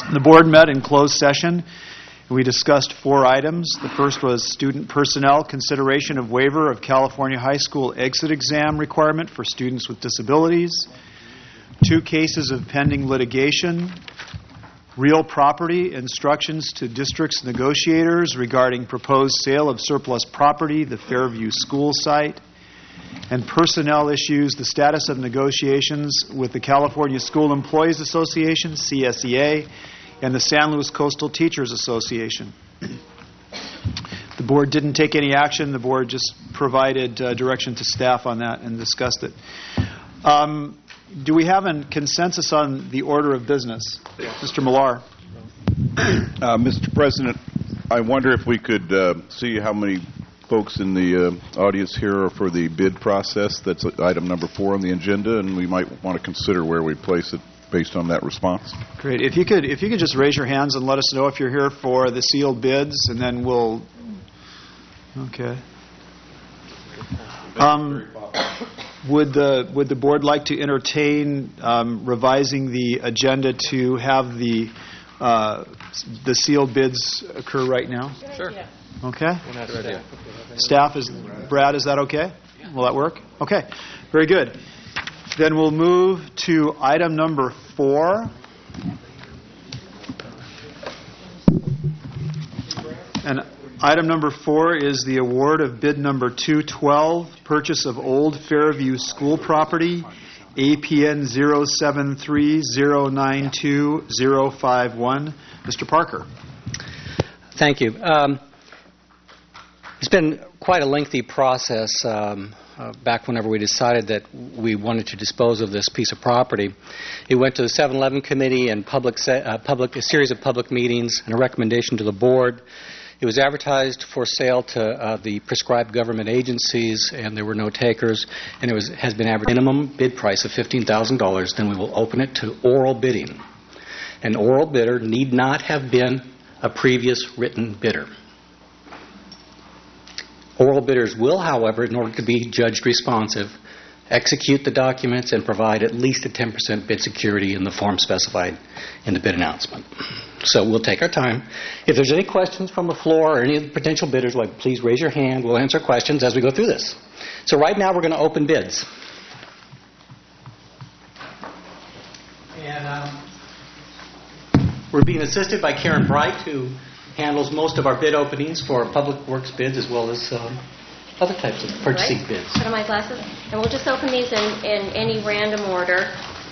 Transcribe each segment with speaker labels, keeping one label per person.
Speaker 1: The board met in closed session. We discussed 4 items. The first was student personnel, consideration of waiver of California high school exit exam requirement for students with disabilities, 2 cases of pending litigation, real property instructions to district's negotiators regarding proposed sale of surplus property, the Fairview school site, and personnel issues, the status of negotiations with the California School Employees Association, CSEA, and the San Luis Coastal Teachers Association. The board didn't take any action. The board just provided direction to staff on that and discussed it. Do we have a consensus on the order of business? Mr. Millar.
Speaker 2: Mr. President, I wonder if we could see how many folks in the audience here are for the bid process. That's item number 4 on the agenda, and we might want to consider where we place it based on that response.
Speaker 1: Great. If you could just raise your hands and let us know if you're here for the sealed bids, and then we'll. Okay. Would the board like to entertain revising the agenda to have the sealed bids occur right now?
Speaker 3: Sure.
Speaker 1: Okay. Staff Brad, is that okay? Will that work? Okay. Very good. Then we'll move to item number 4. And item number 4 is the award of bid number 212, purchase of old Fairview school property, APN 073092051. Mr. Parker.
Speaker 3: Thank you. It's been quite a lengthy process back whenever we decided that we wanted to dispose of this piece of property. It went to the 7-Eleven committee and a series of public meetings and a recommendation to the board. It was advertised for sale to the prescribed government agencies, and there were no takers. And has been advertised minimum bid price of $15,000. Then we will open it to oral bidding. An oral bidder need not have been a previous written bidder. Oral bidders will, however, in order to be judged responsive, execute the documents and provide at least a 10% bid security in the form specified in the bid announcement. So we'll take our time. If there's any questions from the floor or any of the potential bidders, please raise your hand. We'll answer questions as we go through this. So right now we're going to open bids. And we're being assisted by Karen Bright, who handles most of our bid openings for public works bids as well as other types of purchasing bids.
Speaker 4: Put on my glasses. And we'll just open these in any random order.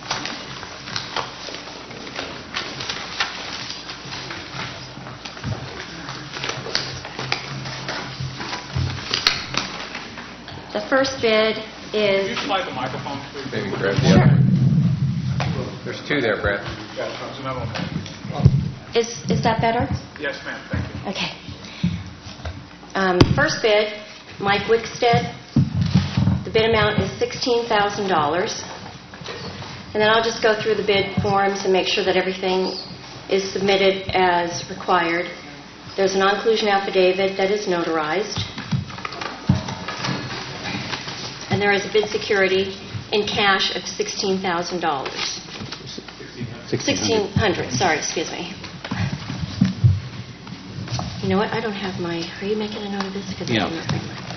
Speaker 4: The first bid is...
Speaker 5: Could you slide the microphone through?
Speaker 6: Maybe grab the
Speaker 4: Sure.
Speaker 6: There's 2 there, Brad.
Speaker 5: Yeah, there's another one.
Speaker 4: Is that better?
Speaker 5: Yes, ma'am. Thank you.
Speaker 4: Okay. First bid, Mike Wickstead. The bid amount is $16,000. And then I'll just go through the bid forms and make sure that everything is submitted as required. There's a non-collusion affidavit that is notarized. And there is a bid security in cash of $16,000. $1,600. Sorry, excuse me. You know what? I don't have my... Are you making a note of this? Because
Speaker 3: Yeah.
Speaker 4: I didn't bring mine.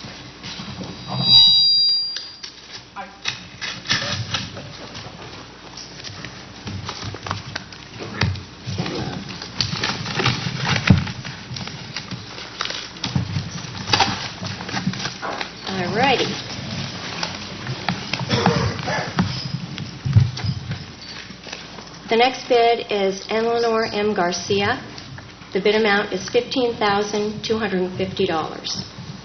Speaker 4: All righty. The next bid is Eleanor M. Garcia. The bid amount is $15,250.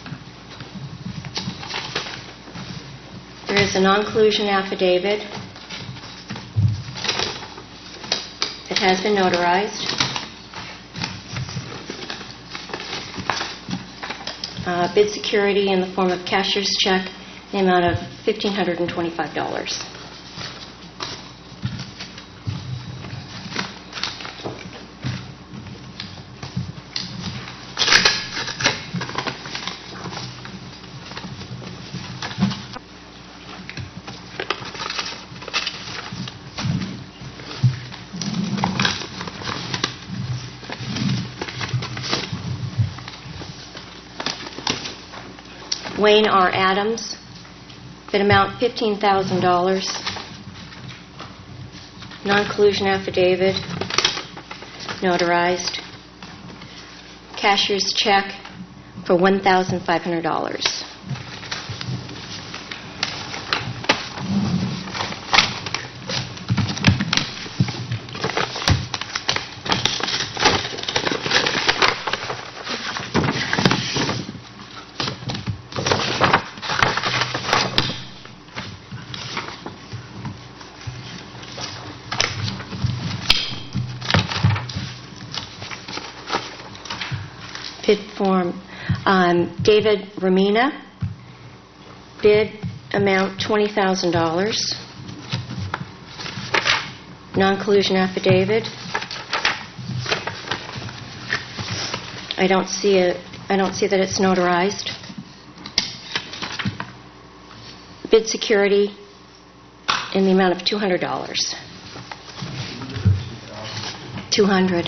Speaker 4: There is a non-collusion affidavit. It has been notarized. Bid security in the form of cashier's check, the amount of $1,525. Wayne R. Adams, bid amount $15,000. Non-collusion affidavit, notarized. Cashier's check for $1,500. Bid form, David Romina, bid amount $20,000. Non-collusion affidavit. I don't see that it's notarized. Bid security in the amount of $200. $200.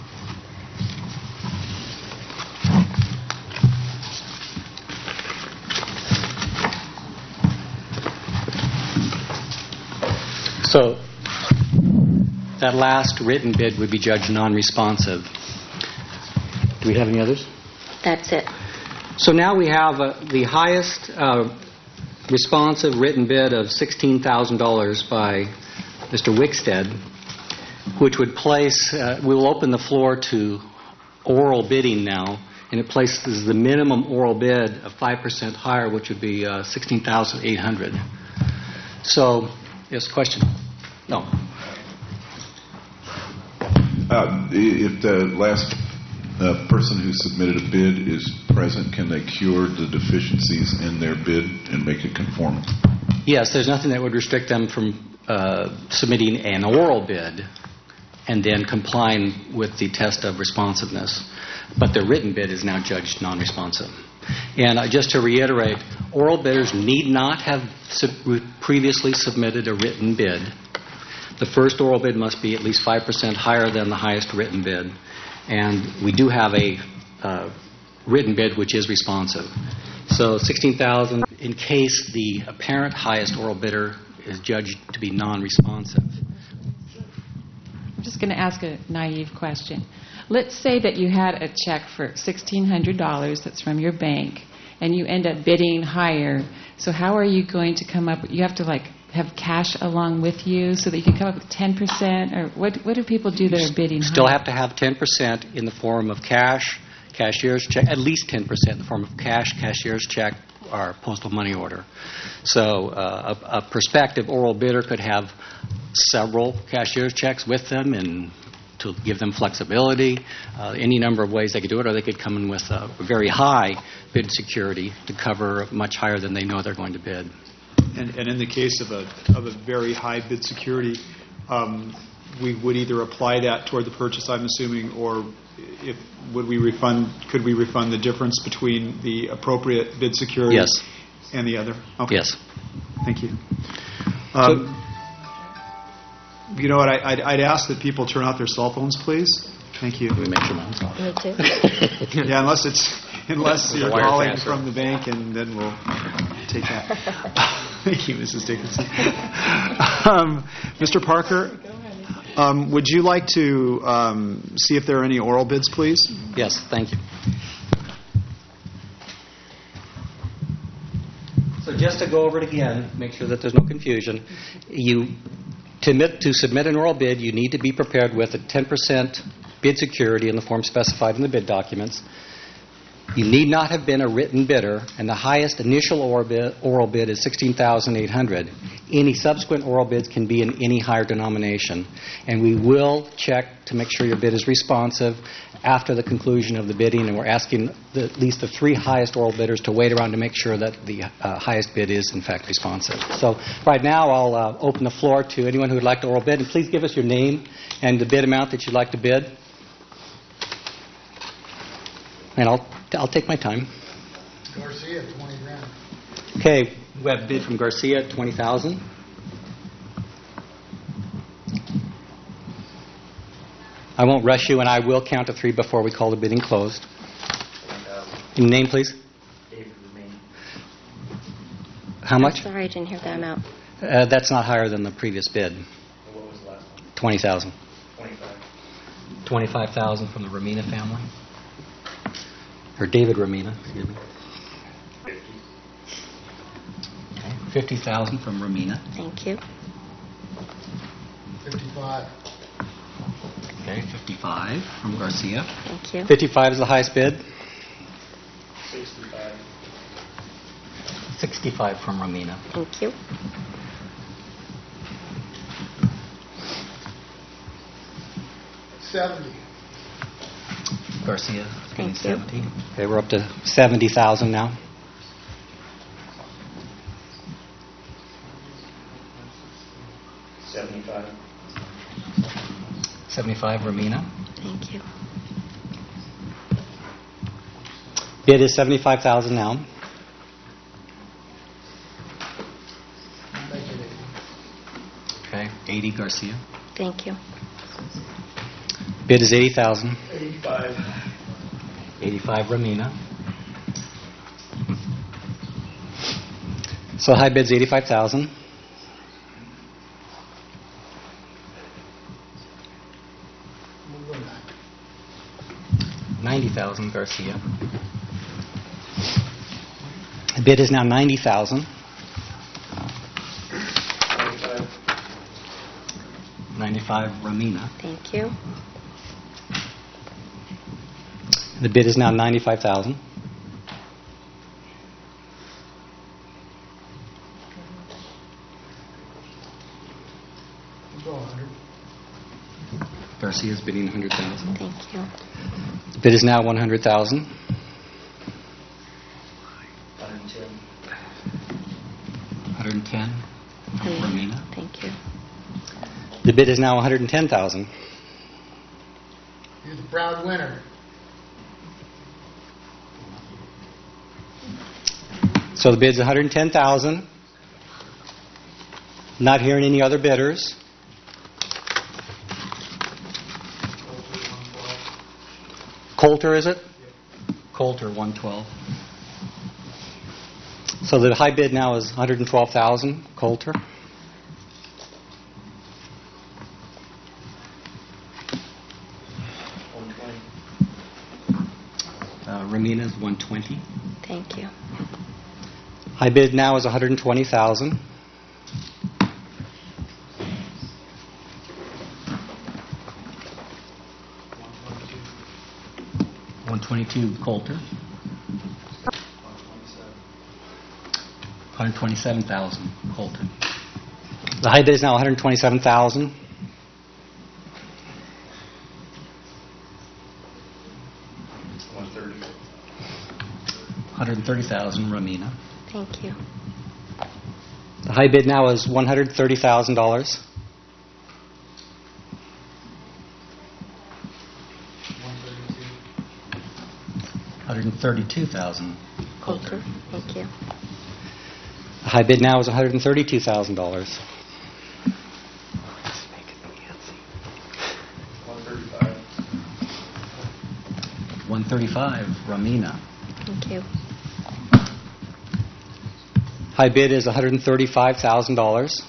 Speaker 3: So that last written bid would be judged non-responsive. Do we have any others?
Speaker 4: That's it.
Speaker 3: So now we have the highest responsive written bid of $16,000 by Mr. Wickstead, which would place, we'll open the floor to oral bidding now, and it places the minimum oral bid of 5% higher, which would be $16,800. So, yes, question? No.
Speaker 2: If the last person who submitted a bid is present, can they cure the deficiencies in their bid and make it conforming?
Speaker 3: Yes, there's nothing that would restrict them from submitting an oral bid and then complying with the test of responsiveness. But the written bid is now judged non-responsive. And just to reiterate, oral bidders need not have previously submitted a written bid. The first oral bid must be at least 5% higher than the highest written bid. And we do have a written bid which is responsive. So $16,000 in case the apparent highest oral bidder is judged to be non-responsive.
Speaker 7: I'm just going to ask a naive question. Let's say that you had a check for $1,600 that's from your bank, and you end up bidding higher. So how are you going to come up? You have to have cash along with you so that you can come up with 10%, or what do people do that are bidding
Speaker 3: Still
Speaker 7: higher?
Speaker 3: have to have 10% in the form of cash, cashier's check, at least 10% in the form of cash, cashier's check, or postal money order. So a prospective oral bidder could have several cashier's checks with them and to give them flexibility, any number of ways they could do it, or they could come in with a very high bid security to cover much higher than they know they're going to bid.
Speaker 1: And in the case of a very high bid security, we would either apply that toward the purchase, I'm assuming, or could we refund the difference between the appropriate bid security
Speaker 3: Yes.
Speaker 1: and the other? Okay.
Speaker 3: Yes.
Speaker 1: Thank you. You know what? I'd ask that people turn off their cll phones, please. Thank you.
Speaker 3: We make sure mine's off.
Speaker 4: Me too.
Speaker 1: Yeah, unless you're
Speaker 6: wire
Speaker 1: calling
Speaker 6: transfer.
Speaker 1: from the bank, and then we'll take that. Thank you, Mrs. Dickinson. Mr. Parker, would you like to see if there are any oral bids, please?
Speaker 3: Yes, thank you. So just to go over it again, make sure that there's no confusion. To submit an oral bid, you need to be prepared with a 10% bid security in the form specified in the bid documents. You need not have been a written bidder, and the highest initial oral bid is $16,800. Any subsequent oral bids can be in any higher denomination. And we will check to make sure your bid is responsive after the conclusion of the bidding, and we're asking at least the three highest oral bidders to wait around to make sure that the highest bid is, in fact, responsive. So right now I'll open the floor to anyone who would like to oral bid, and please give us your name and the bid amount that you'd like to bid. And I'll take my time.
Speaker 8: Garcia, 20 grand.
Speaker 3: Okay, we have a bid from Garcia at $20,000. I won't rush you, and I will count to three before we call the bidding closed. Your name, please?
Speaker 9: David Romaine.
Speaker 3: How much?
Speaker 4: I'm sorry, I didn't hear that amount.
Speaker 3: That's not higher than the previous bid.
Speaker 6: What was the last one?
Speaker 3: 20,000.
Speaker 6: 25.
Speaker 3: 25,000 from the Ramina family. Or David Ramina, excuse me.
Speaker 6: 50.
Speaker 3: Okay. 50,000 from Ramina.
Speaker 4: Thank you.
Speaker 8: 55.
Speaker 3: Okay, 55 from Garcia.
Speaker 4: Thank you.
Speaker 3: 55 is the highest bid.
Speaker 6: 65.
Speaker 3: 65 from Ramina.
Speaker 4: Thank you.
Speaker 8: $70.
Speaker 3: Garcia getting
Speaker 4: Thank you.
Speaker 3: 70. Okay, we're up to 70,000 now.
Speaker 6: 75.
Speaker 3: 75 Ramina.
Speaker 4: Thank you.
Speaker 3: Bid is 75,000 now.
Speaker 8: Make it 80.
Speaker 3: Okay, 80 Garcia.
Speaker 4: Thank you.
Speaker 3: Bid is 80,000.
Speaker 6: 85.
Speaker 3: 85 Ramina. So high bid's 85,000.
Speaker 8: We'll go 90.
Speaker 3: 90,000 Garcia. The bid is now 90,000.
Speaker 6: 95.
Speaker 3: 95 Ramina.
Speaker 4: Thank you.
Speaker 3: The bid is now 95,000.
Speaker 8: We'll go 100.
Speaker 3: Garcia is bidding 100,000.
Speaker 4: Thank you.
Speaker 3: The bid is now 100,000.
Speaker 6: 110.
Speaker 3: 110 from Ramina.
Speaker 4: Thank you.
Speaker 3: The bid is now 110,000.
Speaker 8: You're the proud winner.
Speaker 3: So the bid's 110,000. Not hearing any other bidders. Coulter, is it? Coulter, 112. So the high bid now is 112,000. Coulter. Ramina is 120.
Speaker 4: Thank you.
Speaker 3: High bid now is 120,000. $122 Coulter. 127,000 Coulter. The high bid is now 127,000. 130,000 Ramina.
Speaker 4: Thank you.
Speaker 3: The high bid now is $130,000. 132,000 Coulter.
Speaker 4: Thank you.
Speaker 3: The high bid now is $132,000.
Speaker 6: 135.
Speaker 3: 135 Ramina.
Speaker 4: Thank you.
Speaker 3: High bid is $135,000.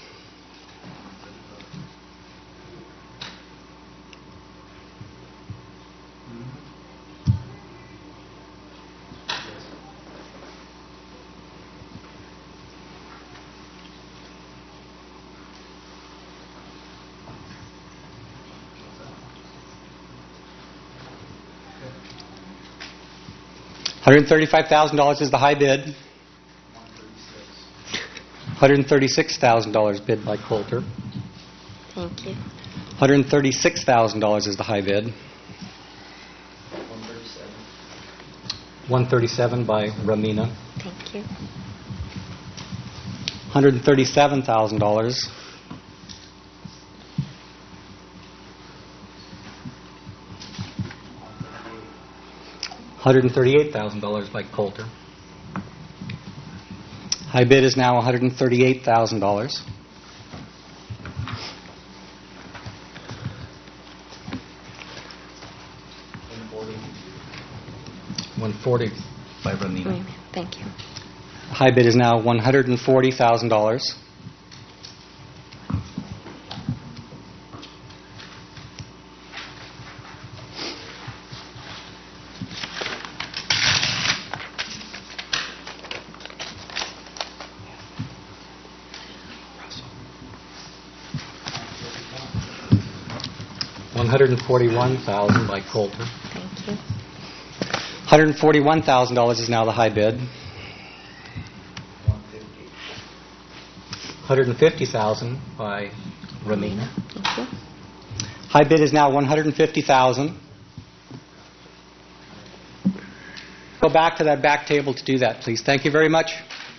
Speaker 3: $135,000 is the high bid. $136,000 bid by Coulter.
Speaker 4: Thank you.
Speaker 3: $136,000 is the high bid. 137 by Ramina.
Speaker 4: Thank you.
Speaker 3: $137,000. $138,000 by Coulter. High bid is now $138,000. $140 by Ramina.
Speaker 4: Thank you.
Speaker 3: High bid is now $140,000. $141,000 by Coulter.
Speaker 4: Thank you.
Speaker 3: $141,000 is now the high bid. $150,000 by Ramina.
Speaker 4: Thank you.
Speaker 3: High bid is now $150,000. Go back to that back table to do that, please. Thank you very much.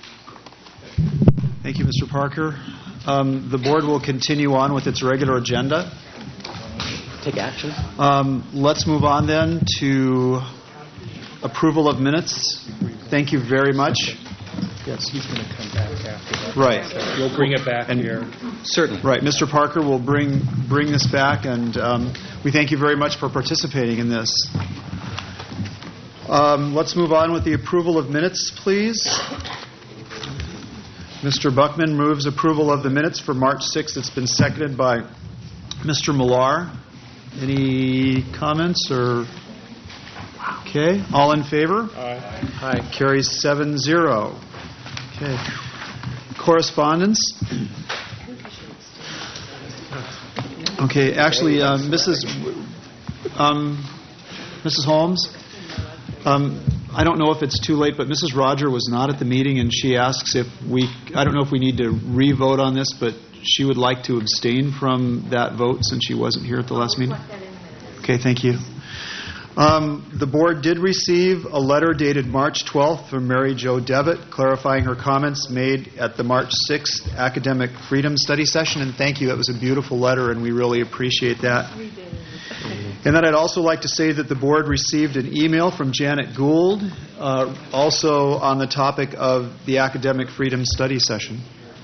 Speaker 1: Thank you, Mr. Parker. The board will continue on with its regular agenda.
Speaker 3: Take action.
Speaker 1: Let's move on then to approval of minutes. Thank you very much. Yes.
Speaker 5: He's going to come back after that.
Speaker 1: Right.
Speaker 5: We'll bring it back
Speaker 1: And-
Speaker 5: here.
Speaker 3: Certainly.
Speaker 1: Right. Mr. Parker will bring this back, and we thank you very much for participating in this. Let's move on with the approval of minutes, please. Mr. Buckman moves approval of the minutes for March 6th. It's been seconded by Mr. Millar. Any comments or? Okay. All in favor? Aye. Carries 7-0. Okay. Correspondence. Okay. Actually, Mrs. Holmes, I don't know if it's too late, but Mrs. Roger was not at the meeting, and she asks if I don't know if we need to re-vote on this, but she would like to abstain from that vote since she wasn't here at the last meeting. Okay, thank you. The board did receive a letter dated March 12th from Mary Jo Devitt clarifying her comments made at the March 6th Academic Freedom Study Session, and thank you. That was a beautiful letter, and we really appreciate that. And then I'd also like to say that the board received an email from Janet Gould, also on the topic of the Academic Freedom Study Session.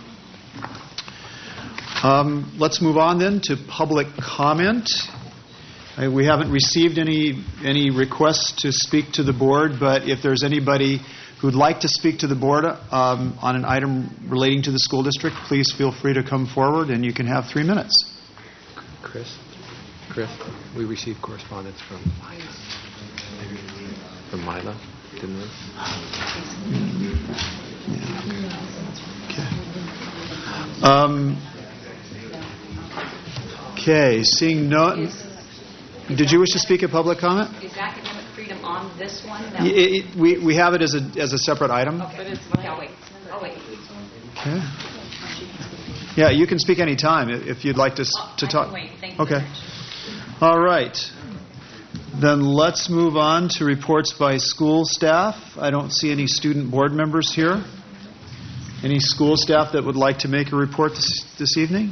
Speaker 1: Let's move on then to public comment. We haven't received any requests to speak to the board, but if there's anybody who'd like to speak to the board on an item relating to the school district, please feel free to come forward, and you can have 3 minutes.
Speaker 9: Chris, we received correspondence from Mila, didn't we?
Speaker 1: Okay, seeing no... Did you wish to speak at public comment?
Speaker 10: Is academic freedom on this one? No.
Speaker 1: We have it as a separate item.
Speaker 10: Okay, I'll wait.
Speaker 1: Okay. Yeah, you can speak any time if you'd like to talk.
Speaker 10: I can wait. Thank you
Speaker 1: Okay.
Speaker 10: very much.
Speaker 1: All right. Then let's move on to reports by school staff. I don't see any student board members here. Any school staff that would like to make a report this evening?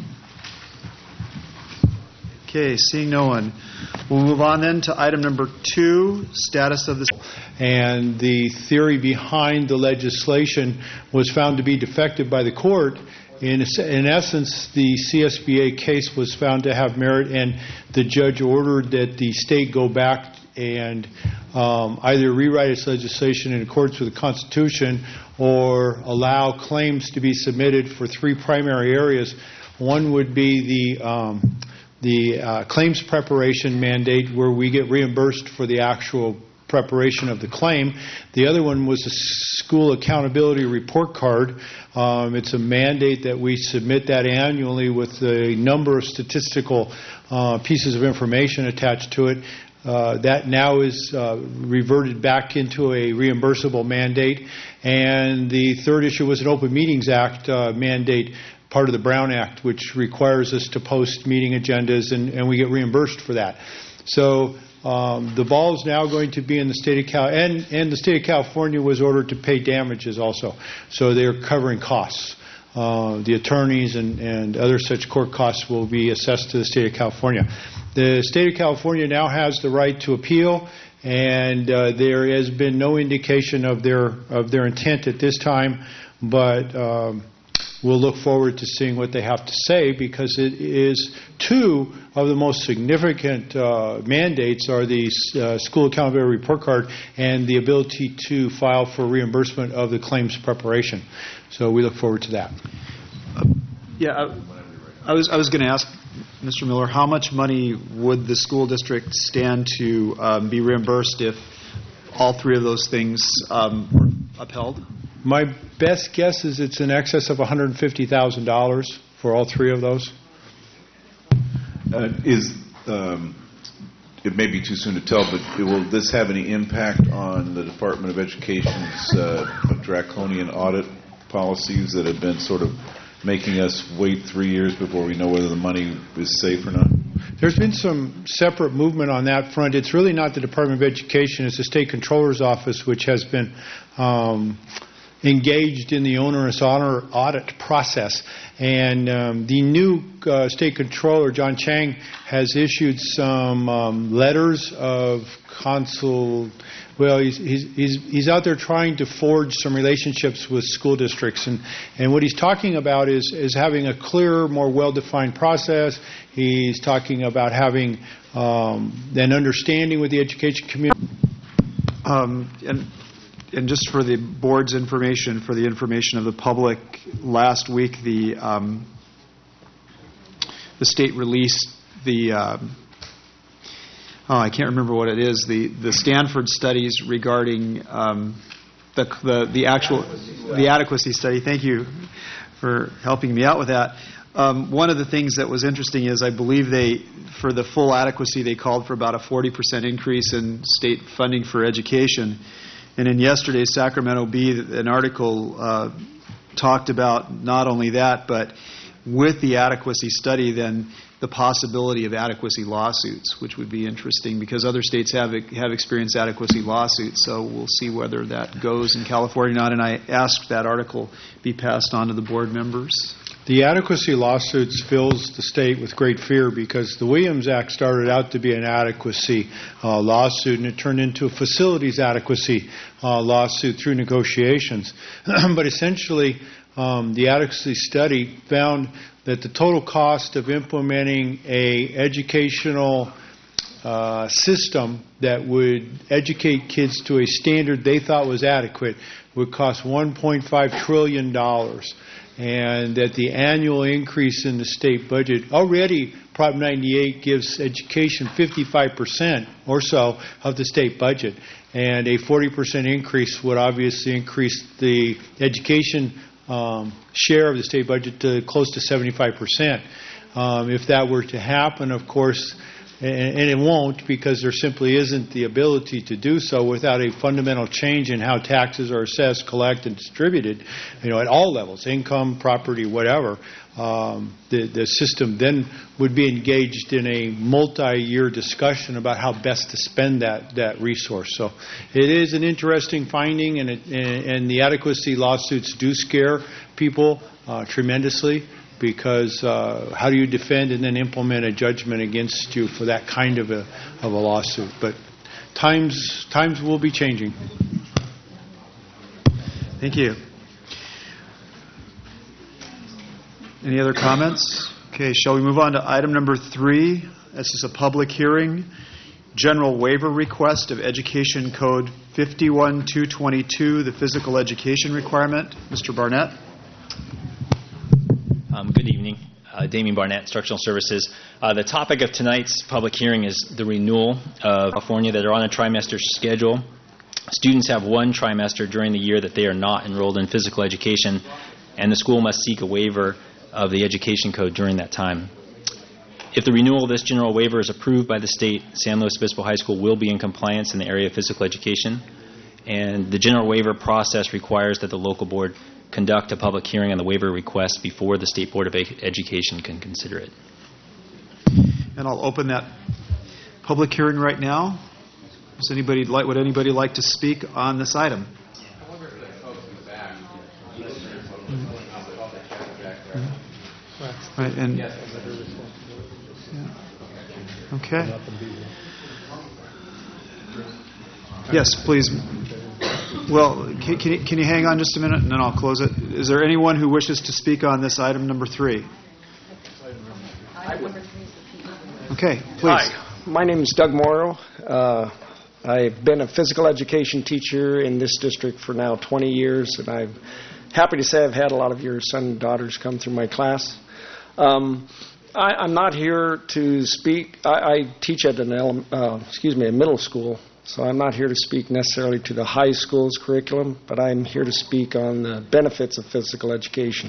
Speaker 1: Okay, seeing no one. We'll move on then to item number 2, status of the...
Speaker 11: And the theory behind the legislation was found to be defective by the court. In essence, the CSBA case was found to have merit, and the judge ordered that the state go back and either rewrite its legislation in accordance with the Constitution or allow claims to be submitted for 3 primary areas. One would be the claims preparation mandate, where we get reimbursed for the actual preparation of the claim. The other one was a school accountability report card. It's a mandate that we submit that annually with a number of statistical pieces of information attached to it. That now is reverted back into a reimbursable mandate. And the third issue was an Open Meetings Act mandate, part of the Brown Act, which requires us to post meeting agendas, and we get reimbursed for that. So the ball is now going to be in the state of and the state of California was ordered to pay damages also. So they're covering costs. The attorneys and other such court costs will be assessed to the state of California. The state of California now has the right to appeal, and there has been no indication of their intent at this time, but we'll look forward to seeing what they have to say, because it is two of the most significant mandates are the school accountability report card and the ability to file for reimbursement of the claims preparation. So we look forward to that.
Speaker 1: I was going to ask Mr. Miller, how much money would the school district stand to be reimbursed if all three of those things were upheld?
Speaker 11: My best guess is it's in excess of $150,000 for all three of those.
Speaker 2: It may be too soon to tell, but will this have any impact on the Department of Education's draconian audit policies that have been sort of making us wait 3 years before we know whether the money is safe or not?
Speaker 11: There's been some separate movement on that front. It's really not the Department of Education. It's the State Controller's Office, which has been engaged in the onerous audit process. And the new State Controller, John Chang, has issued some letters of he's out there trying to forge some relationships with school districts, and what he's talking about is having a clearer, more well-defined process. He's talking about having an understanding with the education community.
Speaker 1: And just for the board's information, for the information of the public, last week the state released I can't remember what it is, the Stanford studies regarding the adequacy study. Thank you for helping me out with that. One of the things that was interesting is I believe for the full adequacy, they called for about a 40% increase in state funding for education. And in yesterday's Sacramento Bee, an article talked about not only that, but with the adequacy study, then the possibility of adequacy lawsuits, which would be interesting because other states have experienced adequacy lawsuits. So we'll see whether that goes in California or not. And I asked that article be passed on to the board members.
Speaker 11: The adequacy lawsuits fills the state with great fear because the Williams Act started out to be an adequacy lawsuit, and it turned into a facilities adequacy lawsuit through negotiations. But essentially, the adequacy study found that the total cost of implementing a educational system that would educate kids to a standard they thought was adequate would cost $1.5 trillion. And that the annual increase in the state budget, already Prop 98 gives education 55% or so of the state budget. And a 40% increase would obviously increase the education share of the state budget to close to 75%. If that were to happen, of course, and it won't, because there simply isn't the ability to do so without a fundamental change in how taxes are assessed, collected, and distributed, at all levels, income, property, whatever. The system then would be engaged in a multi-year discussion about how best to spend that resource. So it is an interesting finding, and the adequacy lawsuits do scare people tremendously. Because how do you defend and then implement a judgment against you for that kind of a lawsuit? But times will be changing.
Speaker 1: Thank you. Any other comments? Okay, shall we move on to item number 3? This is a public hearing. General waiver request of Education Code 51222, the physical education requirement. Mr. Barnett.
Speaker 12: Good evening. Damien Barnett, Instructional Services. The topic of tonight's public hearing is the renewal of California that are on a trimester schedule. Students have one trimester during the year that they are not enrolled in physical education, and the school must seek a waiver of the education code during that time. If the renewal of this general waiver is approved by the state, San Luis Obispo High School will be in compliance in the area of physical education, and the general waiver process requires that the local board conduct a public hearing on the waiver request before the State Board of Education can consider it.
Speaker 1: And I'll open that public hearing right now. Would anybody like to speak on this item? Right, and okay. Yes, please. Well, can you hang on just a minute, and then I'll close it? Is there anyone who wishes to speak on this item number 3? Okay, please.
Speaker 13: Hi, my name is Doug Morrow. I've been a physical education teacher in this district for now 20 years, and I'm happy to say I've had a lot of your son and daughters come through my class. I'm not here to speak. I teach at a middle school, so I'm not here to speak necessarily to the high school's curriculum, but I'm here to speak on the benefits of physical education.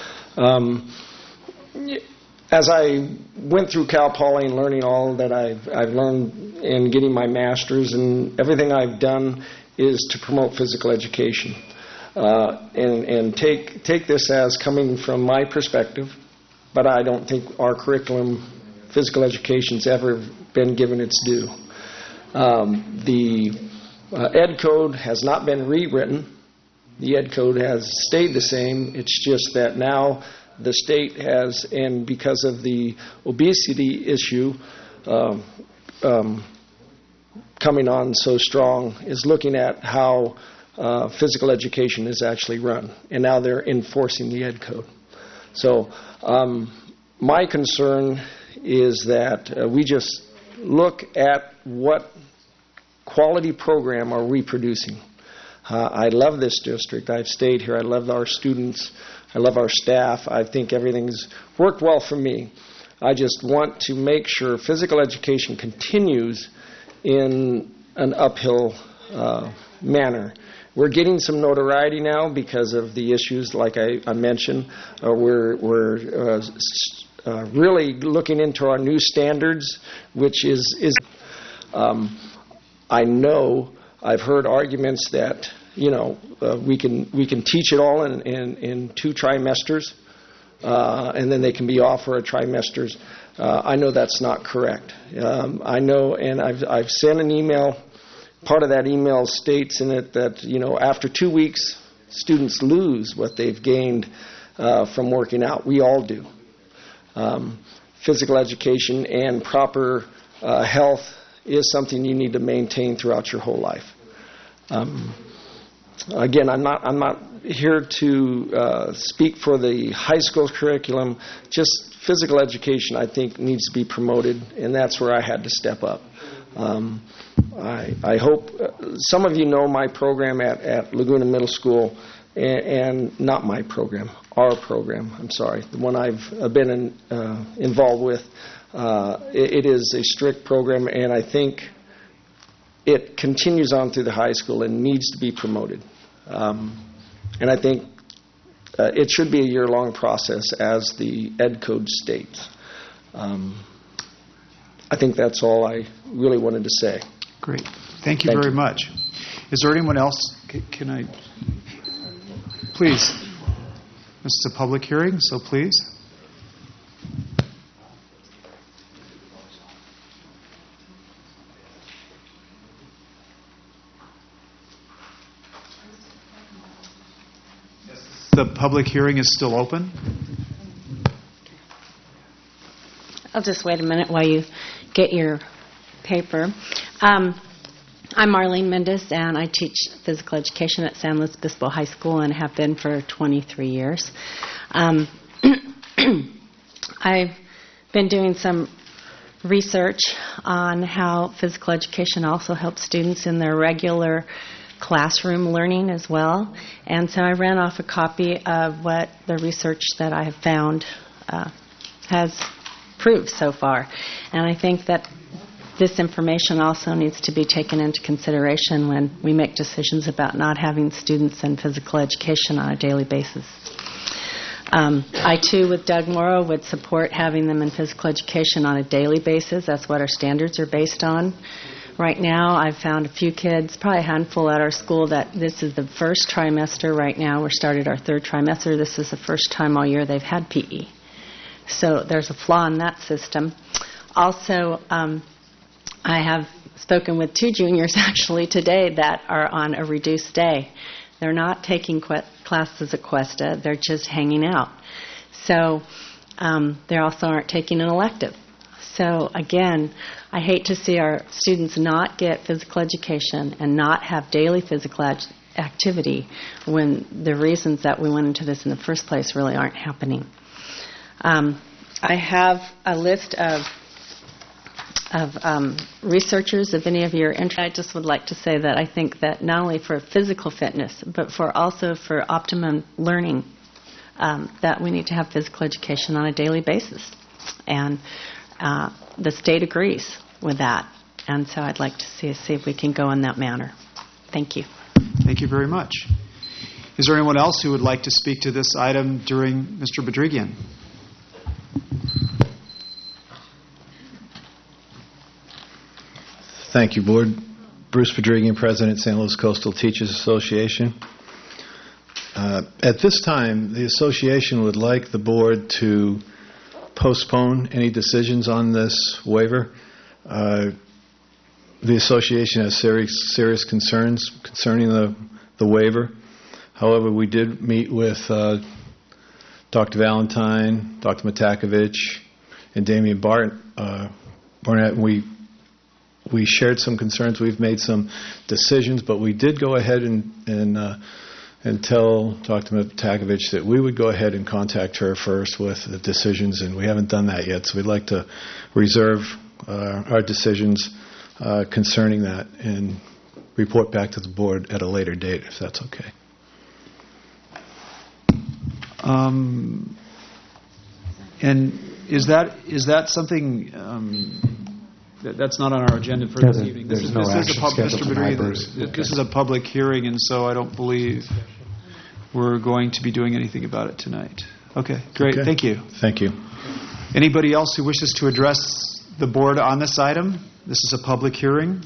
Speaker 13: As I went through Cal Poly and learning all that I've learned in getting my master's, and everything I've done is to promote physical education. And take this as coming from my perspective, but I don't think our curriculum, physical education's ever been given its due. The Ed Code has not been rewritten. The Ed Code has stayed the same. It's just that now the state has, and because of the obesity issue coming on so strong, is looking at how physical education is actually run. And now they're enforcing the Ed Code. So my concern is that we just look at what quality program are we producing. I love this district. I've stayed here. I love our students. I love our staff. I think everything's worked well for me. I just want to make sure physical education continues in an uphill manner. We're getting some notoriety now because of the issues like I mentioned. We're really looking into our new standards, which is I know I've heard arguments that we can teach it all in 2 trimesters, and then they can be off for a trimesters. I know that's not correct. I know, and I've sent an email. Part of that email states in it that after 2 weeks, students lose what they've gained from working out. We all do. Physical education and proper health is something you need to maintain throughout your whole life. Again, I'm not here to speak for the high school curriculum. Just physical education, I think, needs to be promoted, and that's where I had to step up. I hope some of you know my program at Laguna Middle School, and not my program, our program. I'm sorry, the one I've been involved with. It is a strict program, and I think it continues on through the high school and needs to be promoted. And I think it should be a year-long process, as the Ed Code states. I think that's all I really wanted to say.
Speaker 1: Great. Thank you very much. Is there anyone else? Can I? Please. This is a public hearing, so please. The public hearing is still open.
Speaker 14: I'll just wait a minute while you get your paper. I'm Marlene Mendez, and I teach physical education at San Luis Obispo High School and have been for 23 years. I've been doing some research on how physical education also helps students in their regular classroom learning as well. And so I ran off a copy of what the research that I have found has proved so far. And I think that this information also needs to be taken into consideration when we make decisions about not having students in physical education on a daily basis. I, too, with Doug Morrow, would support having them in physical education on a daily basis. That's what our standards are based on. Right now, I've found a few kids, probably a handful at our school, that this is the first trimester right now. We're started our 3rd trimester. This is the first time all year they've had PE. So there's a flaw in that system. Also, I have spoken with 2 juniors actually today that are on a reduced day. They're not taking classes at Cuesta. They're just hanging out. So they also aren't taking an elective. So again, I hate to see our students not get physical education and not have daily physical activity when the reasons that we went into this in the first place really aren't happening. I have a list of researchers, if any of you are interested. I just would like to say that I think that not only for physical fitness, but also for optimum learning, that we need to have physical education on a daily basis. And the state agrees with that. And so I'd like to see if we can go in that manner. Thank you.
Speaker 1: Thank you very much. Is there anyone else who would like to speak to this item during Mr. Bedrigian?
Speaker 15: Thank you, Board. Bruce Bedrigian, President, St. Louis Coastal Teachers Association. At this time, the association would like the Board to postpone any decisions on this waiver. The association has serious concerns concerning the waiver. However, we did meet with Dr. Valentine, Dr. Matakovich, and Damian Barnett, and we shared some concerns. We've made some decisions, but we did go ahead and tell Dr. Matakovich that we would go ahead and contact her first with the decisions, and we haven't done that yet. So we'd like to reserve our decisions concerning that and report back to the Board at a later date, if that's okay.
Speaker 1: And is that something that's not on our agenda for this evening? This is a public hearing, and so I don't believe we're going to be doing anything about it tonight. Okay, great. Okay. Thank you.
Speaker 15: Thank you.
Speaker 1: Anybody else who wishes to address the Board on this item? This is a public hearing.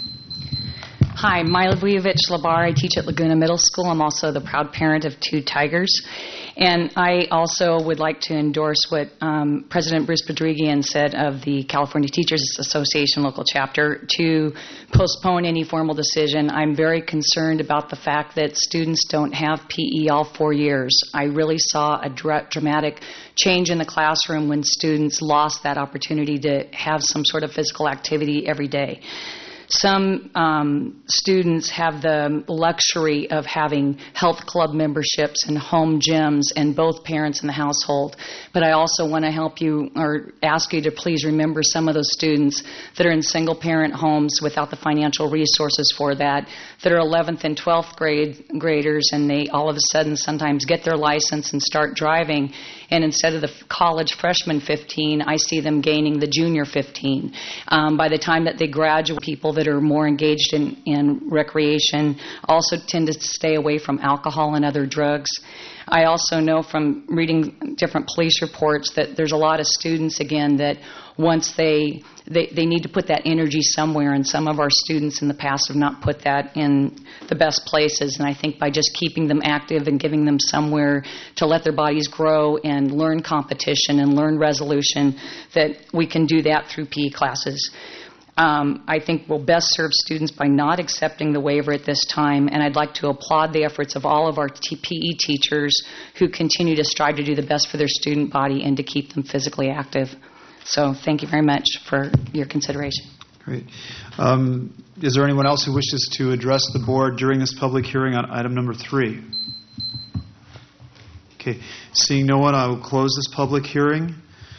Speaker 10: Hi, Myla Vujovich Labar. I teach at Laguna Middle School. I'm also the proud parent of 2 tigers. And I also would like to endorse what President Bruce Bedrigian said of the California Teachers Association local chapter to postpone any formal decision. I'm very concerned about the fact that students don't have PE all 4 years. I really saw a dramatic change in the classroom when students lost that opportunity to have some sort of physical activity every day. Some students have the luxury of having health club memberships and home gyms and both parents in the household. But I also want to help you or ask you to please remember some of those students that are in single-parent homes without the financial resources for that are 11th and 12th graders, and they all of a sudden sometimes get their license and start driving. And instead of the college freshman 15, I see them gaining the junior 15. By the time that they graduate, people that are more engaged in recreation also tend to stay away from alcohol and other drugs. I also know from reading different police reports that there's a lot of students, again, that once they need to put that energy somewhere, and some of our students in the past have not put that in the best places. And I think by just keeping them active and giving them somewhere to let their bodies grow and learn competition and learn resolution, that we can do that through PE classes. I think we'll best serve students by not accepting the waiver at this time, and I'd like to applaud the efforts of all of our PE teachers who continue to strive to do the best for their student body and to keep them physically active. So thank you very much for your consideration.
Speaker 1: Great. Is there anyone else who wishes to address the Board during this public hearing on item number 3? Okay. Seeing no one, I will close this public hearing.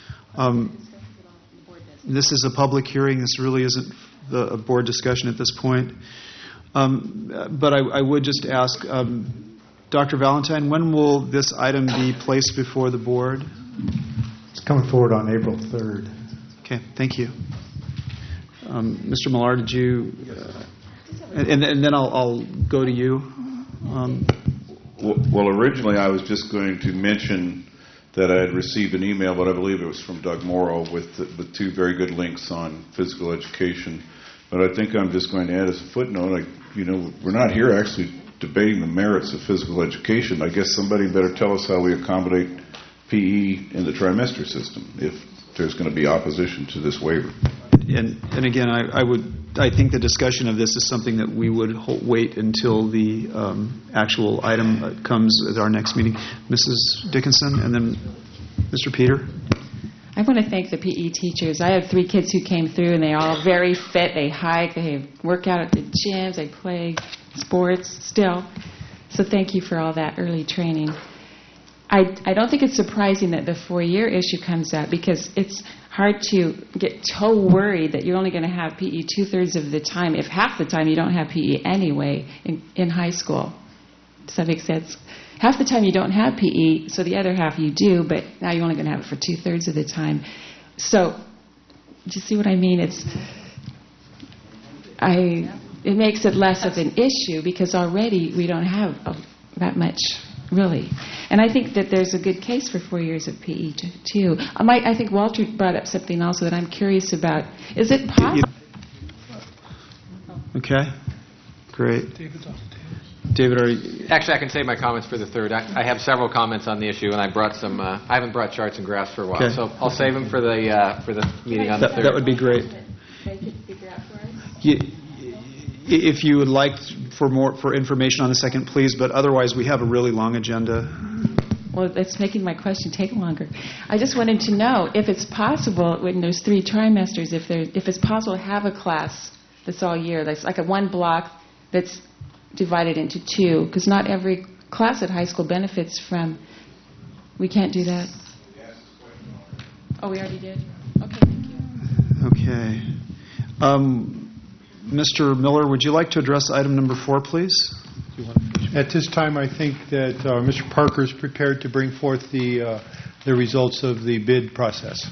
Speaker 1: This is a public hearing. This really isn't a Board discussion at this point. But I would just ask, Dr. Valentine, when will this item be placed before the Board?
Speaker 16: It's coming forward on April 3rd.
Speaker 1: Okay, thank you. Mr. Millar, did you... and then I'll go to you.
Speaker 2: Well, originally I was just going to mention that I had received an email, but I believe it was from Doug Morrow with 2 very good links on physical education. But I think I'm just going to add as a footnote, we're not here actually debating the merits of physical education. I guess somebody better tell us how we accommodate PE in the trimester system if there's going to be opposition to this waiver.
Speaker 1: And again, I think the discussion of this is something that we would wait until the actual item comes at our next meeting. Mrs. Dickinson, and then Mr. Peter.
Speaker 7: I want to thank the PE teachers. I have 3 kids who came through, and they're all very fit. They hike, they work out at the gyms, they play sports still. So thank you for all that early training. I don't think it's surprising that the 4-year issue comes up because it's hard to get so worried that you're only going to have PE 2/3 of the time, if half the time you don't have PE anyway in high school. Does that make sense? Half the time you don't have PE, so the other half you do, but now you're only going to have it for 2/3 of the time. So, do you see what I mean? It makes it less of an issue because already we don't have that much, really. And I think that there's a good case for 4 years of PE, too. I think Walter brought up something also that I'm curious about. Is it possible?
Speaker 1: Okay, great. David, are you...
Speaker 9: Actually, I can save my comments for the third. I have several comments on the issue, and I brought some. I haven't brought charts and graphs for a while,
Speaker 1: Okay.
Speaker 9: so I'll save them for the meeting on the third.
Speaker 1: That would be great. If you would like for information on the second, please. But otherwise, we have a really long agenda.
Speaker 7: Well, that's making my question take longer. I just wanted to know if it's possible when there's 3 trimesters, if it's possible to have a class that's all year, that's like a one block that's divided into 2, because not every class at high school benefits from. We can't do that. Oh, we already did. Okay, thank you.
Speaker 1: Okay. Mr. Miller, would you like to address item number 4, please?
Speaker 11: At this time, I think that Mr. Parker is prepared to bring forth the results of the bid process.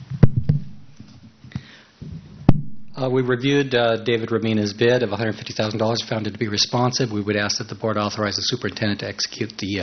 Speaker 3: We reviewed David Ramina's bid of $150,000, found it to be responsive. We would ask that the board authorize the superintendent to execute the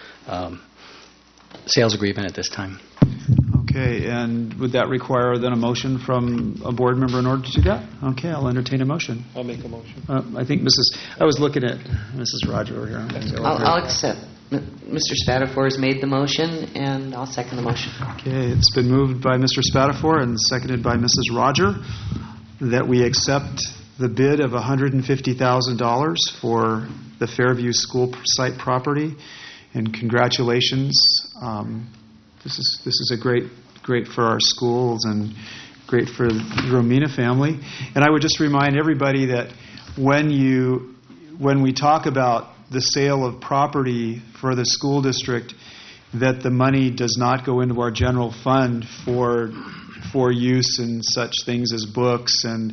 Speaker 3: sales agreement at this time.
Speaker 1: Okay, and would that require then a motion from a board member in order to do that? Okay, I'll entertain a motion.
Speaker 9: I'll make a motion.
Speaker 1: I think I was looking at Mrs. Roger over here.
Speaker 17: I'll accept. Mr. Spatafor has made the motion, and I'll second the motion.
Speaker 1: Okay, it's been moved by Mr. Spatafor and seconded by Mrs. Roger that we accept the bid of $150,000 for the Fairview school site property. And congratulations. This is a great for our schools and great for the Romina family. And I would just remind everybody that when we talk about the sale of property for the school district, that the money does not go into our general fund for use in such things as books and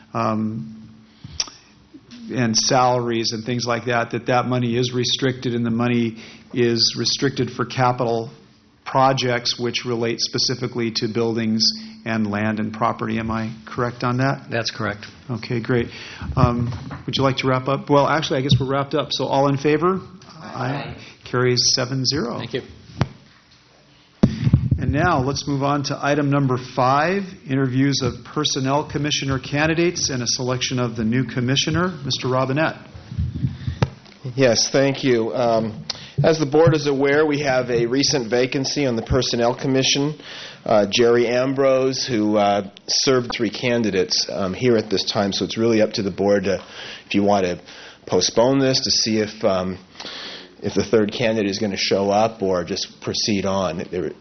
Speaker 1: salaries and things like that. That money is restricted, and the money is restricted for capital projects which relate specifically to buildings and land and property. Am I correct on that?
Speaker 3: That's correct.
Speaker 1: Okay, great. Would you like to wrap up? Well, actually, I guess we're wrapped up. So all in favor? Aye. Carries 7-0.
Speaker 3: Thank you.
Speaker 1: And now let's move on to item number 5, interviews of personnel commissioner candidates and a selection of the new commissioner. Mr. Robinette.
Speaker 18: Yes, thank you. As the board is aware, we have a recent vacancy on the Personnel Commission. Jerry Ambrose, who served 3 candidates here at this time, so it's really up to the board if you want to postpone this to see if the third candidate is going to show up or just proceed on.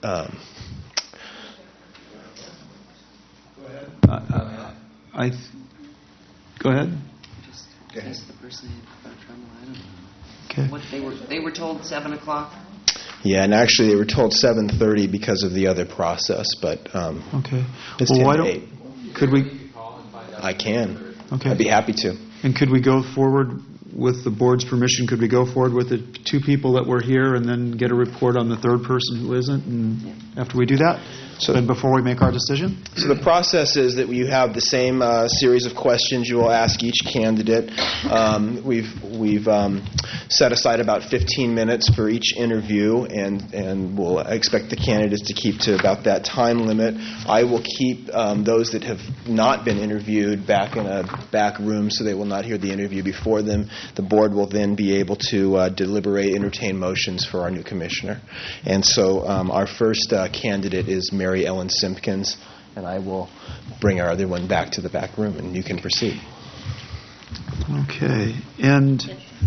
Speaker 1: Go ahead.
Speaker 17: Just the person who had trouble. I don't know.
Speaker 1: Okay.
Speaker 17: What they were told 7 o'clock.
Speaker 18: Yeah, and actually they were told 7:30 because of the other process, but
Speaker 1: okay.
Speaker 18: It's
Speaker 1: well,
Speaker 18: 10
Speaker 1: why
Speaker 18: to
Speaker 1: don't
Speaker 18: 8.
Speaker 1: Could we?
Speaker 18: I can.
Speaker 1: Okay.
Speaker 18: I'd be happy to.
Speaker 1: And could we go forward with the board's permission? Could we go forward with the 2 people that were here and then get a report on the third person who isn't? And after we do that, so then before we make our decision.
Speaker 18: So the process is that you have the same series of questions you will ask each candidate. We've set aside about 15 minutes for each interview, and we'll expect the candidates to keep to about that time limit. I will keep those that have not been interviewed back in a back room, so they will not hear the interview before them. The board will then be able to deliberate, entertain motions for our new commissioner. And so our first candidate is Mary Ellen Simpkins, and I will bring our other one back to the back room, and you can proceed.
Speaker 1: Okay. And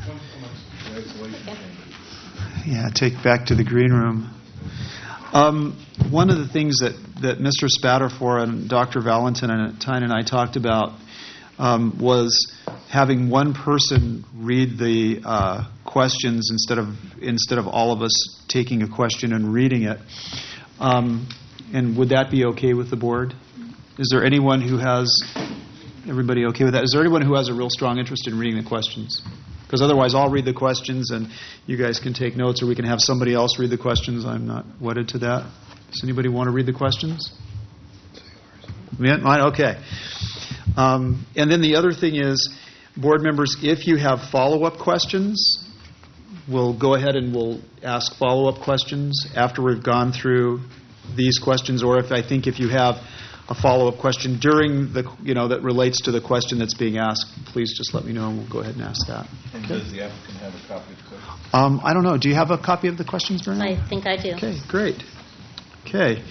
Speaker 1: take back to the green room. One of the things that Mr. Spatafor and Dr. Valentine and I talked about was having one person read the questions instead of all of us taking a question and reading it. And would that be okay with the board? Is there anyone who has, everybody okay with that? Is there anyone who has a real strong interest in reading the questions? Because otherwise I'll read the questions and you guys can take notes, or we can have somebody else read the questions. I'm not wedded to that. Does anybody want to read the questions? Yeah, mine? Okay. And then the other thing is, board members, if you have follow-up questions, we'll go ahead and we'll ask follow-up questions after we've gone through these questions, or if you have a follow-up question during the, that relates to the question that's being asked, please just let me know and we'll go ahead and ask that.
Speaker 2: And does the applicant have a copy of the question?
Speaker 1: I don't know. Do you have a copy of the questions, Vernon?
Speaker 14: I think I do.
Speaker 1: Okay, great. Okay.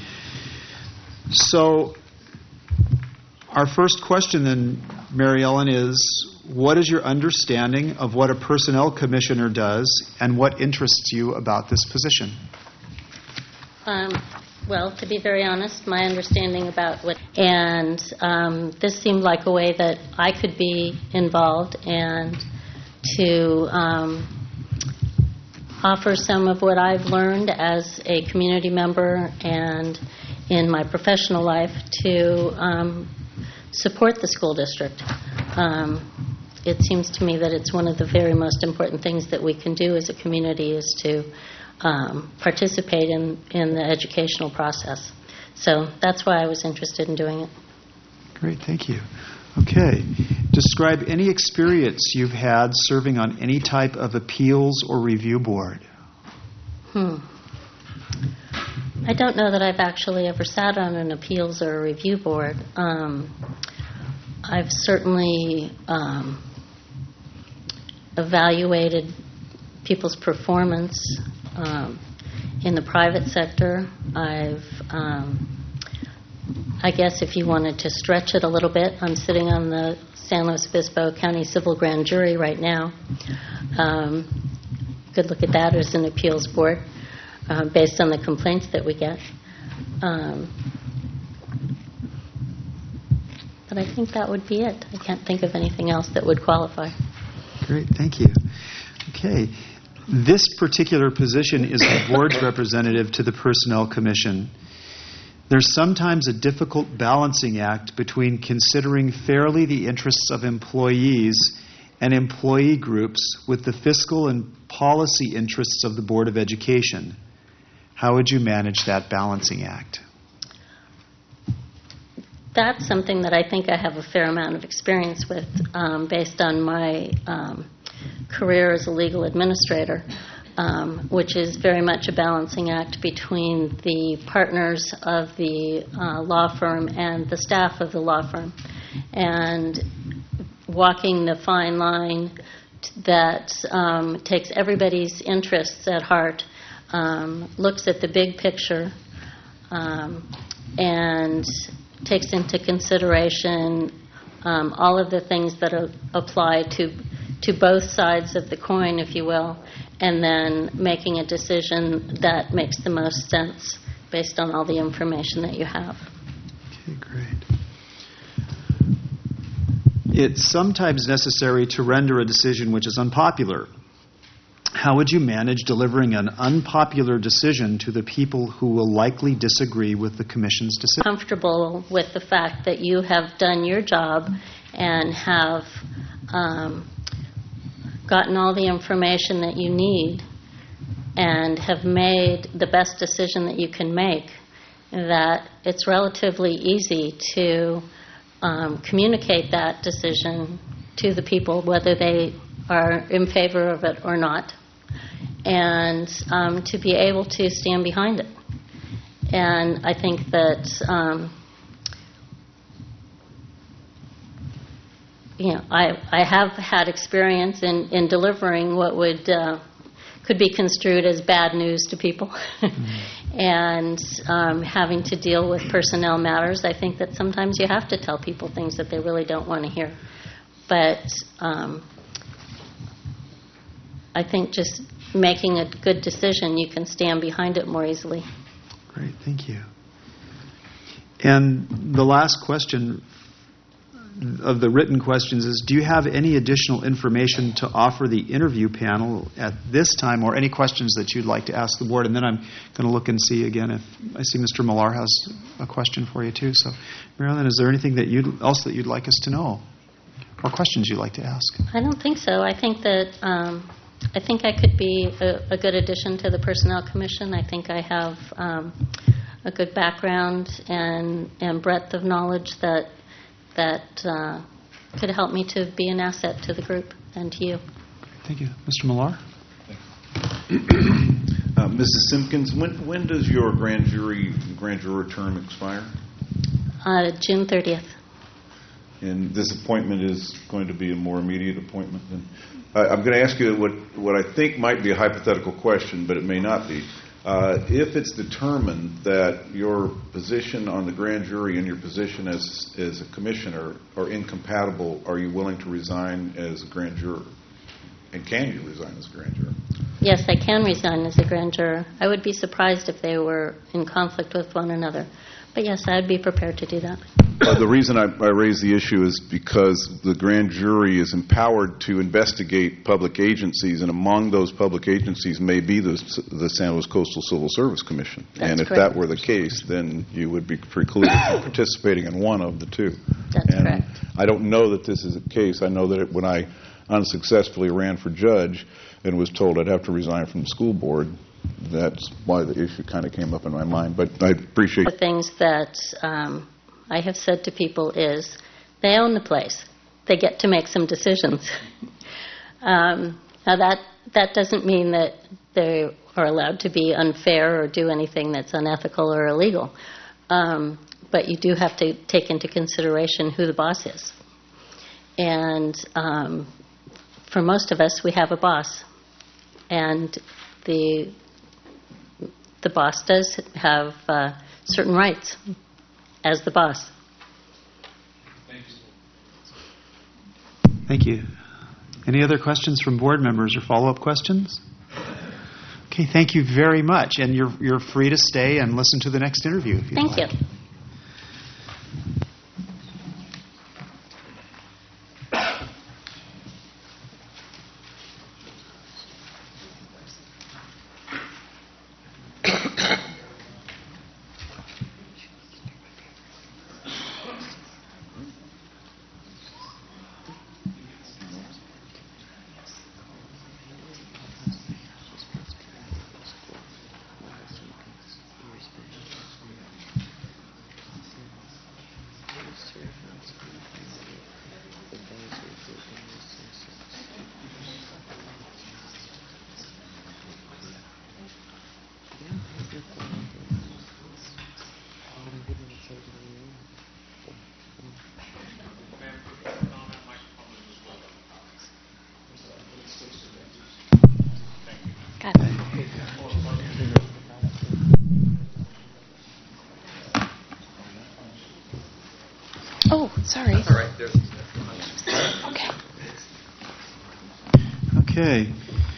Speaker 1: So our first question then, Mary Ellen, is what is your understanding of what a personnel commissioner does and what interests you about this position?
Speaker 14: Well, to be very honest, my understanding about this seemed like a way that I could be involved and to offer some of what I've learned as a community member and in my professional life to support the school district. It seems to me that it's one of the very most important things that we can do as a community is to participate in the educational process. So that's why I was interested in doing it.
Speaker 1: Great, thank you. Okay. Describe any experience you've had serving on any type of appeals or review board.
Speaker 14: I don't know that I've actually ever sat on an appeals or a review board. I've certainly evaluated people's performance in the private sector. I guess if you wanted to stretch it a little bit, I'm sitting on the San Luis Obispo County Civil Grand Jury right now. Could look at that as an appeals board based on the complaints that we get. But I think that would be it. I can't think of anything else that would qualify.
Speaker 1: Great, thank you. Okay. This particular position is the board's representative to the Personnel Commission. There's sometimes a difficult balancing act between considering fairly the interests of employees and employee groups with the fiscal and policy interests of the Board of Education. How would you manage that balancing act?
Speaker 14: That's something that I think I have a fair amount of experience with based on my career as a legal administrator, which is very much a balancing act between the partners of the law firm and the staff of the law firm, and walking the fine line that takes everybody's interests at heart, looks at the big picture, and takes into consideration all of the things that apply to both sides of the coin, if you will, and then making a decision that makes the most sense based on all the information that you have.
Speaker 1: Okay, great. It's sometimes necessary to render a decision which is unpopular. How would you manage delivering an unpopular decision to the people who will likely disagree with the Commission's decision?
Speaker 14: Comfortable with the fact that you have done your job and have gotten all the information that you need and have made the best decision that you can make, that it's relatively easy to communicate that decision to the people, whether they are in favor of it or not, and to be able to stand behind it. And I think that I have had experience in delivering what could be construed as bad news to people, and having to deal with personnel matters. I think that sometimes you have to tell people things that they really don't want to hear. But I think just making a good decision, you can stand behind it more easily.
Speaker 1: Great, thank you. And the last question, of the written questions is, do you have any additional information to offer the interview panel at this time, or any questions that you'd like to ask the board? And then I'm going to look and see again if I see Mr. Millar has a question for you too. So, Marilyn, is there anything that else that you'd like us to know, or questions you'd like to ask?
Speaker 19: I don't think so. I think that I could be a good addition to the Personnel Commission. I think I have a good background and breadth of knowledge that could help me to be an asset to the group and to you.
Speaker 1: Thank you. Mr. Millar?
Speaker 2: Mrs. Simpkins, when does your grand juror term expire?
Speaker 19: June 30th.
Speaker 2: And this appointment is going to be a more immediate appointment? I'm going to ask you what I think might be a hypothetical question, but it may not be. If it's determined that your position on the grand jury and your position as a commissioner are incompatible, are you willing to resign as a grand juror? And can you resign as a grand juror?
Speaker 19: Yes, I can resign as a grand juror. I would be surprised if they were in conflict with one another. But yes, I would be prepared to do that.
Speaker 2: The reason I raise the issue is because the grand jury is empowered to investigate public agencies, and among those public agencies may be the San Luis Coastal Civil Service Commission.
Speaker 19: That's
Speaker 2: and if
Speaker 19: correct.
Speaker 2: that were the case, then you would be precluded from participating in one of the two.
Speaker 19: That's
Speaker 2: and
Speaker 19: correct.
Speaker 2: I don't know that this is the case. I know that when I unsuccessfully ran for judge and was told I'd have to resign from the school board, that's why the issue kind of came up in my mind. But I appreciate
Speaker 19: The things that I have said to people is they own the place. They get to make some decisions. Now that doesn't mean that they are allowed to be unfair or do anything that's unethical or illegal. But you do have to take into consideration who the boss is. And for most of us, we have a boss. And the boss does have certain rights as the boss.
Speaker 1: Thank you. Any other questions from board members or follow-up questions? Okay, thank you very much. And you're free to stay and listen to the next interview if you'd
Speaker 19: Thank
Speaker 1: like.
Speaker 19: you.
Speaker 20: Oh, sorry.
Speaker 9: All right.
Speaker 20: Okay.
Speaker 1: Okay.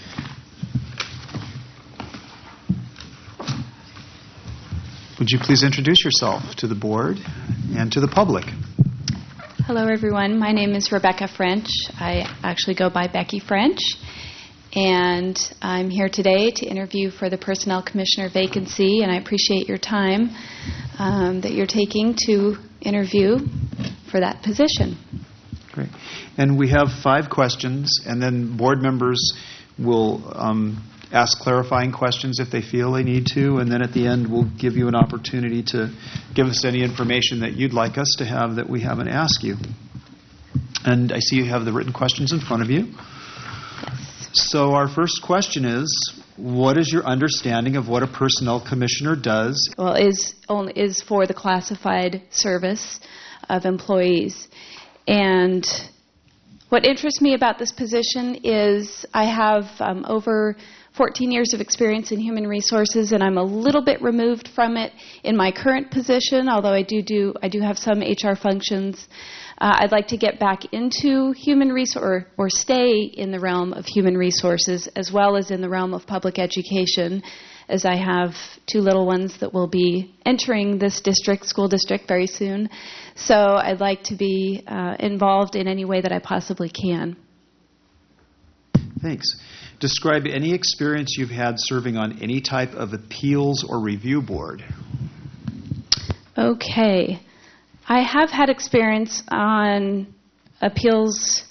Speaker 1: Would you please introduce yourself to the board and to the public?
Speaker 20: Hello, everyone. My name is Rebecca French. I actually go by Becky French. And I'm here today to interview for the Personnel Commissioner vacancy, and I appreciate your time that you're taking to interview for that position.
Speaker 1: Great. And we have 5 questions, and then board members will ask clarifying questions if they feel they need to, and then at the end we'll give you an opportunity to give us any information that you'd like us to have that we haven't asked you. And I see you have the written questions in front of you. So our first question is, what is your understanding of what a personnel commissioner does?
Speaker 20: Well, is for the classified service of employees. And what interests me about this position is I have over 14 years of experience in human resources, and I'm a little bit removed from it in my current position, although I do have some HR functions. I'd like to get back into human resource or stay in the realm of human resources as well as in the realm of public education, as I have 2 little ones that will be entering this school district very soon. So I'd like to be involved in any way that I possibly can.
Speaker 1: Thanks. Describe any experience you've had serving on any type of appeals or review board.
Speaker 20: Okay. I have had experience on appeals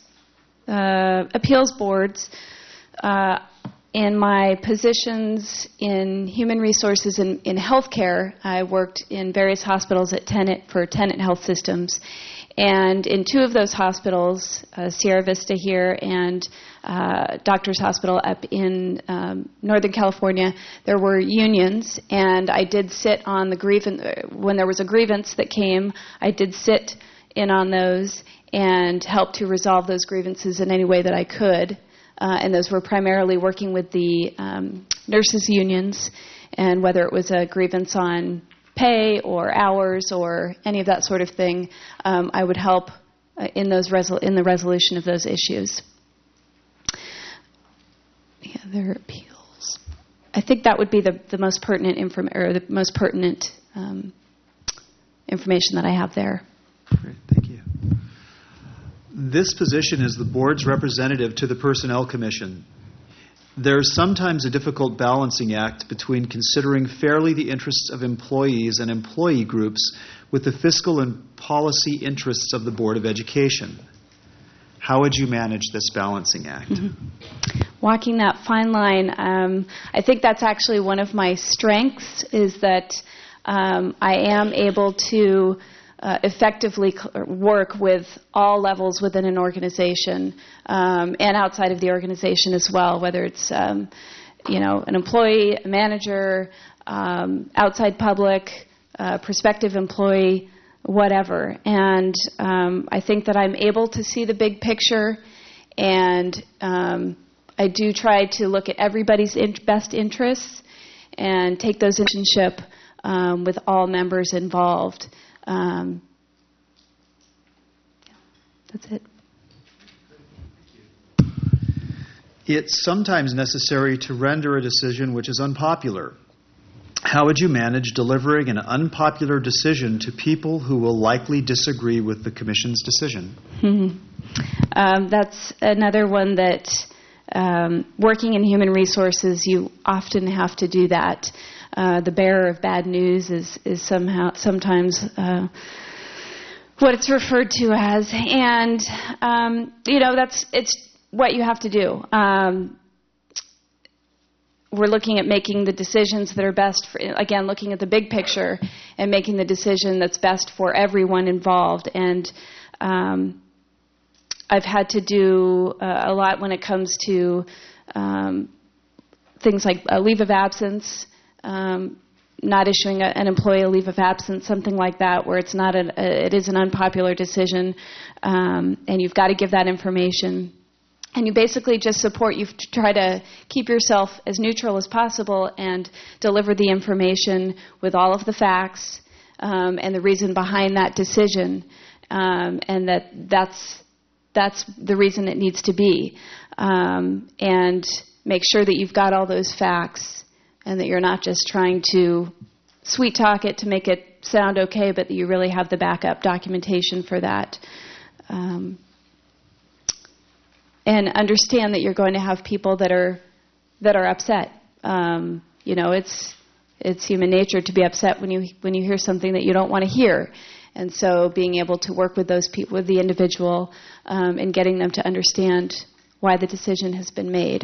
Speaker 20: boards in my positions in human resources in healthcare. I worked in various hospitals for Tenet Health Systems. And in 2 of those hospitals, Sierra Vista here and Doctors Hospital up in Northern California, there were unions, and I did sit on the grievance. When there was a grievance that came, I did sit in on those and help to resolve those grievances in any way that I could. And those were primarily working with the nurses' unions, and whether it was a grievance on pay or hours or any of that sort of thing, I would help in the resolution of those issues. The other appeals, I think that would be the most pertinent information that I have there.
Speaker 1: Great, thank you. This position is the board's representative to the Personnel Commission. There's sometimes a difficult balancing act between considering fairly the interests of employees and employee groups with the fiscal and policy interests of the Board of Education. How would you manage this balancing act?
Speaker 20: Walking that fine line, I think that's actually one of my strengths, is that I am able to effectively work with all levels within an organization and outside of the organization as well, whether it's an employee, a manager, outside public, prospective employee, whatever. And I think that I'm able to see the big picture, and I do try to look at everybody's best interests and take those into relationship with all members involved. That's it.
Speaker 1: It's sometimes necessary to render a decision which is unpopular. How would you manage delivering an unpopular decision to people who will likely disagree with the Commission's decision?
Speaker 20: That's another one that, working in human resources, you often have to do that. The bearer of bad news is sometimes what it's referred to as, and it's what you have to do. We're looking at making the decisions that are best for, again, looking at the big picture and making the decision that's best for everyone involved. And I've had to do a lot when it comes to things like a leave of absence. Not issuing an employee a leave of absence, something like that, where it is an unpopular decision, and you've got to give that information. And you basically just you try to keep yourself as neutral as possible and deliver the information with all of the facts and the reason behind that decision, and that's the reason it needs to be, and make sure that you've got all those facts, and that you're not just trying to sweet talk it to make it sound okay, but that you really have the backup documentation for that. And understand that you're going to have people that are upset. It's human nature to be upset when you hear something that you don't want to hear. And so being able to work with those people, with the individual, and getting them to understand why the decision has been made.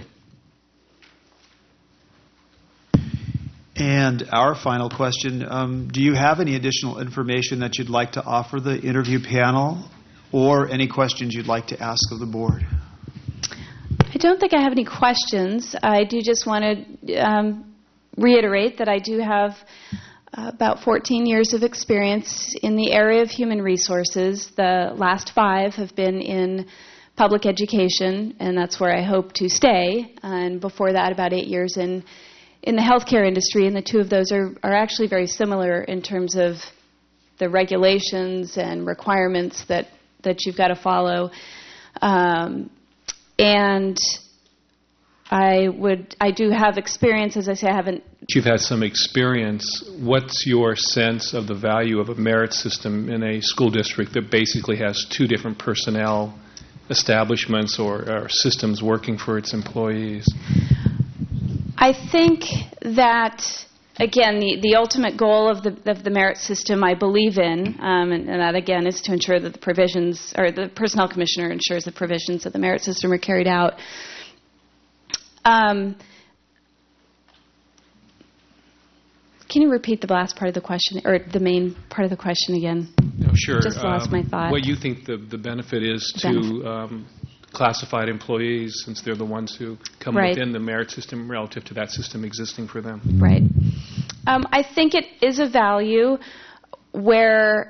Speaker 1: And our final question, do you have any additional information that you'd like to offer the interview panel, or any questions you'd like to ask of the board?
Speaker 20: I don't think I have any questions. I do just want to reiterate that I do have about 14 years of experience in the area of human resources. The last 5 have been in public education, and that's where I hope to stay. And before that, about 8 years in the healthcare industry, and the 2 of those are actually very similar in terms of the regulations and requirements that you've got to follow. And I do have experience. As I say, I haven't.
Speaker 5: You've had some experience. What's your sense of the value of a merit system in a school district that basically has two different personnel establishments or systems working for its employees?
Speaker 20: I think that, again, the ultimate goal of the merit system I believe in, and that, again, is to ensure that the provisions, or the Personnel Commissioner ensures the provisions of the merit system are carried out. Can you repeat the last part of the question, or the main part of the question again?
Speaker 5: No, sure.
Speaker 20: Just lost my thought.
Speaker 5: What you think the benefit is to classified employees, since they're the ones who come within the merit system relative to that system existing for them?
Speaker 20: Right. I think it is a value where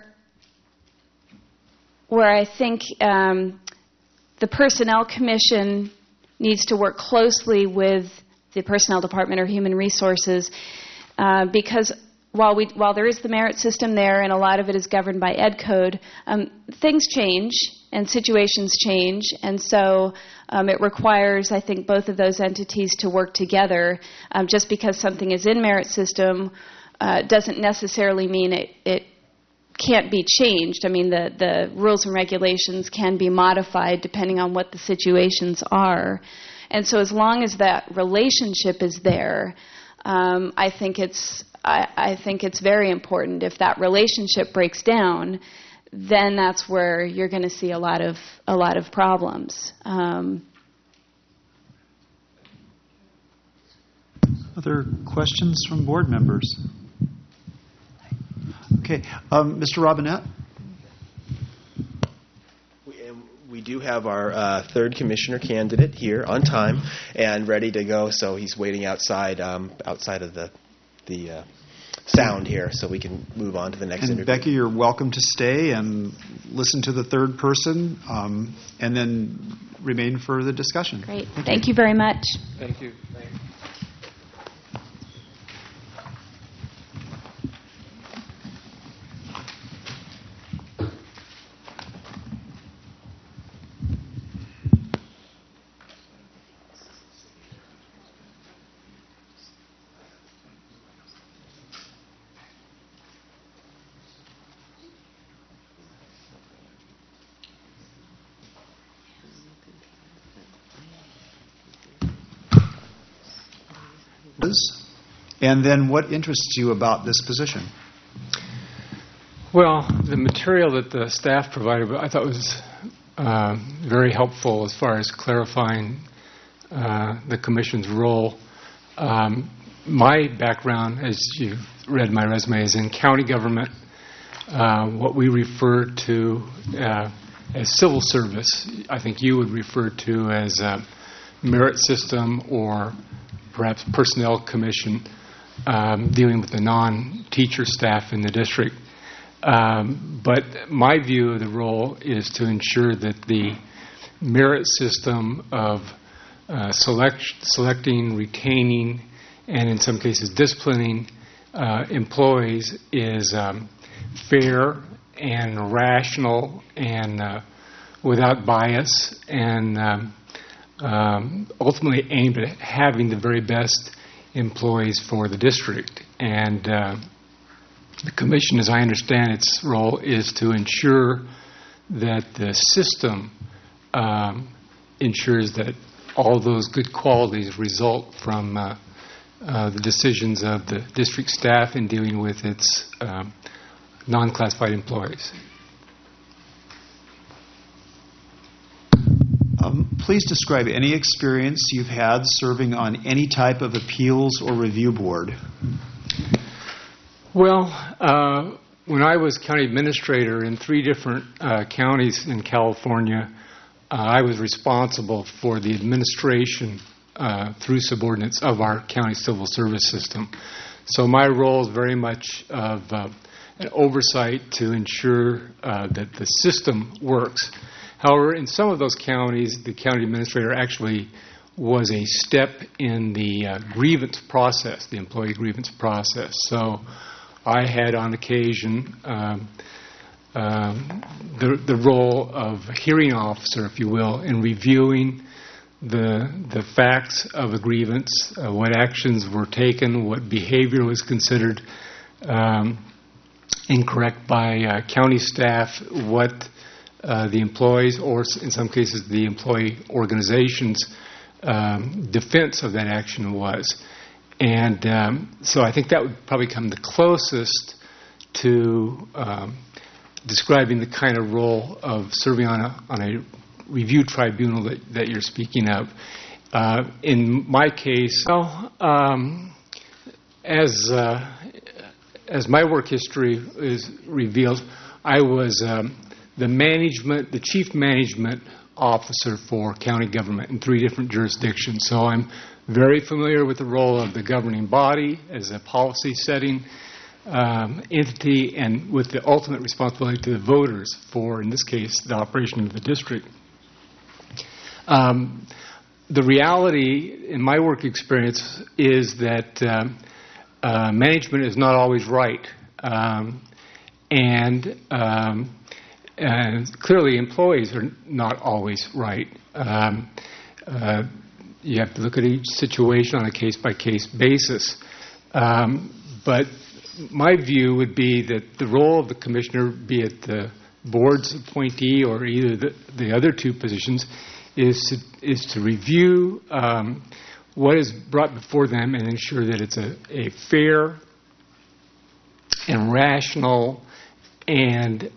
Speaker 20: I think the Personnel Commission needs to work closely with the Personnel Department or Human Resources, because while there is the merit system there and a lot of it is governed by Ed Code, things change and situations change, and so it requires, I think, both of those entities to work together. Just because something is in merit system doesn't necessarily mean it can't be changed. I mean, the rules and regulations can be modified depending on what the situations are. And so as long as that relationship is there, I think it's very important. If that relationship breaks down, then that's where you're going to see a lot of problems.
Speaker 1: Other questions from board members? Okay, Mr. Robinette?
Speaker 18: We do have our third commissioner candidate here on time and ready to go, so he's waiting outside of the sound here, so we can move on to the next interview.
Speaker 1: Becky, you're welcome to stay and listen to the third person, and then remain for the discussion.
Speaker 20: Great. Thank you very much.
Speaker 5: Thank you.
Speaker 1: And then what interests you about this position?
Speaker 5: Well, the material that the staff provided, I thought was very helpful as far as clarifying the Commission's role. My background, as you've read my resume, is in county government, what we refer to as civil service. I think you would refer to as merit system or perhaps personnel commission, dealing with the non-teacher staff in the district. But my view of the role is to ensure that the merit system of selecting, retaining, and in some cases disciplining employees is fair and rational and without bias, and ultimately aimed at having the very best employees for the district. And the Commission, as I understand its role, is to ensure that the system ensures that all those good qualities result from the decisions of the district staff in dealing with its non-classified employees.
Speaker 1: Please describe any experience you've had serving on any type of appeals or review board.
Speaker 5: Well, when I was county administrator in 3 different counties in California, I was responsible for the administration through subordinates of our county civil service system. So my role is very much of an oversight to ensure that the system works. However, in some of those counties, the county administrator actually was a step in the grievance process, the employee grievance process. So I had on occasion the role of hearing officer, if you will, in reviewing the facts of a grievance, what actions were taken, what behavior was considered incorrect by county staff, what the employees, or in some cases the employee organization's defense of that action was. And so I think that would probably come the closest to describing the kind of role of serving on a review tribunal that you're speaking of. In my case, as my work history is revealed, I was the chief management officer for county government in 3 different jurisdictions. So I'm very familiar with the role of the governing body as a policy-setting entity, and with the ultimate responsibility to the voters for, in this case, the operation of the district. The reality in my work experience is that management is not always right, and clearly employees are not always right. You have to look at each situation on a case-by-case basis. But my view would be that the role of the commissioner, be it the board's appointee or either the other 2 positions, is to review what is brought before them and ensure that it's a fair and rational and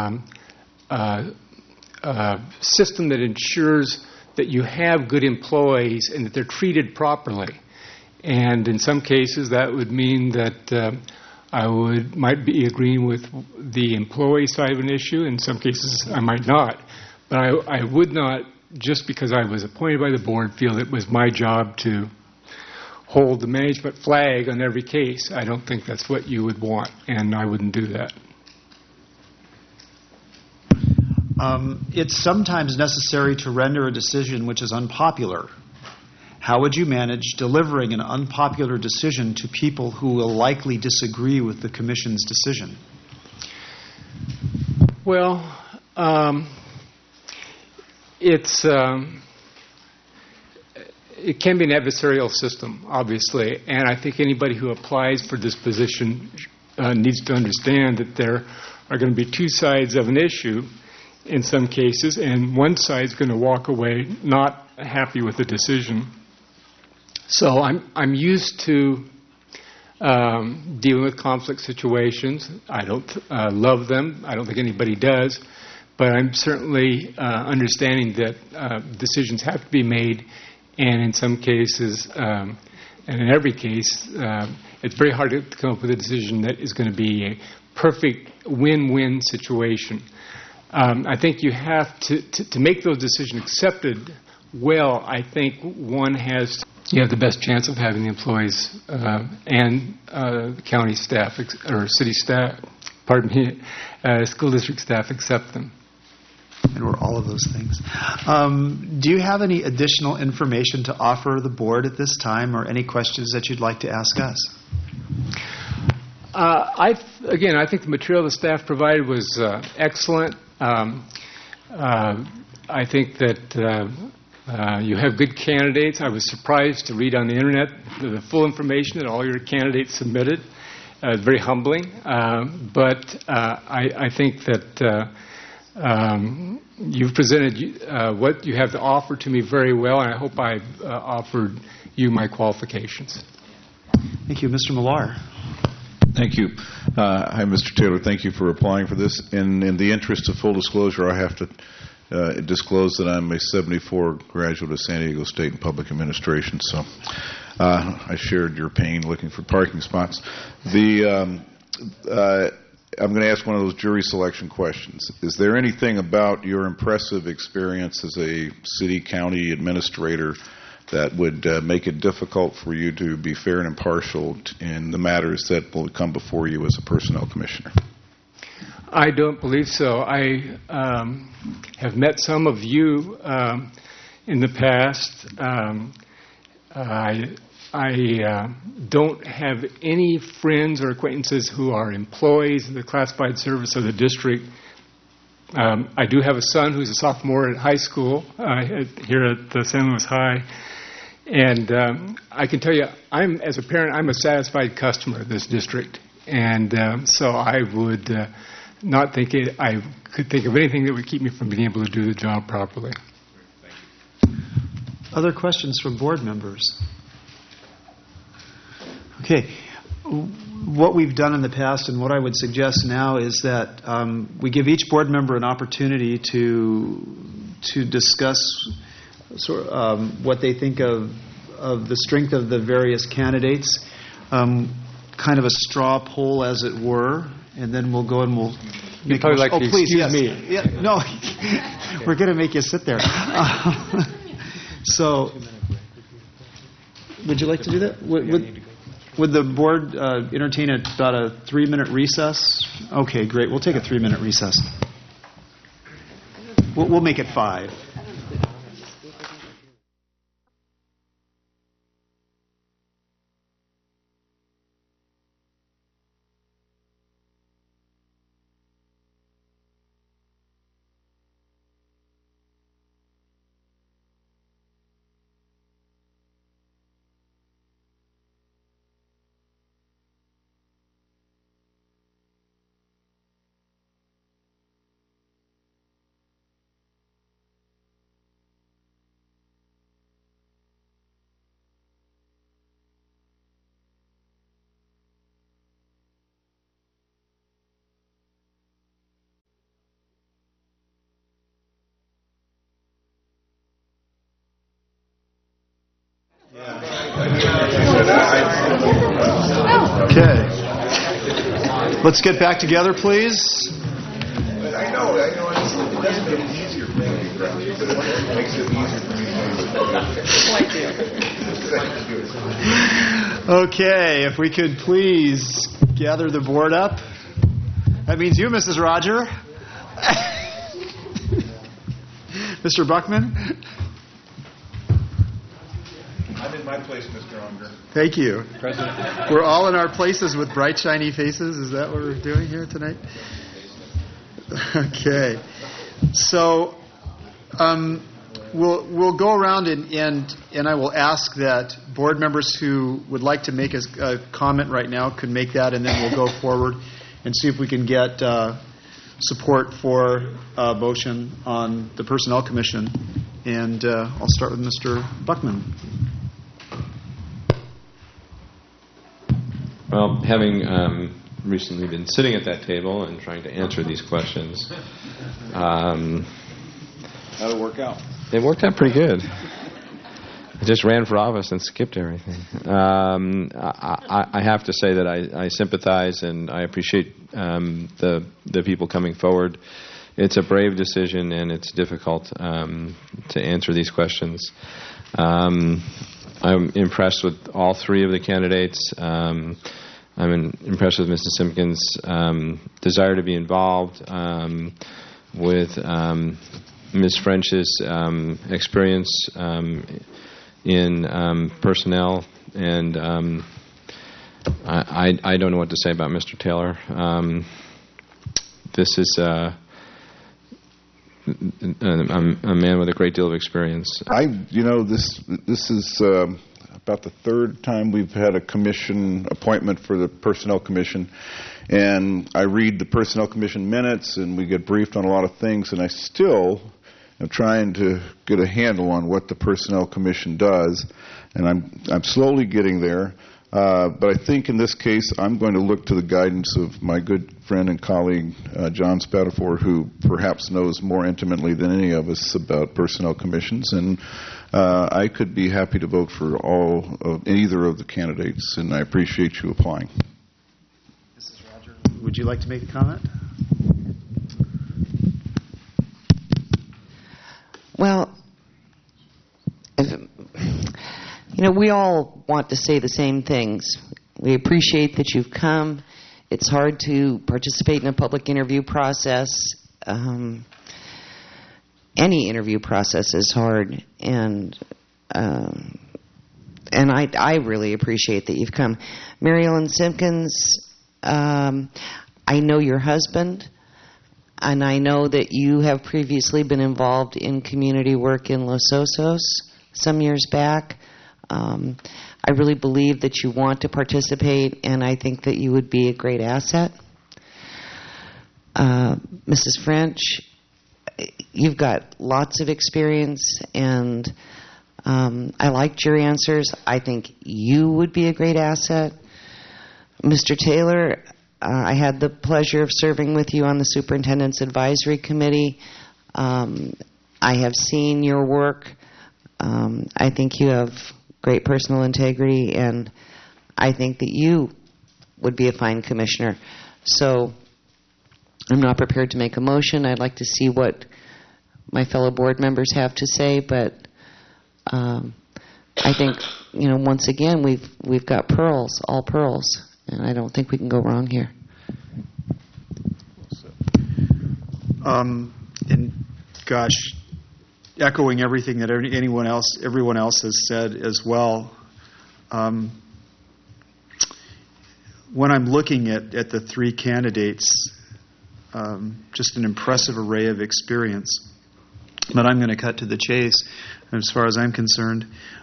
Speaker 5: system that ensures that you have good employees and that they're treated properly. And in some cases, that would mean that I might be agreeing with the employee side of an issue. In some cases, I might not. But I would not, just because I was appointed by the board, feel it was my job to hold the management flag on every case. I don't think that's what you would want, and I wouldn't do that.
Speaker 1: It's sometimes necessary to render a decision which is unpopular. How would you manage delivering an unpopular decision to people who will likely disagree with the Commission's decision?
Speaker 5: Well, it can be an adversarial system, obviously, and I think anybody who applies for this position needs to understand that there are going to be 2 sides of an issue in some cases, and one side is going to walk away not happy with the decision. So I'm used to dealing with conflict situations. I don't love them. I don't think anybody does. But I'm certainly understanding that decisions have to be made, and in some cases, and in every case, it's very hard to come up with a decision that is going to be a perfect win-win situation. I think you have to make those decisions accepted well. I think you have the best chance of having the employees and county staff or city staff, school district staff accept them.
Speaker 1: And we're all of those things. Do you have any additional information to offer the board at this time, or any questions that you'd like to ask us?
Speaker 5: I think the material the staff provided was excellent. I think that you have good candidates. I was surprised to read on the Internet the full information that all your candidates submitted. Very humbling. But I think that you've presented what you have to offer to me very well, and I hope I've offered you my qualifications.
Speaker 1: Thank you. Mr. Millar.
Speaker 2: Thank you. Hi, Mr. Taylor. Thank you for applying for this. In the interest of full disclosure, I have to disclose that I'm a 74 graduate of San Diego State in Public Administration, so I shared your pain looking for parking spots. I'm going to ask one of those jury selection questions. Is there anything about your impressive experience as a city, county administrator that would make it difficult for you to be fair and impartial in the matters that will come before you as a personnel commissioner?
Speaker 5: I don't believe so. I have met some of you in the past. I don't have any friends or acquaintances who are employees of the classified service of the district I do have a son who's a sophomore at high school here at San Luis High. And I can tell you, as a parent, I'm a satisfied customer of this district. And so I would not think I could think of anything that would keep me from being able to do the job properly.
Speaker 1: Other questions from board members? Okay. What we've done in the past and what I would suggest now is that we give each board member an opportunity to discuss what they think of the strength of the various candidates, kind of a straw poll, as it were, and then we'll go and we'll make
Speaker 5: probably like to
Speaker 1: please,
Speaker 5: excuse
Speaker 1: yes.
Speaker 5: me.
Speaker 1: Yeah, no, we're going to make you sit there. So, would you like to do that? Would the board entertain about a 3-minute recess? Okay, great. We'll take a 3-minute recess. We'll make it 5. Okay. Let's get back together, please.
Speaker 2: I know. It doesn't get it easier for me, but it makes it easier for me.
Speaker 1: Okay, if we could please gather the board up. That means you, Mrs. Roger. Mr. Buckman.
Speaker 2: I'm in my place, Mr. Unger.
Speaker 1: Thank you.
Speaker 2: President.
Speaker 1: We're all in our places with bright, shiny faces. Is that what we're doing here tonight? Okay. So we'll go around and I will ask that board members who would like to make a comment right now could make that, and then we'll go forward and see if we can get support for a motion on the Personnel Commission. And I'll start with Mr. Buckman.
Speaker 21: Well, having recently been sitting at that table and trying to answer these questions,
Speaker 2: how'd it work out?
Speaker 21: It worked out pretty good. I just ran for office and skipped everything. I have to say that I sympathize and I appreciate the people coming forward. It's a brave decision and it's difficult to answer these questions. I'm impressed with all 3 of the candidates. I'm impressed with Mrs. Simpkins' desire to be involved, with Ms. French's experience in personnel, and I don't know what to say about Mr. Taylor. This is a man with a great deal of experience.
Speaker 2: This is about the 3rd time we've had a commission appointment for the Personnel Commission, and I read the Personnel Commission minutes, and we get briefed on a lot of things, and I still am trying to get a handle on what the Personnel Commission does, and I'm slowly getting there. But I think in this case, I'm going to look to the guidance of my good friend and colleague, John Spatafor, who perhaps knows more intimately than any of us about personnel commissions. And I could be happy to vote for either of the candidates, and I appreciate you applying.
Speaker 1: Mrs. Roger, would you like to make a comment?
Speaker 17: Well, we all want to say the same things. We appreciate that you've come. It's hard to participate in a public interview process. Any interview process is hard, and I really appreciate that you've come. Mary Ellen Simpkins, I know your husband. And I know that you have previously been involved in community work in Los Osos some years back. I really believe that you want to participate, and I think that you would be a great asset. Mrs. French, you've got lots of experience, and I liked your answers. I think you would be a great asset. Mr. Taylor, I had the pleasure of serving with you on the Superintendent's Advisory Committee. I have seen your work. I think you have great personal integrity, and I think that you would be a fine commissioner. So I'm not prepared to make a motion. I'd like to see what my fellow board members have to say, but I think, once again, we've got pearls, all pearls, and I don't think we can go wrong here.
Speaker 1: And gosh, echoing everything that everyone else has said as well. When I'm looking at the three candidates, just an impressive array of experience. But I'm going to cut to the chase as far as I'm concerned.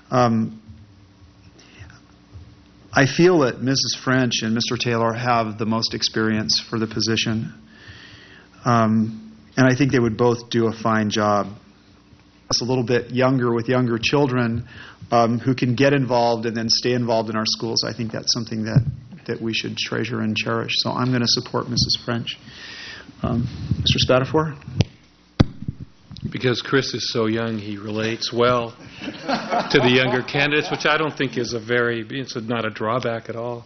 Speaker 1: I feel that Mrs. French and Mr. Taylor have the most experience for the position. And I think they would both do a fine job. Us a little bit younger with younger children who can get involved and then stay involved in our schools. I think that's something that we should treasure and cherish. So I'm going to support Mrs. French. Mr. Spatafor?
Speaker 8: Because Chris is so young, he relates well to the younger candidates, which I don't think is it's not a drawback at all.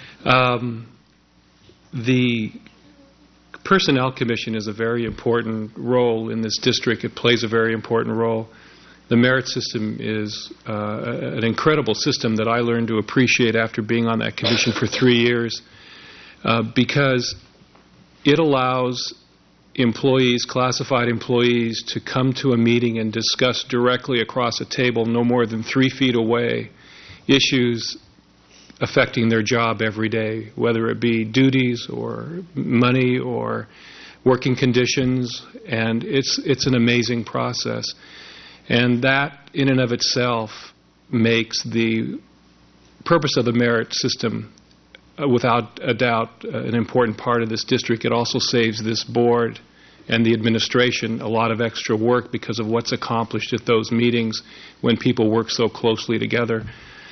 Speaker 8: The Personnel Commission is a very important role in this district. It plays a very important role. The merit system is an incredible system that I learned to appreciate after being on that commission for 3 years, because it allows employees, classified employees, to come to a meeting and discuss directly across a table no more than 3 feet away issues affecting their job every day, whether it be duties or money or working conditions, and it's an amazing process. And that, in and of itself, makes the purpose of the merit system, without a doubt, an important part of this district. It also saves this board and the administration a lot of extra work because of what's accomplished at those meetings when people work so closely together.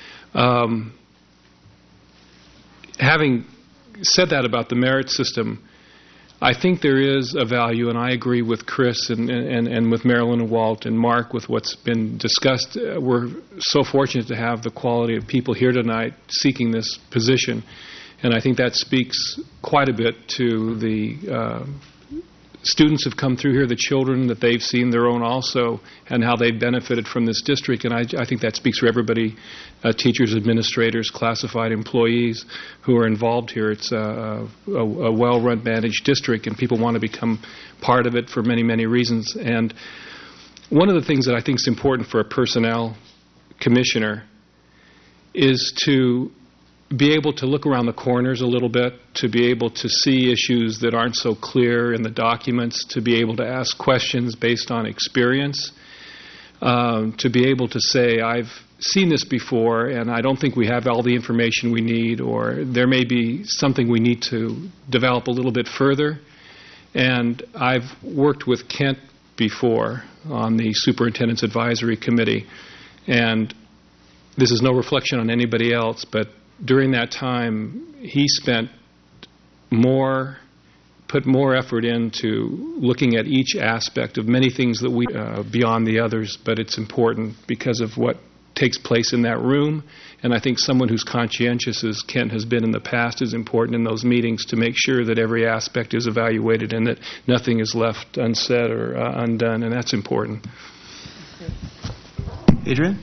Speaker 8: Having said that about the merit system, I think there is a value, and I agree with Chris and with Marilyn and Walt and Mark with what's been discussed. We're so fortunate to have the quality of people here tonight seeking this position, and I think that speaks quite a bit to the students who've come through here, the children that they've seen their own also, and how they've benefited from this district. And I think that speaks for everybody, teachers, administrators, classified employees who are involved here. It's a well-run, managed district, and people want to become part of it for many, many reasons. And one of the things that I think is important for a personnel commissioner is to be able to look around the corners a little bit, to be able to see issues that aren't so clear in the documents, to be able to ask questions based on experience, to be able to say, I've seen this before and I don't think we have all the information we need, or there may be something we need to develop a little bit further. And I've worked with Kent before on the Superintendent's Advisory Committee, and this is no reflection on anybody else, but during that time, he put more effort into looking at each aspect of many things that we beyond the others, but it's important because of what takes place in that room. And I think someone who's conscientious, as Kent has been in the past, is important in those meetings to make sure that every aspect is evaluated and that nothing is left unsaid or undone, and that's important.
Speaker 1: Adrian?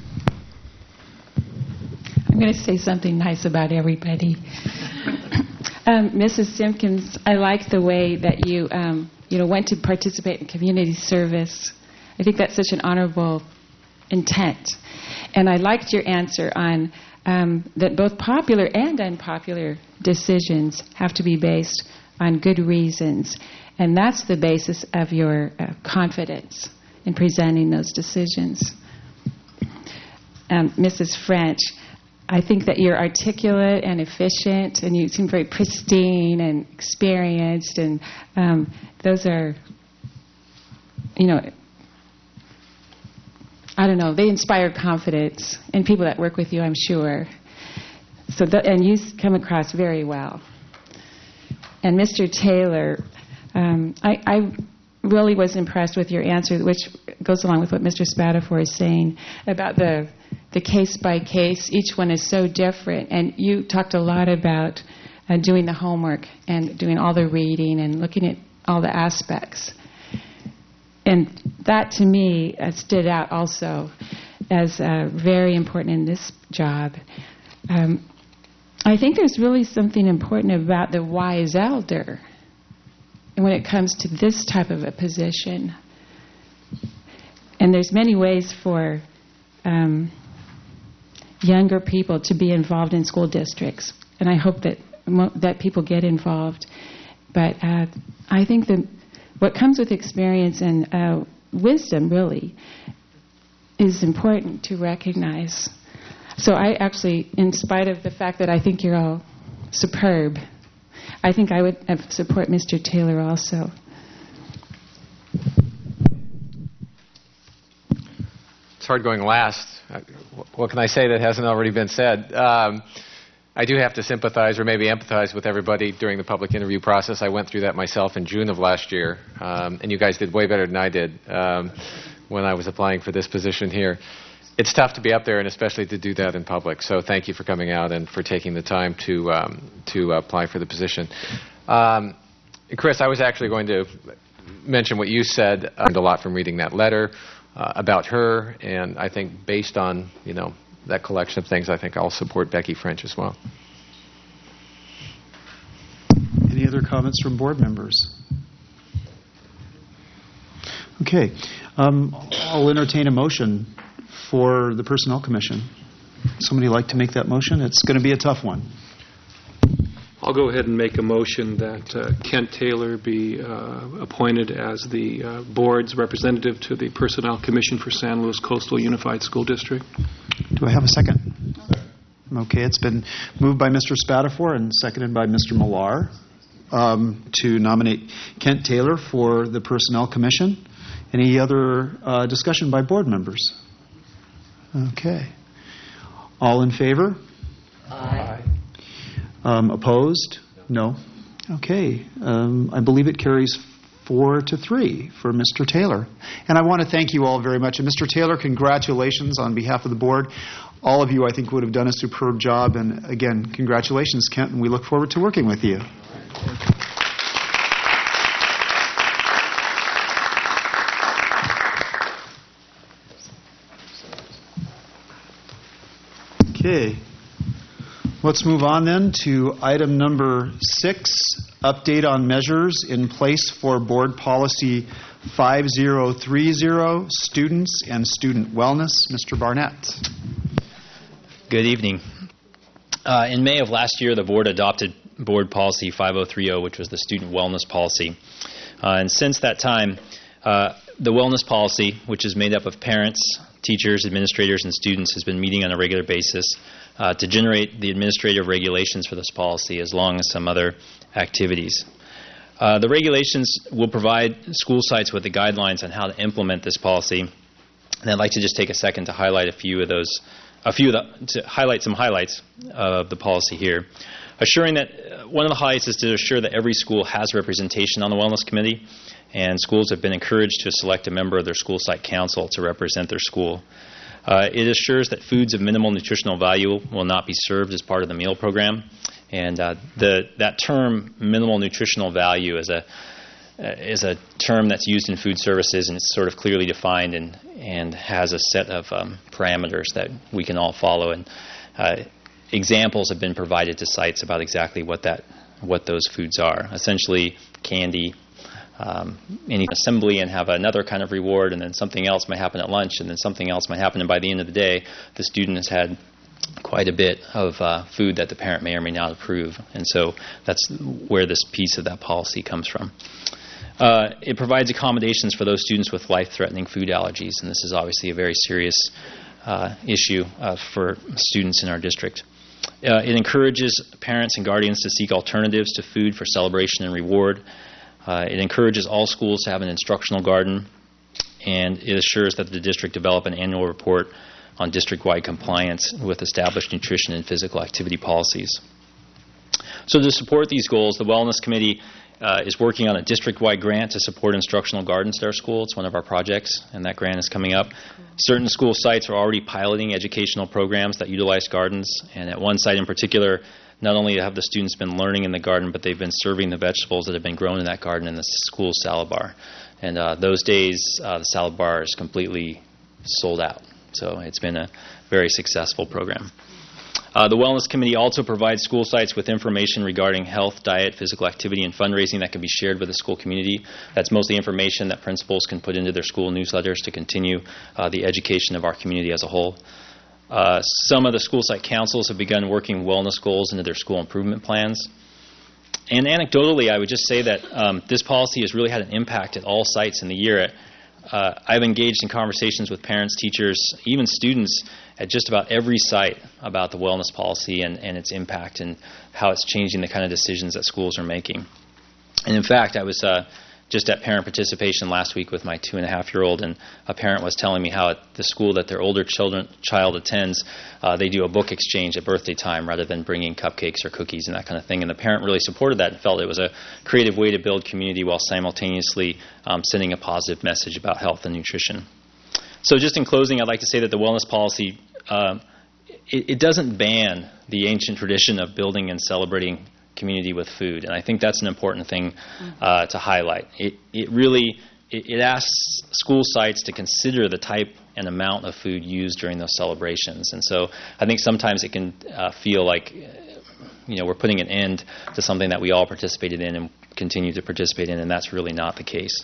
Speaker 7: I'm going to say something nice about everybody. Mrs. Simpkins, I like the way that you, went to participate in community service. I think that's such an honorable intent. And I liked your answer on that both popular and unpopular decisions have to be based on good reasons. And that's the basis of your confidence in presenting those decisions. Mrs. French, I think that you're articulate and efficient, and you seem very pristine and experienced, and those are, I don't know, they inspire confidence in people that work with you, I'm sure. And you come across very well. And Mr. Taylor, I really was impressed with your answer, which goes along with what Mr. Spatafor is saying about the case by case. Each one is so different. And you talked a lot about doing the homework and doing all the reading and looking at all the aspects. And that, to me, stood out also as very important in this job. I think there's really something important about the wise elder when it comes to this type of a position. And there's many ways for younger people to be involved in school districts. And I hope that people get involved. But I think that what comes with experience and wisdom, really, is important to recognize. So I actually, in spite of the fact that I think you're all superb, I think I would support Mr. Taylor also.
Speaker 9: It's hard going last. What can I say that hasn't already been said? I do have to sympathize or maybe empathize with everybody during the public interview process. I went through that myself in June of last year, and you guys did way better than I did when I was applying for this position here. It's tough to be up there, and especially to do that in public. So thank you for coming out and for taking the time to apply for the position. Chris, I was actually going to mention what you said. I learned a lot from reading that letter about her, and I think based on that collection of things, I think I'll support Becky French as well.
Speaker 1: Any other comments from board members? Okay. I'll entertain a motion for the Personnel Commission. Somebody like to make that motion? It's going to be a tough one.
Speaker 8: I'll go ahead and make a motion that Kent Taylor be appointed as the board's representative to the Personnel Commission for San Luis Coastal Unified School District.
Speaker 1: Do I have a second? Okay, it's been moved by Mr. Spatafor and seconded by Mr. Millar to nominate Kent Taylor for the Personnel Commission. Any other discussion by board members? Okay. All in favor?
Speaker 9: Aye.
Speaker 1: Opposed? No. Okay. I believe it carries 4-3 for Mr. Taylor. And I want to thank you all very much. And Mr. Taylor, congratulations on behalf of the board. All of you, I think, would have done a superb job. And again, congratulations, Kent, and we look forward to working with you. Okay. Let's move on then to item number 6, update on measures in place for Board Policy 5030, Students and Student Wellness. Mr. Barnett.
Speaker 12: Good evening. In May of last year, the board adopted Board Policy 5030, which was the student wellness policy. And since that time, the wellness policy, which is made up of parents, teachers, administrators, and students, has been meeting on a regular basis to generate the administrative regulations for this policy, as long as some other activities. The regulations will provide school sites with the guidelines on how to implement this policy. And I'd like to just take a second to highlight to highlight some highlights of the policy here. Assuring that one of the highlights is to assure that every school has representation on the Wellness Committee, and schools have been encouraged to select a member of their school site council to represent their school. It assures that foods of minimal nutritional value will not be served as part of the meal program. And that term, minimal nutritional value, is a term that's used in food services, and it's sort of clearly defined and has a set of parameters that we can all follow. And examples have been provided to sites about exactly what those foods are. Essentially, candy, any assembly, and have another kind of reward, and then something else might happen at lunch, and then something else might happen, and by the end of the day, the student has had quite a bit of food that the parent may or may not approve. And so that's where this piece of that policy comes from. It provides accommodations for those students with life-threatening food allergies, and this is obviously a very serious issue for students in our district. It encourages parents and guardians to seek alternatives to food for celebration and reward. It encourages all schools to have an instructional garden, and it assures that the district develop an annual report on district-wide compliance with established nutrition and physical activity policies. So to support these goals, the Wellness Committee is working on a district-wide grant to support instructional gardens at our school. It's one of our projects, and that grant is coming up. Certain school sites are already piloting educational programs that utilize gardens, and at one site in particular, not only have the students been learning in the garden, but they've been serving the vegetables that have been grown in that garden in the school salad bar. And those days, the salad bar is completely sold out. So it's been a very successful program. The Wellness Committee also provides school sites with information regarding health, diet, physical activity, and fundraising that can be shared with the school community. That's mostly information that principals can put into their school newsletters to continue the education of our community as a whole. Some of the school site councils have begun working wellness goals into their school improvement plans. And anecdotally, I would just say that this policy has really had an impact at all sites in the year. I've engaged in conversations with parents, teachers, even students at just about every site about the wellness policy and its impact and how it's changing the kind of decisions that schools are making. And in fact, I was just at parent participation last week with my 2.5-year-old, and a parent was telling me how at the school that their older child attends, they do a book exchange at birthday time rather than bringing cupcakes or cookies and that kind of thing. And the parent really supported that and felt it was a creative way to build community while simultaneously sending a positive message about health and nutrition. So just in closing, I'd like to say that the wellness policy, it doesn't ban the ancient tradition of building and celebrating community with food, and I think that's an important thing to highlight. It really asks school sites to consider the type and amount of food used during those celebrations, and so I think sometimes it can feel like we're putting an end to something that we all participated in and continue to participate in, and that's really not the case.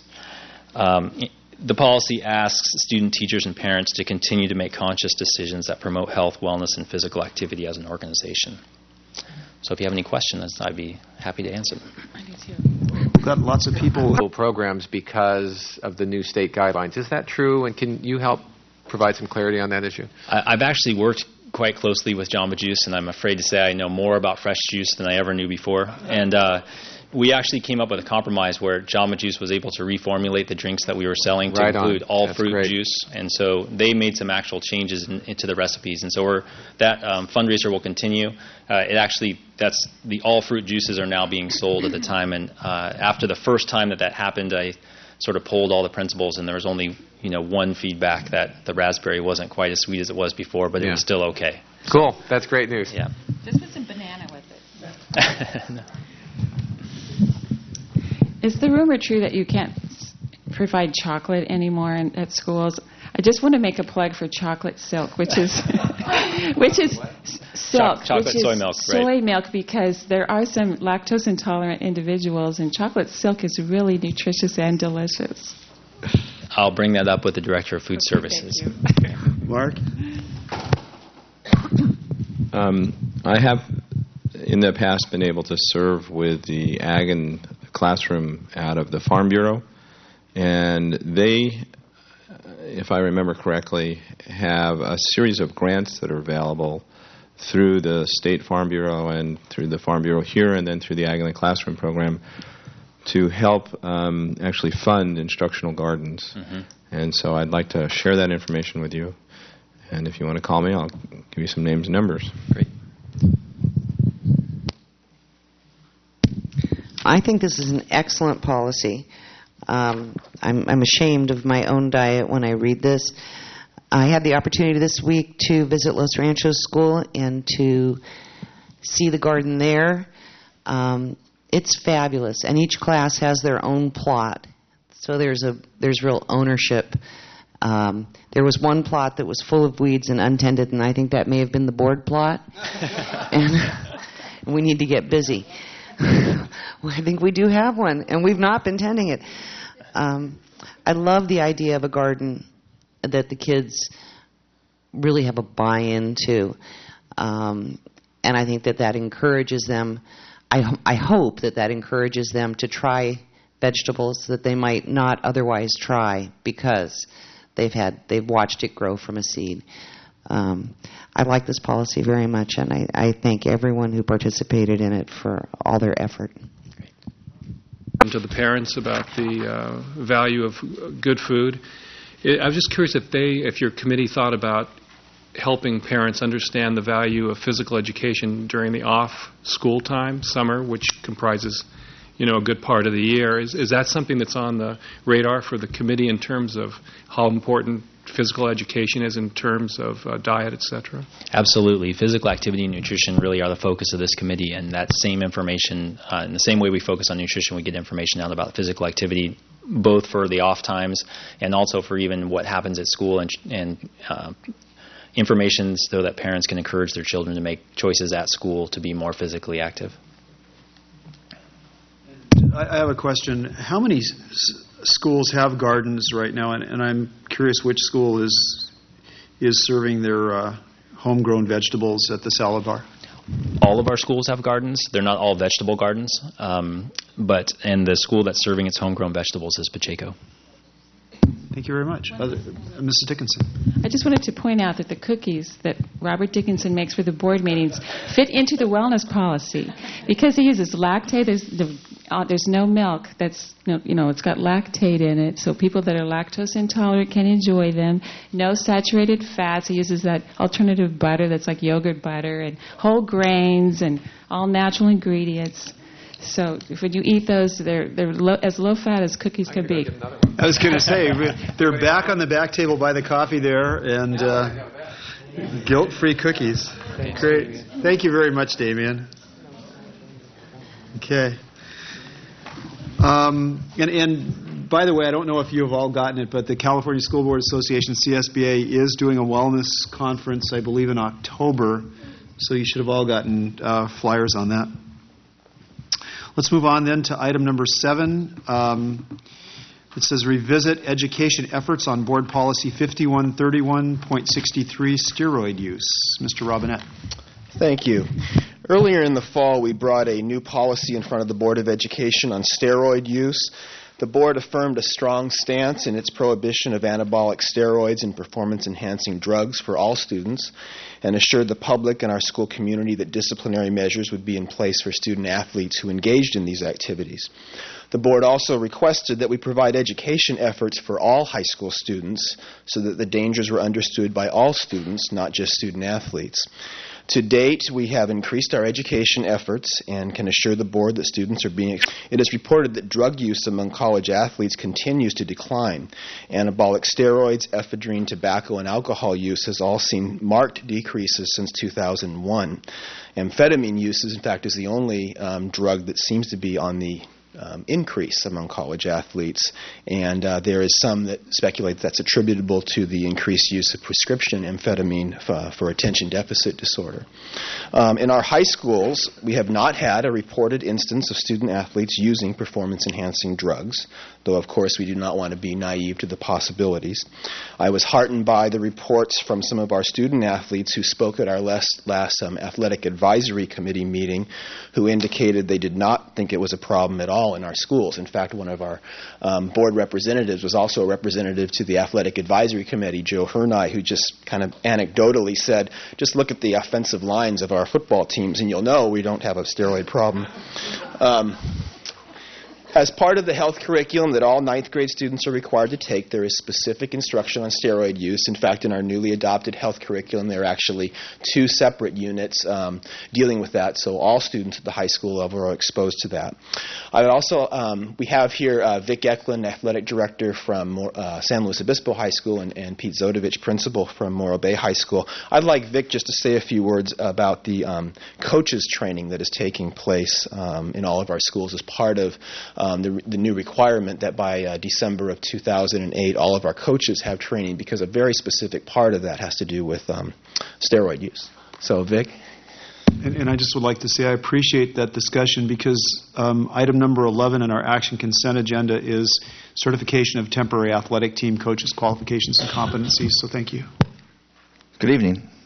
Speaker 12: The policy asks student teachers and parents to continue to make conscious decisions that promote health, wellness, and physical activity as an organization. So if you have any questions, I'd be happy to answer them.
Speaker 7: I do too.
Speaker 1: We've got lots of people.
Speaker 9: Programs because of the new state guidelines. Is that true? And can you help provide some clarity on that issue?
Speaker 12: I've actually worked quite closely with Jamba Juice, and I'm afraid to say I know more about fresh juice than I ever knew before. And we actually came up with a compromise where Jamba Juice was able to reformulate the drinks that we were selling to include all fruit juice, and so they made some actual changes into the recipes, and so that fundraiser will continue. That's the all fruit juices are now being sold at the time, and after the first time that happened, I sort of polled all the principals, and there was only one feedback that the raspberry wasn't quite as sweet as it was before, but it was still okay.
Speaker 9: Cool, that's great news.
Speaker 12: Yeah.
Speaker 7: Just put some banana with it.
Speaker 12: No.
Speaker 7: Is the rumor true that you can't provide chocolate anymore at schools? I just want to make a plug for chocolate silk, which is silk,
Speaker 12: chocolate
Speaker 7: which is
Speaker 12: soy milk, right?
Speaker 7: Soy milk, because there are some lactose intolerant individuals, and chocolate silk is really nutritious and delicious.
Speaker 12: I'll bring that up with the Director of Food Services.
Speaker 1: Mark?
Speaker 21: I have, in the past, been able to serve with the Ag and classroom out of the Farm Bureau, and they, if I remember correctly, have a series of grants that are available through the State Farm Bureau and through the Farm Bureau here, and then through the Ag and Classroom program to help actually fund instructional gardens. Mm-hmm. And so I'd like to share that information with you, and if you want to call me, I'll give you some names and numbers.
Speaker 12: Great.
Speaker 17: I think this is an excellent policy. I'm ashamed of my own diet when I read this. I had the opportunity this week to visit Los Ranchos School and to see the garden there. It's fabulous, and each class has their own plot, so there's real ownership. There was one plot that was full of weeds and untended, and I think that may have been the board plot. And we need to get busy. Well, I think we do have one, and we've not been tending it. I love the idea of a garden that the kids really have a buy-in to. And I think that encourages them. I hope that encourages them to try vegetables that they might not otherwise try because they've watched it grow from a seed. I like this policy very much, and I thank everyone who participated in it for all their effort.
Speaker 8: To the parents about the value of good food. I was just curious if your committee thought about helping parents understand the value of physical education during the off-school time, summer, which comprises, a good part of the year. Is that something that's on the radar for the committee in terms of how important physical education is in terms of diet, et cetera?
Speaker 12: Absolutely. Physical activity and nutrition really are the focus of this committee, and that same information, in the same way we focus on nutrition, we get information out about physical activity, both for the off times and also for even what happens at school and information so that parents can encourage their children to make choices at school to be more physically active.
Speaker 1: I have a question. How many schools have gardens right now? And I'm curious which school is serving their homegrown vegetables at the salad bar.
Speaker 12: All of our schools have gardens. They're not all vegetable gardens, but the school that's serving its homegrown vegetables is Pacheco.
Speaker 1: Thank you very much. Mrs. Dickinson.
Speaker 7: I just wanted to point out that the cookies that Robert Dickinson makes for the board meetings fit into the wellness policy because he uses lactate. There's no milk that's, it's got lactate in it, so people that are lactose intolerant can enjoy them. No saturated fats. He uses that alternative butter that's like yogurt butter and whole grains and all natural ingredients. So when you eat those, they're as low fat as cookies can be.
Speaker 1: I was going to say, they're back on the back table by the coffee there, and guilt-free cookies. Great. Thank you very much, Damien. Okay. And by the way, I don't know if you have all gotten it, but the California School Board Association, CSBA, is doing a wellness conference, I believe, in October. So you should have all gotten flyers on that. Let's move on then to item number 7. It says revisit education efforts on board policy 5131.63, steroid use. Mr. Robinette.
Speaker 18: Thank you. Earlier in the fall, we brought a new policy in front of the Board of Education on steroid use. The board affirmed a strong stance in its prohibition of anabolic steroids and performance-enhancing drugs for all students, and assured the public and our school community that disciplinary measures would be in place for student athletes who engaged in these activities. The board also requested that we provide education efforts for all high school students so that the dangers were understood by all students, not just student athletes. To date, we have increased our education efforts and can assure the board that students are being. It is reported that drug use among college athletes continues to decline. Anabolic steroids, ephedrine, tobacco, and alcohol use has all seen marked decreases since 2001. Amphetamine use, in fact, is the only drug that seems to be on the increase among college athletes, and there is some that speculate that's attributable to the increased use of prescription amphetamine for attention deficit disorder. In our high schools, we have not had a reported instance of student athletes using performance-enhancing drugs, though of course we do not want to be naive to the possibilities. I was heartened by the reports from some of our student athletes who spoke at our last athletic advisory committee meeting, who indicated they did not think it was a problem at all in our schools. In fact, one of our board representatives was also a representative to the athletic advisory committee, Joe Hernai, who just kind of anecdotally said, just look at the offensive lines of our football teams and you'll know we don't have a steroid problem. As part of the health curriculum that all 9th grade students are required to take, there is specific instruction on steroid use. In fact, in our newly adopted health curriculum, there are actually 2 separate units dealing with that, so all students at the high school level are exposed to that. I would also, we have here Vic Eklund, athletic director from San Luis Obispo High School, and Pete Zodovich, principal from Morro Bay High School. I'd like Vic just to say a few words about the coaches training that is taking place in all of our schools as part of the new requirement that by December of 2008, all of our coaches have training, because a very specific part of that has to do with steroid use. So, Vic?
Speaker 1: And I just would like to say I appreciate that discussion, because item number 11 in our action consent agenda is certification of temporary athletic team coaches' qualifications and competencies. So thank you.
Speaker 6: Good evening.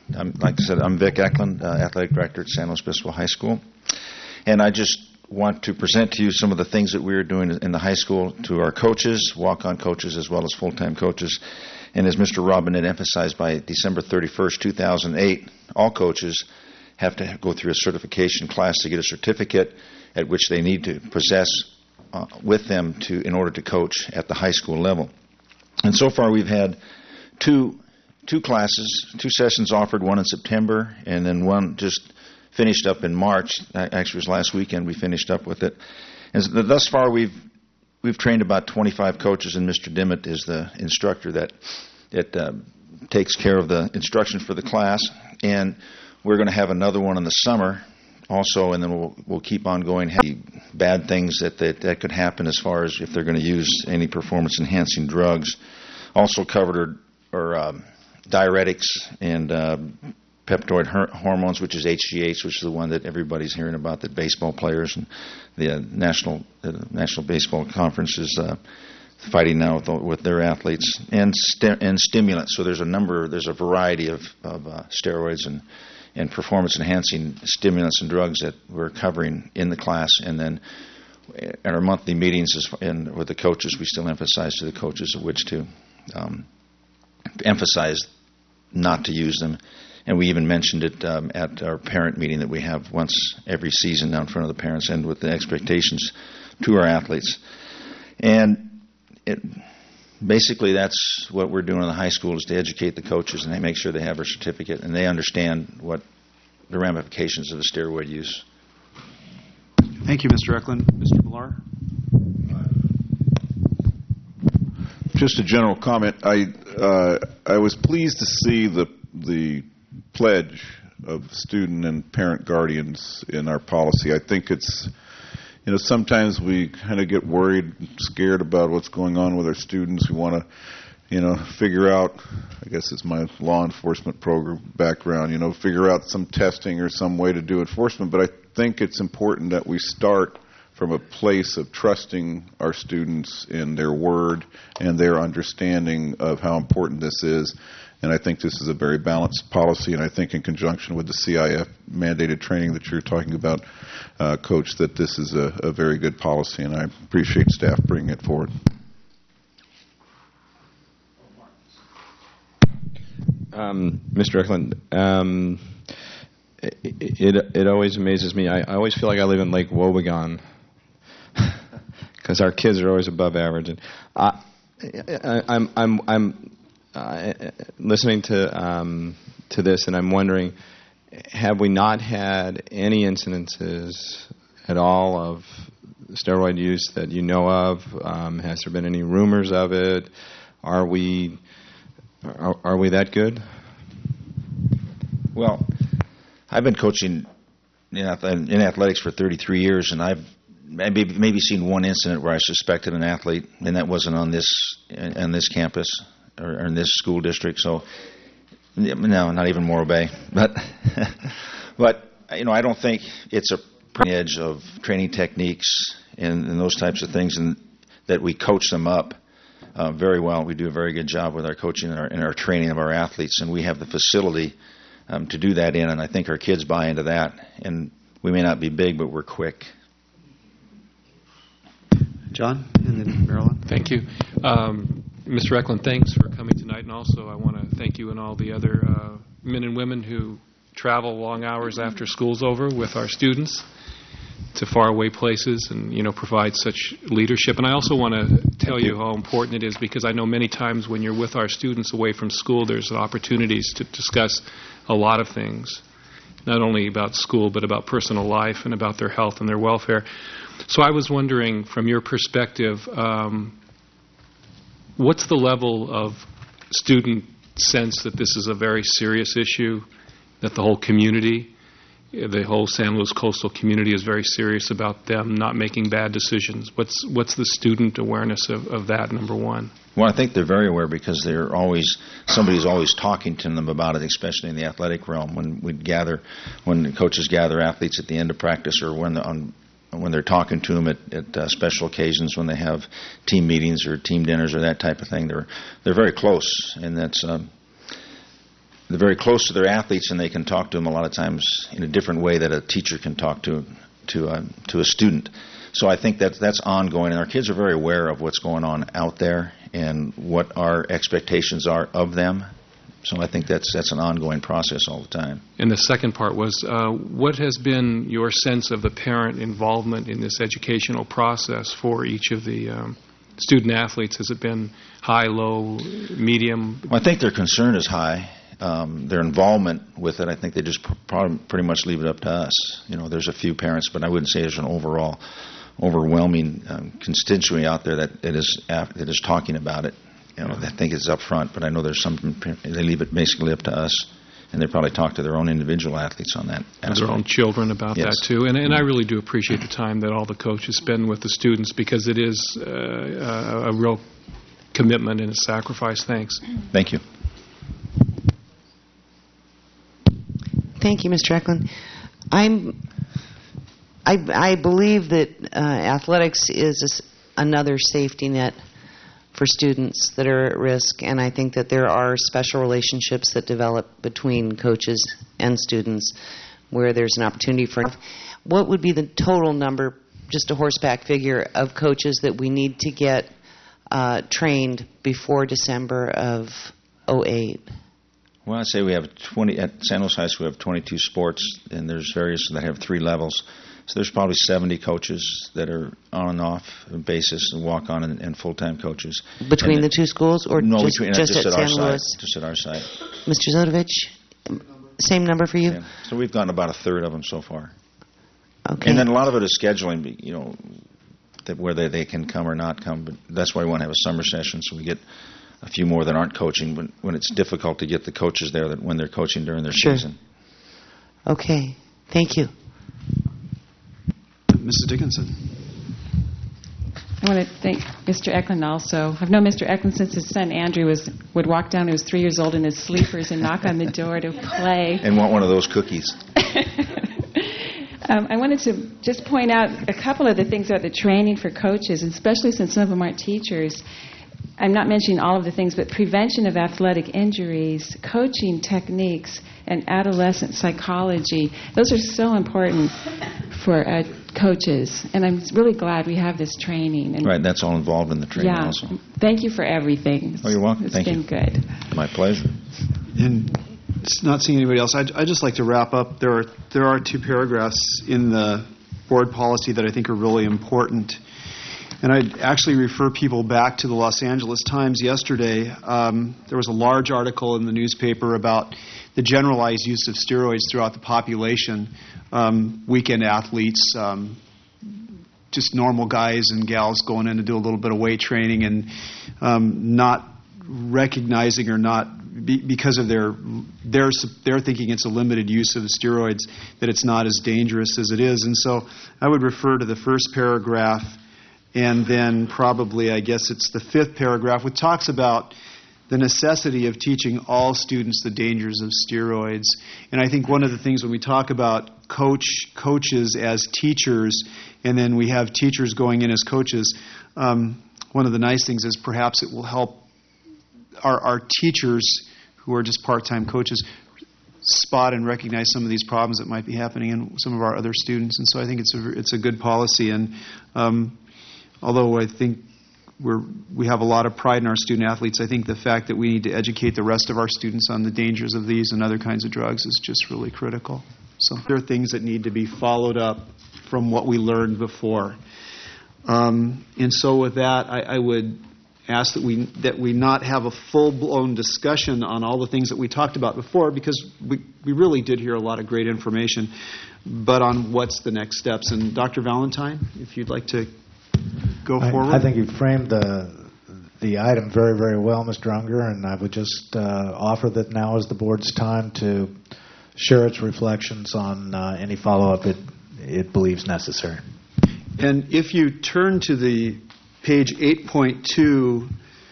Speaker 6: Like I said, I'm Vic Eklund, Athletic Director at San Luis Obispo High School. And I just want to present to you some of the things that we're doing in the high school to our coaches, walk-on coaches, as well as full-time coaches. And as Mr. Robin had emphasized, by December 31st, 2008, all coaches have to go through a certification class to get a certificate at which they need to possess with them in order to coach at the high school level. And so far we've had two classes, 2 sessions offered, one in September, and then one just finished up in March. Actually, it was last weekend we finished up with it. And thus far we've trained about 25 coaches, and Mr. Dimmitt is the instructor that takes care of the instruction for the class. And we're going to have another one in the summer also, and then we'll keep on going. Bad things that could happen as far as if they're going to use any performance-enhancing drugs. Also covered are diuretics and peptide hormones, which is HGH, which is the one that everybody's hearing about, that baseball players and the National Baseball Conference is fighting now with their athletes, and stimulants. So there's a variety of steroids and performance-enhancing stimulants and drugs that we're covering in the class. And then at our monthly meetings with the coaches, we still emphasize to the coaches of which to emphasize not to use them. And we even mentioned it at our parent meeting that we have once every season now in front of the parents, and with the expectations to our athletes. And basically that's what we're doing in the high school, is to educate the coaches and make sure they have their certificate and they understand what the ramifications of the steroid use.
Speaker 1: Thank you, Mr. Eklund. Mr. Millar?
Speaker 2: Just a general comment. I was pleased to see the pledge of student and parent guardians in our policy. I think it's, sometimes we kind of get worried, scared about what's going on with our students. We want to, figure out, I guess it's my law enforcement program background, figure out some testing or some way to do enforcement. But I think it's important that we start from a place of trusting our students in their word and their understanding of how important this is. And I think this is a very balanced policy, and I think in conjunction with the CIF mandated training that you're talking about, Coach, that this is a very good policy, and I appreciate staff bringing it forward.
Speaker 21: Mr. Eklund, it always amazes me. I always feel like I live in Lake Wobegon because our kids are always above average. And I'm listening to this, and I'm wondering, have we not had any incidences at all of steroid use that you know of? Has there been any rumors of it? Are we that good?
Speaker 6: Well, I've been coaching in athletics for 33 years, and I've maybe seen one incident where I suspected an athlete, and that wasn't on this campus or in this school district. So, no, not even Morro Bay. But I don't think it's a edge of training techniques and those types of things, and that we coach them up very well. We do a very good job with our coaching and our training of our athletes, and we have the facility to do that in, and I think our kids buy into that. And we may not be big, but we're quick.
Speaker 1: John, and then Marilyn.
Speaker 8: Thank you. Mr. Eklund, thanks for coming tonight, and also I want to thank you and all the other men and women who travel long hours after school's over with our students to faraway places and, provide such leadership. And I also want to tell you how important it is, because I know many times when you're with our students away from school, there's opportunities to discuss a lot of things, not only about school, but about personal life and about their health and their welfare. So I was wondering, from your perspective, what's the level of student sense that this is a very serious issue, that the whole community, the whole San Luis coastal community is very serious about them not making bad decisions? What's the student awareness of that, number one?
Speaker 6: Well, I think they're very aware, because somebody's always talking to them about it, especially in the athletic realm. When the coaches gather athletes at the end of practice, or when they're talking to them at special occasions, when they have team meetings or team dinners or that type of thing, they're very close, and that's they're very close to their athletes, and they can talk to them a lot of times in a different way that a teacher can talk to a student. So I think that's ongoing, and our kids are very aware of what's going on out there and what our expectations are of them. So I think that's an ongoing process all the time.
Speaker 8: And the second part was, what has been your sense of the parent involvement in this educational process for each of the student athletes? Has it been high, low, medium?
Speaker 6: Well, I think their concern is high. Their involvement with it, I think they just pretty much leave it up to us. There's a few parents, but I wouldn't say there's an overwhelming constituency out there that is talking about it. I think it's up front, but I know there's some, they leave it basically up to us, and they probably talk to their own individual athletes on that aspect.
Speaker 8: Their own children about
Speaker 6: Yes.
Speaker 8: that, too. And I really do appreciate the time that all the coaches spend with the students, because it is a real commitment and a sacrifice. Thanks.
Speaker 6: Thank you.
Speaker 17: Thank you, Mr. Eklund. I believe that athletics is another safety net for students that are at risk, and I think that there are special relationships that develop between coaches and students where there's an opportunity for. What would be the total number, just a horseback figure, of coaches that we need to get trained before December of 2008?
Speaker 6: Well, I'd say we have 20 at San Luis High School. We have 22 sports, and there's various that have 3 levels. So there's probably 70 coaches that are on and off basis, and walk-on and full-time coaches.
Speaker 17: Between the two schools, or
Speaker 6: no,
Speaker 17: just at
Speaker 6: our
Speaker 17: San
Speaker 6: site?
Speaker 17: Luis?
Speaker 6: Just at our site.
Speaker 17: Mr. Zodovich, same number for you?
Speaker 6: Yeah. So we've gotten about a third of them so far.
Speaker 17: Okay.
Speaker 6: And then a lot of it is scheduling, that where they can come or not come. But that's why we want to have a summer session, so we get a few more that aren't coaching when it's difficult to get the coaches there when they're coaching during their season.
Speaker 17: Okay. Thank you.
Speaker 1: Mrs. Dickinson.
Speaker 7: I want to thank Mr. Eklund also. I've known Mr. Eklund since his son Andrew would walk down. He was 3 years old in his sleepers and knock on the door to play.
Speaker 6: And want one of those cookies.
Speaker 7: I wanted to just point out a couple of the things about the training for coaches, especially since some of them aren't teachers. I'm not mentioning all of the things, but prevention of athletic injuries, coaching techniques, and adolescent psychology. Those are so important for coaches, and I'm really glad we have this training. And
Speaker 6: Right, that's all involved in the training also.
Speaker 7: Thank you for everything.
Speaker 6: Oh, you're welcome.
Speaker 7: It's been good.
Speaker 6: My pleasure.
Speaker 1: And not seeing anybody else, I'd just like to wrap up. There are 2 paragraphs in the board policy that I think are really important. And I'd actually refer people back to the Los Angeles Times yesterday. There was a large article in the newspaper about the generalized use of steroids throughout the population. Weekend athletes, just normal guys and gals going in to do a little bit of weight training, and not recognizing or not because of their thinking it's a limited use of steroids, that it's not as dangerous as it is. And so I would refer to the first paragraph. And then probably, I guess it's the 5th paragraph, which talks about the necessity of teaching all students the dangers of steroids. And I think one of the things when we talk about coaches as teachers, and then we have teachers going in as coaches, one of the nice things is perhaps it will help our teachers who are just part-time coaches spot and recognize some of these problems that might be happening in some of our other students. And so I think it's a good policy. And although I think we have a lot of pride in our student athletes, I think the fact that we need to educate the rest of our students on the dangers of these and other kinds of drugs is just really critical. So there are things that need to be followed up from what we learned before. And so with that, I would ask that we not have a full-blown discussion on all the things that we talked about before, because we really did hear a lot of great information, but on what's the next steps. And Dr. Valentine, if you'd like to go forward.
Speaker 16: I think you framed the item very, very well, Mr. Unger, and I would just offer that now is the board's time to share its reflections on any follow-up it believes necessary.
Speaker 1: And if you turn to the page 8.2,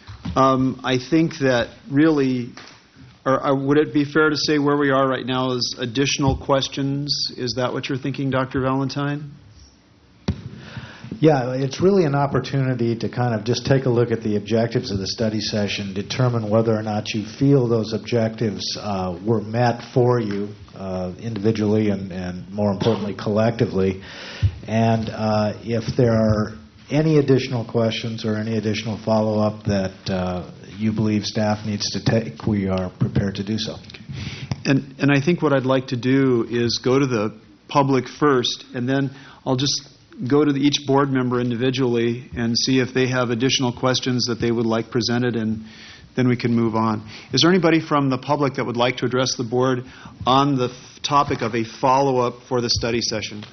Speaker 1: I think that really, or would it be fair to say where we are right now is additional questions? Is that what you're thinking, Dr. Valentine?
Speaker 16: Yeah, it's really an opportunity to kind of just take a look at the objectives of the study session, determine whether or not you feel those objectives were met for you individually and more importantly, collectively. And if there are any additional questions or any additional follow-up that you believe staff needs to take, we are prepared to do so.
Speaker 1: And I think what I'd like to do is go to the public first, and then I'll just go to each board member individually and see if they have additional questions that they would like presented, and then we can move on. Is there anybody from the public that would like to address the board on the topic of a follow-up for the study session?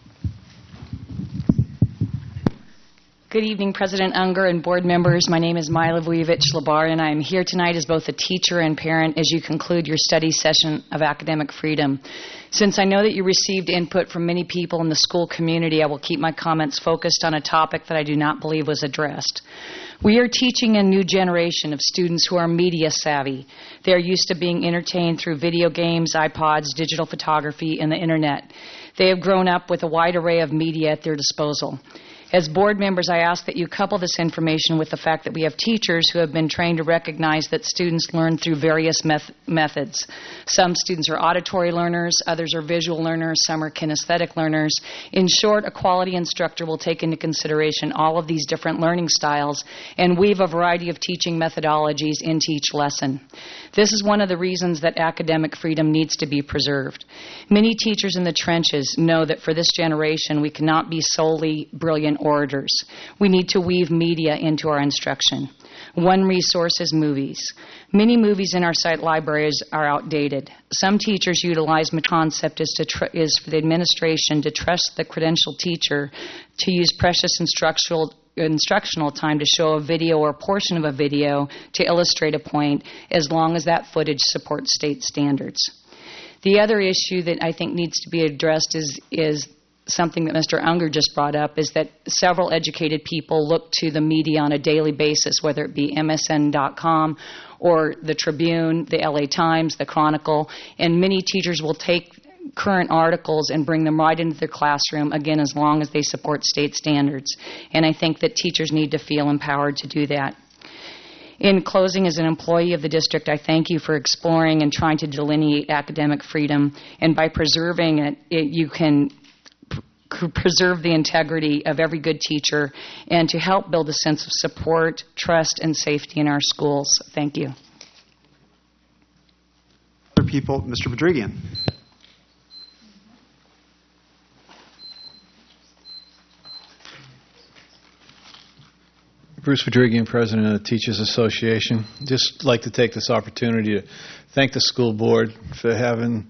Speaker 10: Good evening, President Unger and board members. My name is Mila Vujovic-Labar, and I am here tonight as both a teacher and parent as you conclude your study session of academic freedom. Since I know that you received input from many people in the school community, I will keep my comments focused on a topic that I do not believe was addressed. We are teaching a new generation of students who are media savvy. They are used to being entertained through video games, iPods, digital photography, and the internet. They have grown up with a wide array of media at their disposal. As board members, I ask that you couple this information with the fact that we have teachers who have been trained to recognize that students learn through various methods. Some students are auditory learners, others are visual learners, some are kinesthetic learners. In short, a quality instructor will take into consideration all of these different learning styles and weave a variety of teaching methodologies into each lesson. This is one of the reasons that academic freedom needs to be preserved. Many teachers in the trenches know that for this generation, we cannot be solely brilliant orators. We need to weave media into our instruction. One resource is movies. Many movies in our site libraries are outdated. Some teachers utilize the concept is for the administration to trust the credentialed teacher to use precious instructional time to show a video or a portion of a video to illustrate a point, as long as that footage supports state standards. The other issue that I think needs to be addressed is something that Mr. Unger just brought up, is that several educated people look to the media on a daily basis, whether it be MSN.com or the Tribune, the LA Times, the Chronicle, and many teachers will take current articles and bring them right into their classroom, again, as long as they support state standards. And I think that teachers need to feel empowered to do that. In closing, as an employee of the district, I thank you for exploring and trying to delineate academic freedom. And by preserving it, you can preserve the integrity of every good teacher and to help build a sense of support, trust, and safety in our schools. Thank you.
Speaker 1: Other people, Mr. Bedrigian.
Speaker 15: Bruce Bedrigian, President of the Teachers Association. Just like to take this opportunity to thank the school board for having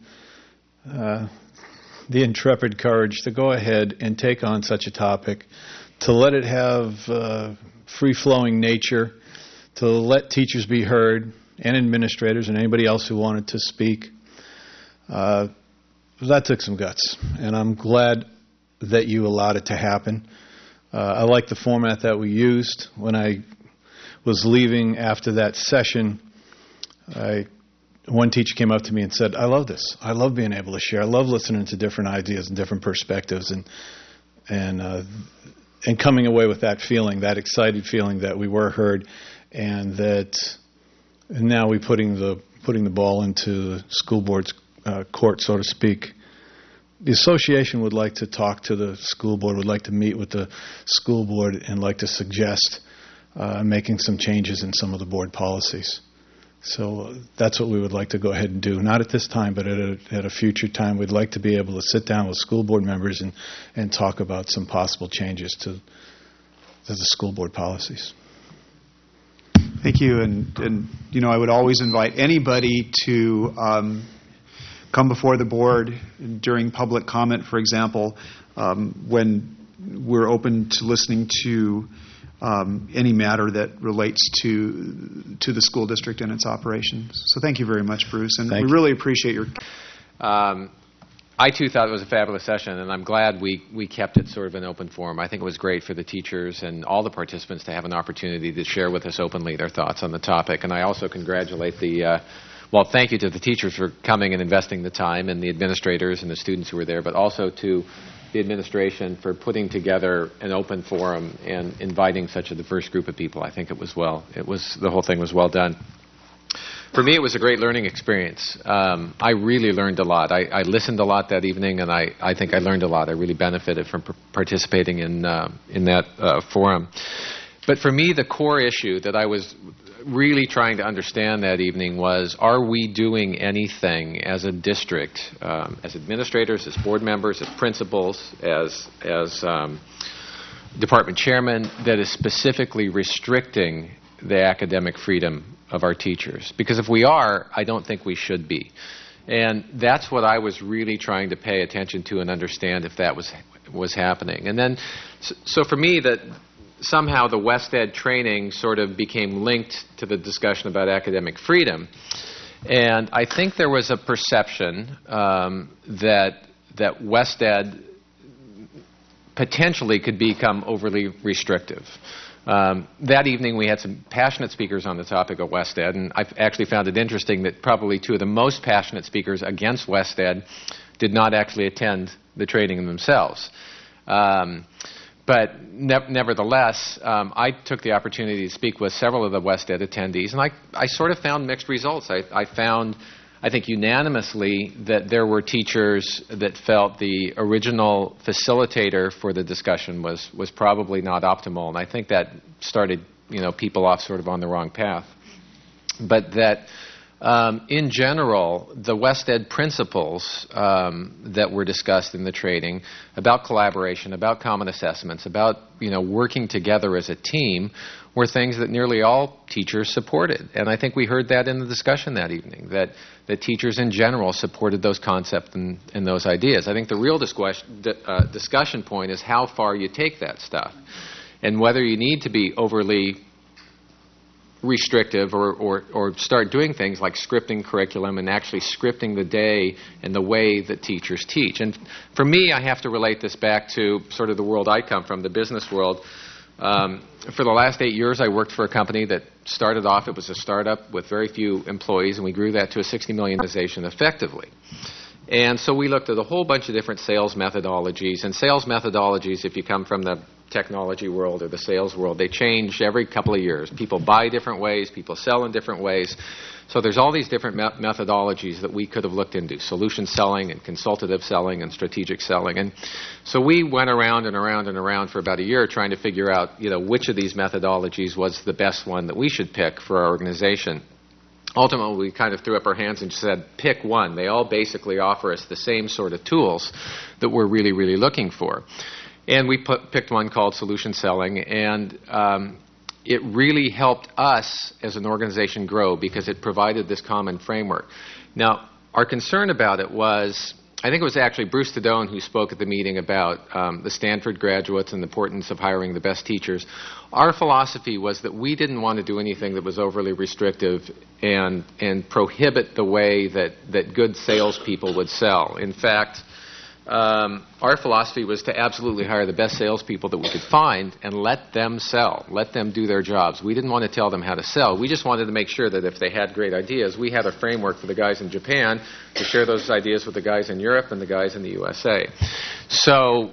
Speaker 15: the intrepid courage to go ahead and take on such a topic, to let it have free-flowing nature, to let teachers be heard, and administrators and anybody else who wanted to speak. That took some guts, and I'm glad that you allowed it to happen. I like the format that we used. When I was leaving after that session, one teacher came up to me and said, I love this. I love being able to share. I love listening to different ideas and different perspectives, and coming away with that feeling, that excited feeling that we were heard, and that now we're putting the ball into school board's court, so to speak. The association would like to talk to the school board, would like to meet with the school board, and like to suggest making some changes in some of the board policies. So that's what we would like to go ahead and do. Not at this time, but at a future time. We'd like to be able to sit down with school board members and talk about some possible changes to the school board policies.
Speaker 1: Thank you. And I would always invite anybody to come before the board during public comment, for example, when we're open to listening to any matter that relates to the school district and its operations. So thank you very much, Bruce, and we really appreciate your...
Speaker 9: I, too, thought it was a fabulous session, and I'm glad we kept it sort of an open forum. I think it was great for the teachers and all the participants to have an opportunity to share with us openly their thoughts on the topic. And I also congratulate thank you to the teachers for coming and investing the time, and the administrators and the students who were there, but also to the administration for putting together an open forum and inviting such a diverse group of people. I think the whole thing was well done. For me, it was a great learning experience. I really learned a lot. I listened a lot that evening, and I think I learned a lot. I really benefited from participating in that forum. But for me, the core issue that I was really trying to understand that evening was, are we doing anything as a district, as administrators, as board members, as principals, as department chairmen, that is specifically restricting the academic freedom of our teachers? Because if we are, I don't think we should be. And that's what I was really trying to pay attention to and understand if that was happening. And then, so for me, that somehow the WestEd training sort of became linked to the discussion about academic freedom. And I think there was a perception that WestEd potentially could become overly restrictive. That evening we had some passionate speakers on the topic of WestEd, and I actually found it interesting that probably two of the most passionate speakers against WestEd did not actually attend the training themselves. But nevertheless, I took the opportunity to speak with several of the WestEd attendees, and I sort of found mixed results. I found, I think unanimously, that there were teachers that felt the original facilitator for the discussion was probably not optimal, and I think that started people off sort of on the wrong path. But that in general, the WestEd principles that were discussed in the training about collaboration, about common assessments, about working together as a team, were things that nearly all teachers supported. And I think we heard that in the discussion that evening, that teachers in general supported those concepts and those ideas. I think the real discussion point is how far you take that stuff, and whether you need to be overly restrictive or start doing things like scripting curriculum and actually scripting the day and the way that teachers teach. And for me, I have to relate this back to sort of the world I come from, the business world. For the last 8 years, I worked for a company that started off, it was a startup with very few employees, and we grew that to a 60 million organization effectively. And so we looked at a whole bunch of different sales methodologies. And sales methodologies, if you come from the technology world or the sales world, they change every couple of years. People buy different ways, people sell in different ways. So there's all these different methodologies that we could have looked into, solution selling and consultative selling and strategic selling. And so we went around and around and around for about a year trying to figure out, which of these methodologies was the best one that we should pick for our organization. Ultimately, we kind of threw up our hands and said, pick one. They all basically offer us the same sort of tools that we're really, really looking for. And we picked one called solution selling, and it really helped us as an organization grow because it provided this common framework. Now, our concern about it was, I think it was actually Bruce Tadone who spoke at the meeting about the Stanford graduates and the importance of hiring the best teachers. Our philosophy was that we didn't want to do anything that was overly restrictive and prohibit the way that good salespeople would sell. In fact, our philosophy was to absolutely hire the best salespeople that we could find and let them sell, let them do their jobs. We didn't want to tell them how to sell. We just wanted to make sure that if they had great ideas, we had a framework for the guys in Japan to share those ideas with the guys in Europe and the guys in the USA. So,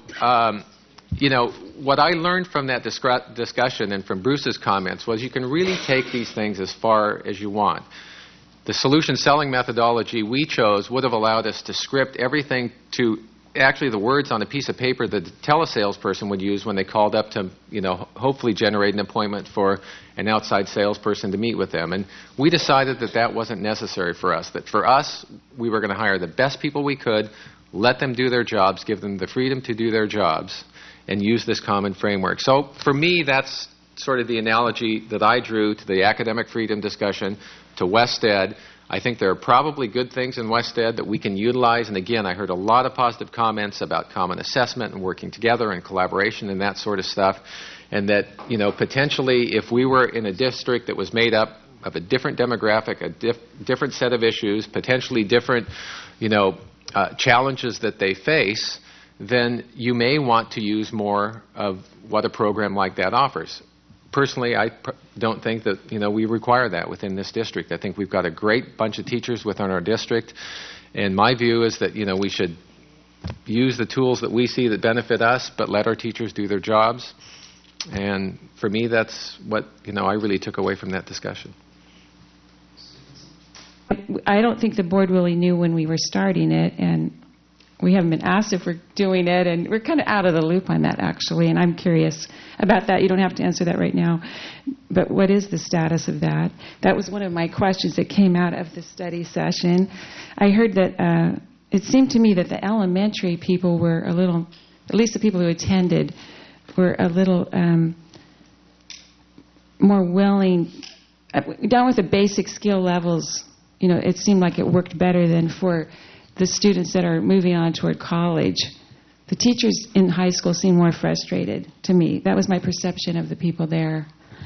Speaker 9: what I learned from that discussion and from Bruce's comments was you can really take these things as far as you want. The solution selling methodology we chose would have allowed us to script everything to actually the words on a piece of paper that the telesalesperson would use when they called up to, hopefully generate an appointment for an outside salesperson to meet with them. And we decided that that wasn't necessary for us, that for us, we were going to hire the best people we could, let them do their jobs, give them the freedom to do their jobs, and use this common framework. So for me, that's sort of the analogy that I drew to the academic freedom discussion, to WestEd. I think there are probably good things in WestEd that we can utilize. And again, I heard a lot of positive comments about common assessment and working together and collaboration and that sort of stuff. And that, potentially if we were in a district that was made up of a different demographic, a different set of issues, potentially different, challenges that they face, then you may want to use more of what a program like that offers. Personally, I don't think that we require that within this district. I think we've got a great bunch of teachers within our district, and my view is that we should use the tools that we see that benefit us, but let our teachers do their jobs. And for me, that's what I really took away from that discussion.
Speaker 7: I don't think the board really knew when we were starting it, and we haven't been asked if we're doing it, and we're kind of out of the loop on that, actually, and I'm curious about that. You don't have to answer that right now, but what is the status of that? That was one of my questions that came out of the study session. I heard that it seemed to me that the elementary people were a little, at least the people who attended, were a little more willing, down with the basic skill levels. It seemed like it worked better than for the students that are moving on toward college. The teachers in high school seem more frustrated to me. That was my perception of the people there.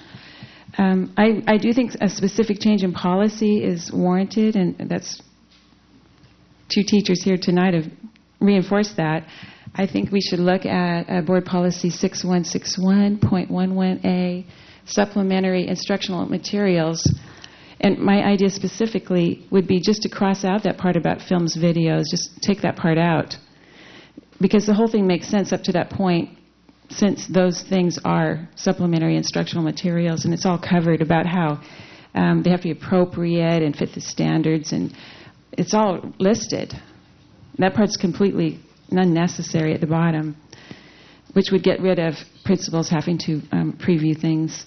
Speaker 7: I do think a specific change in policy is warranted, and that's two teachers here tonight have reinforced that. I think we should look at Board Policy 6161.11a, supplementary instructional materials. And my idea specifically would be just to cross out that part about films, videos, just take that part out. Because the whole thing makes sense up to that point, since those things are supplementary instructional materials, and it's all covered about how they have to be appropriate and fit the standards, and it's all listed. That part's completely unnecessary at the bottom, which would get rid of principals having to preview things.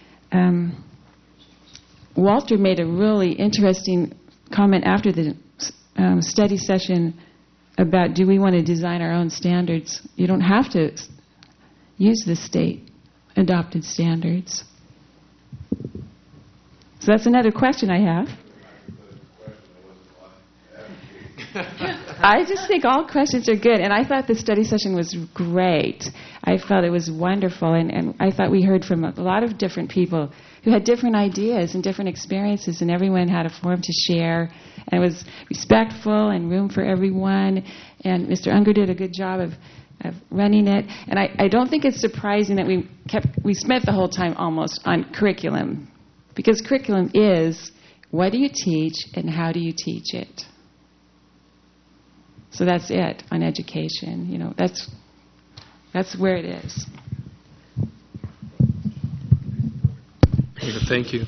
Speaker 7: Walter made a really interesting comment after the study session about, do we want to design our own standards? You don't have to use the state-adopted standards. So that's another question I have. I just think all questions are good, and I thought the study session was great. I felt it was wonderful, and I thought we heard from a lot of different people who had different ideas and different experiences, and everyone had a forum to share, and it was respectful and room for everyone, and Mr. Unger did a good job of running it. And I don't think it's surprising that we spent the whole time almost on curriculum, because curriculum is, what do you teach and how do you teach it? So that's it on education. That's where it is.
Speaker 8: Thank you.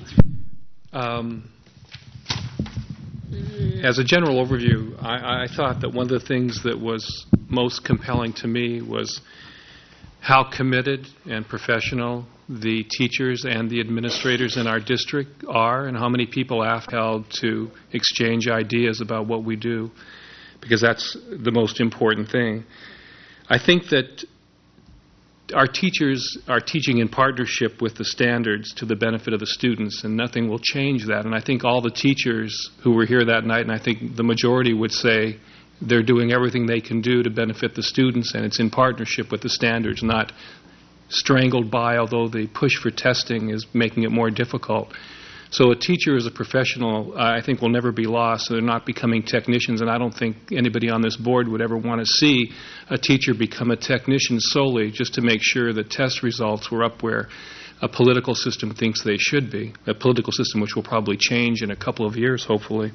Speaker 8: As a general overview, I thought that one of the things that was most compelling to me was how committed and professional the teachers and the administrators in our district are, and how many people have held to exchange ideas about what we do, because that's the most important thing. I think that our teachers are teaching in partnership with the standards to the benefit of the students, and nothing will change that. And I think all the teachers who were here that night, and I think the majority would say they're doing everything they can do to benefit the students, and it's in partnership with the standards, not strangled by, although the push for testing is making it more difficult. So a teacher as a professional, I think, will never be lost. So they're not becoming technicians, and I don't think anybody on this board would ever want to see a teacher become a technician solely just to make sure that test results were up where a political system thinks they should be, a political system which will probably change in a couple of years, hopefully.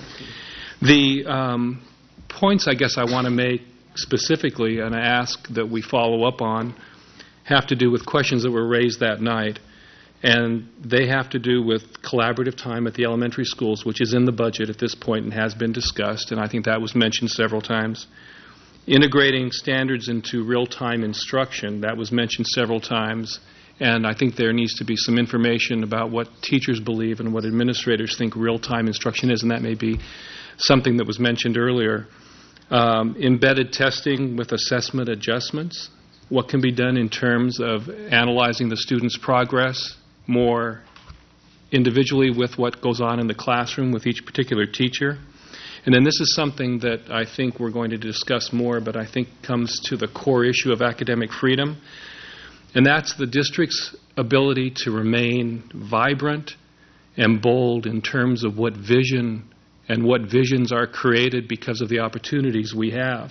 Speaker 8: The points I guess I want to make specifically and I ask that we follow up on have to do with questions that were raised that night. And they have to do with collaborative time at the elementary schools, which is in the budget at this point and has been discussed, and I think that was mentioned several times. Integrating standards into real-time instruction, that was mentioned several times, and I think there needs to be some information about what teachers believe and what administrators think real-time instruction is, and that may be something that was mentioned earlier. Embedded testing with assessment adjustments, what can be done in terms of analyzing the student's progress more individually with what goes on in the classroom with each particular teacher. And then this is something that I think we're going to discuss more, but I think comes to the core issue of academic freedom, and that's the district's ability to remain vibrant and bold in terms of what vision and what visions are created because of the opportunities we have.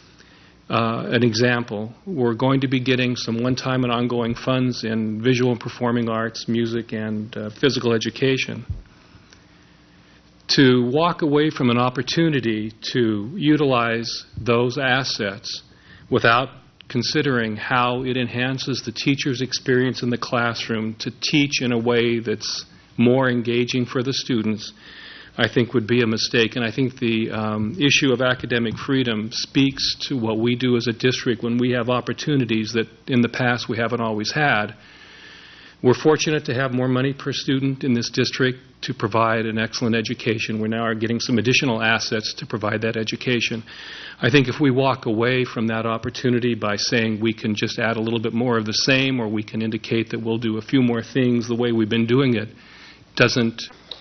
Speaker 8: An example, we're going to be getting some one-time and ongoing funds in visual and performing arts, music, and physical education. to walk away from an opportunity to utilize those assets without considering how it enhances the teacher's experience in the classroom to teach in a way that's more engaging for the students, I think would be a mistake. And I think the issue of academic freedom speaks to what we do as a district when we have opportunities that in the past we haven't always had. We're fortunate to have more money per student in this district to provide an excellent education. We now are getting some additional assets to provide that education. I think if we walk away from that opportunity by saying we can just add a little bit more of the same, or we can indicate that we'll do a few more things the way we've been doing it, doesn't.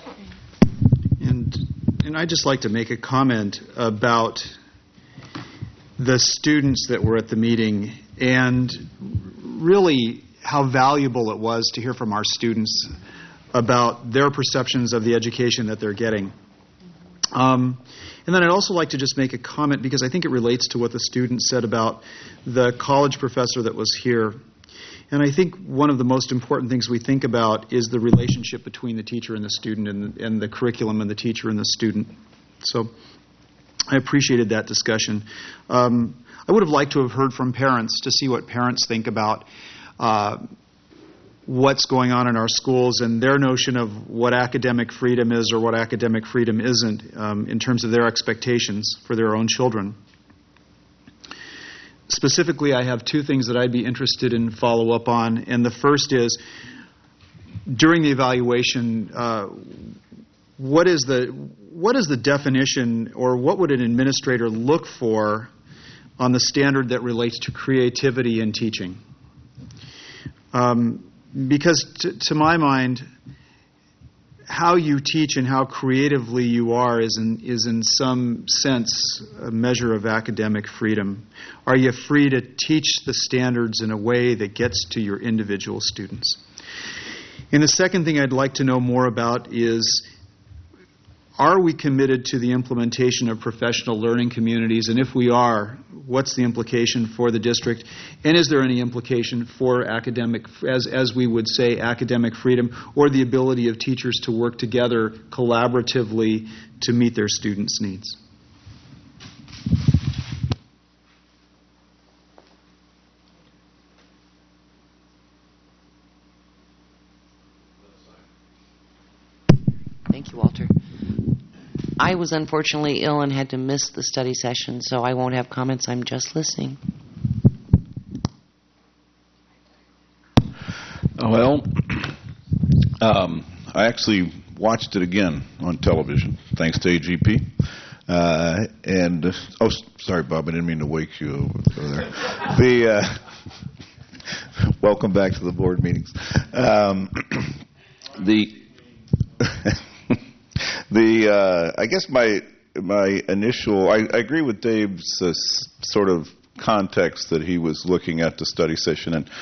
Speaker 1: And I'd just like to make a comment about the students that were at the meeting and really how valuable it was to hear from our students about their perceptions of the education that they're getting. And then I'd also like to just make a comment because I think it relates to what the student said about the college professor that was here. And I think one of the most important things we think about is the relationship between the teacher and the student and the curriculum and the teacher and the student. So I appreciated that discussion. I would have liked to have heard from parents to see what parents think about what's going on in our schools and their notion of what academic freedom is or what academic freedom isn't in terms of their expectations for their own children. Specifically, I have two things that I'd be interested in follow up on, and the first is, during the evaluation, what is the definition, or what would an administrator look for on the standard that relates to creativity in teaching? Because to my mind, how you teach and how creatively you are is in some sense a measure of academic freedom. Are you free to teach the standards in a way that gets to your individual students? And the second thing I'd like to know more about is, are we committed to the implementation of professional learning communities? And if we are, what's the implication for the district? And is there any implication for academic, as we would say, academic freedom, or the ability of teachers to work together collaboratively to meet their students' needs?
Speaker 17: Thank you, Walter. I was unfortunately ill and had to miss the study session, so I won't have comments. I'm just listening.
Speaker 2: Well, I actually watched it again on television, thanks to AGP. Sorry, Bob, I didn't mean to wake you over there. Welcome back to the board meetings. I guess my initial, I agree with Dave's sort of context that he was looking at the study session, and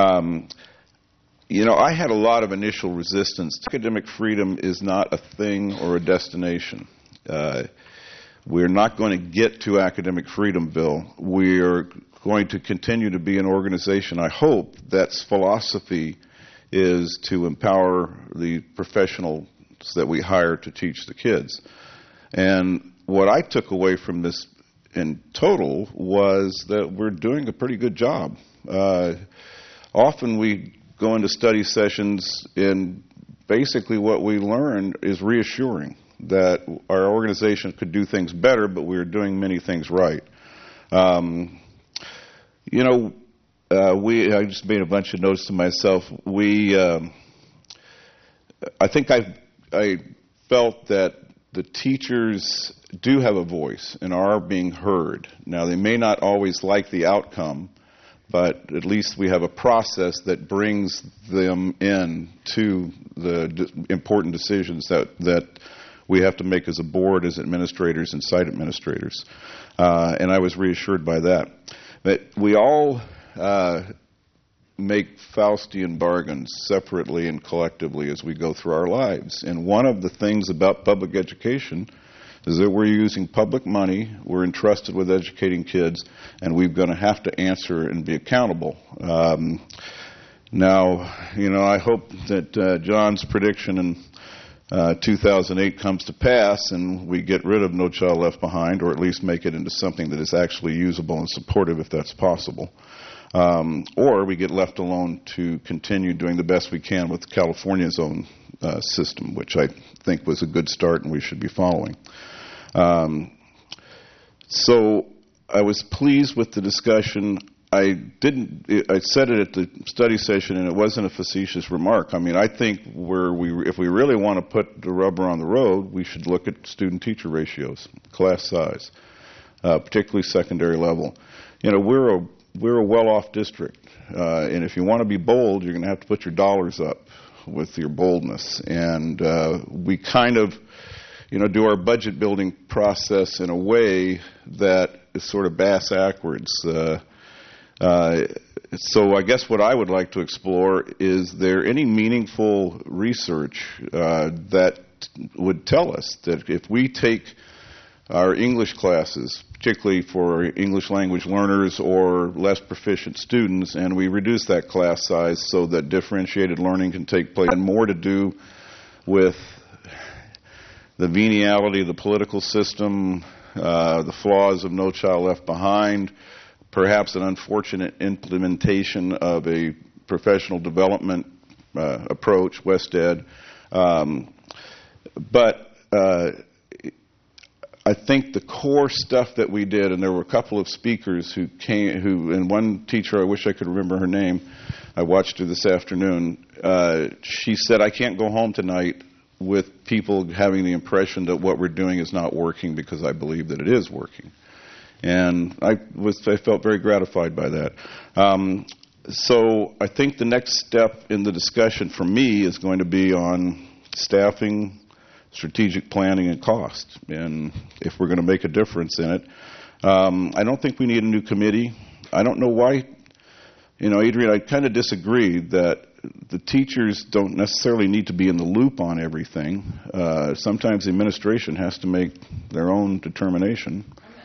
Speaker 2: I had a lot of initial resistance. Academic freedom is not a thing or a destination. We're not going to get to academic freedom, Bill. We're going to continue to be an organization, I hope, that's philosophy is to empower the professionals that we hire to teach the kids. And what I took away from this in total was that we're doing a pretty good job. Often we go into study sessions and basically what we learn is reassuring that our organization could do things better, but we're doing many things right. I just made a bunch of notes to myself. I think I felt that the teachers do have a voice and are being heard. Now, they may not always like the outcome, but at least we have a process that brings them in to the important decisions that we have to make as a board, as administrators and site administrators. And I was reassured by that. But we all make Faustian bargains separately and collectively as we go through our lives. And one of the things about public education is that we're using public money, we're entrusted with educating kids, and we're going to have to answer and be accountable. Now, I hope that John's prediction and 2008 comes to pass and we get rid of No Child Left Behind, or at least make it into something that is actually usable and supportive if that's possible. Or we get left alone to continue doing the best we can with California's own system, which I think was a good start and we should be following. So I was pleased with the discussion. I said it at the study session, and it wasn't a facetious remark. I mean, I think if we really want to put the rubber on the road, we should look at student-teacher ratios, class size, particularly secondary level. You know, we're a well-off district, and if you want to be bold, you're going to have to put your dollars up with your boldness. And we kind of, do our budget building process in a way that is sort of bass-ackwards. So I guess what I would like to explore is there any meaningful research that would tell us that if we take our English classes, particularly for English language learners or less proficient students, and we reduce that class size so that differentiated learning can take place, and more to do with the veniality of the political system, the flaws of No Child Left Behind, perhaps an unfortunate implementation of a professional development approach, WestEd. But I think the core stuff that we did, and there were a couple of speakers and one teacher, I wish I could remember her name, I watched her this afternoon, she said, I can't go home tonight with people having the impression that what we're doing is not working because I believe that it is working. And I felt very gratified by that. So I think the next step in the discussion for me is going to be on staffing, strategic planning, and cost. And if we're going to make a difference in it, I don't think we need a new committee. I don't know why. Adrian, I kind of disagree that the teachers don't necessarily need to be in the loop on everything. Sometimes the administration has to make their own determination.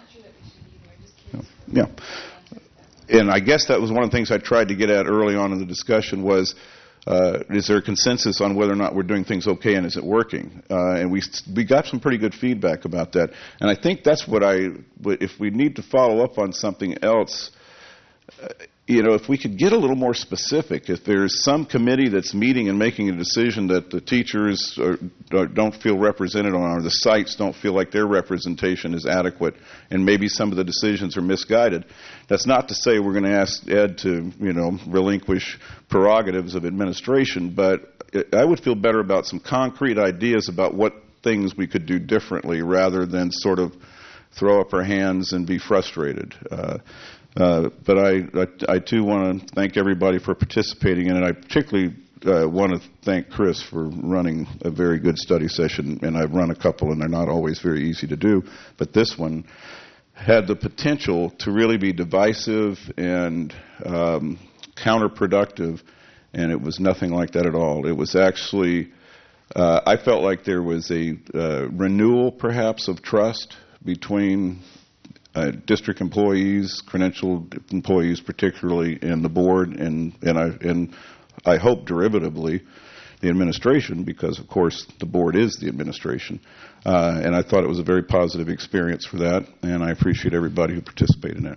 Speaker 2: Yeah. And I guess that was one of the things I tried to get at early on in the discussion was, is there a consensus on whether or not we're doing things okay and is it working? And we got some pretty good feedback about that. And I think that's if we need to follow up on something else, if we could get a little more specific, if there's some committee that's meeting and making a decision that the teachers don't feel represented on, or the sites don't feel like their representation is adequate, and maybe some of the decisions are misguided, that's not to say we're going to ask Ed to, relinquish prerogatives of administration, but I would feel better about some concrete ideas about what things we could do differently rather than sort of throw up our hands and be frustrated. But I too want to thank everybody for participating in it. I particularly want to thank Chris for running a very good study session, and I've run a couple, and they're not always very easy to do. But this one had the potential to really be divisive and counterproductive, and it was nothing like that at all. It was actually, I felt like there was a renewal, perhaps, of trust between district employees, credentialed employees particularly, and the board, and I hope derivatively the administration, because of course the board is the administration. And I thought it was a very positive experience for that, and I appreciate everybody who participated in it.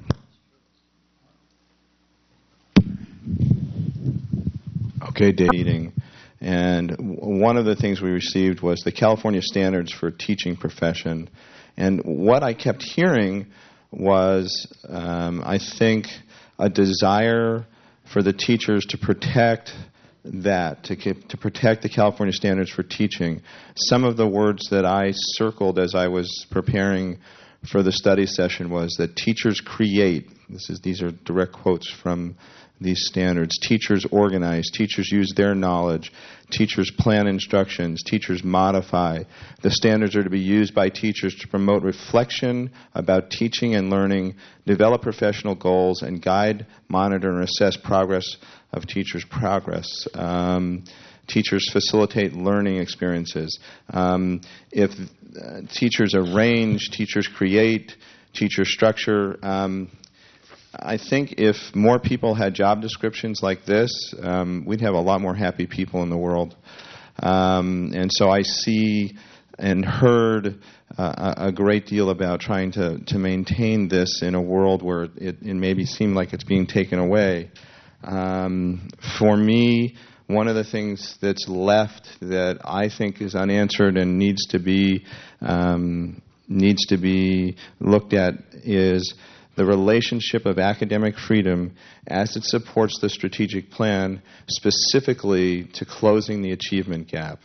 Speaker 21: Okay, Dave. Meeting. And one of the things we received was the California Standards for Teaching Profession. And what I kept hearing was, I think, a desire for the teachers to protect that, to protect the California Standards for Teaching. Some of the words that I circled as I was preparing for the study session was that teachers create. These are direct quotes from these standards. Teachers organize. Teachers use their knowledge. Teachers plan instructions. Teachers modify. The standards are to be used by teachers to promote reflection about teaching and learning, develop professional goals, and guide, monitor, and assess progress of teachers' progress. Teachers facilitate learning experiences. If teachers arrange, teachers create, teachers structure. I think if more people had job descriptions like this, we'd have a lot more happy people in the world. And so I see and heard a great deal about trying to maintain this in a world where it maybe seemed like it's being taken away. For me, one of the things that's left that I think is unanswered and needs to be looked at is the relationship of academic freedom as it supports the strategic plan, specifically to closing the achievement gap.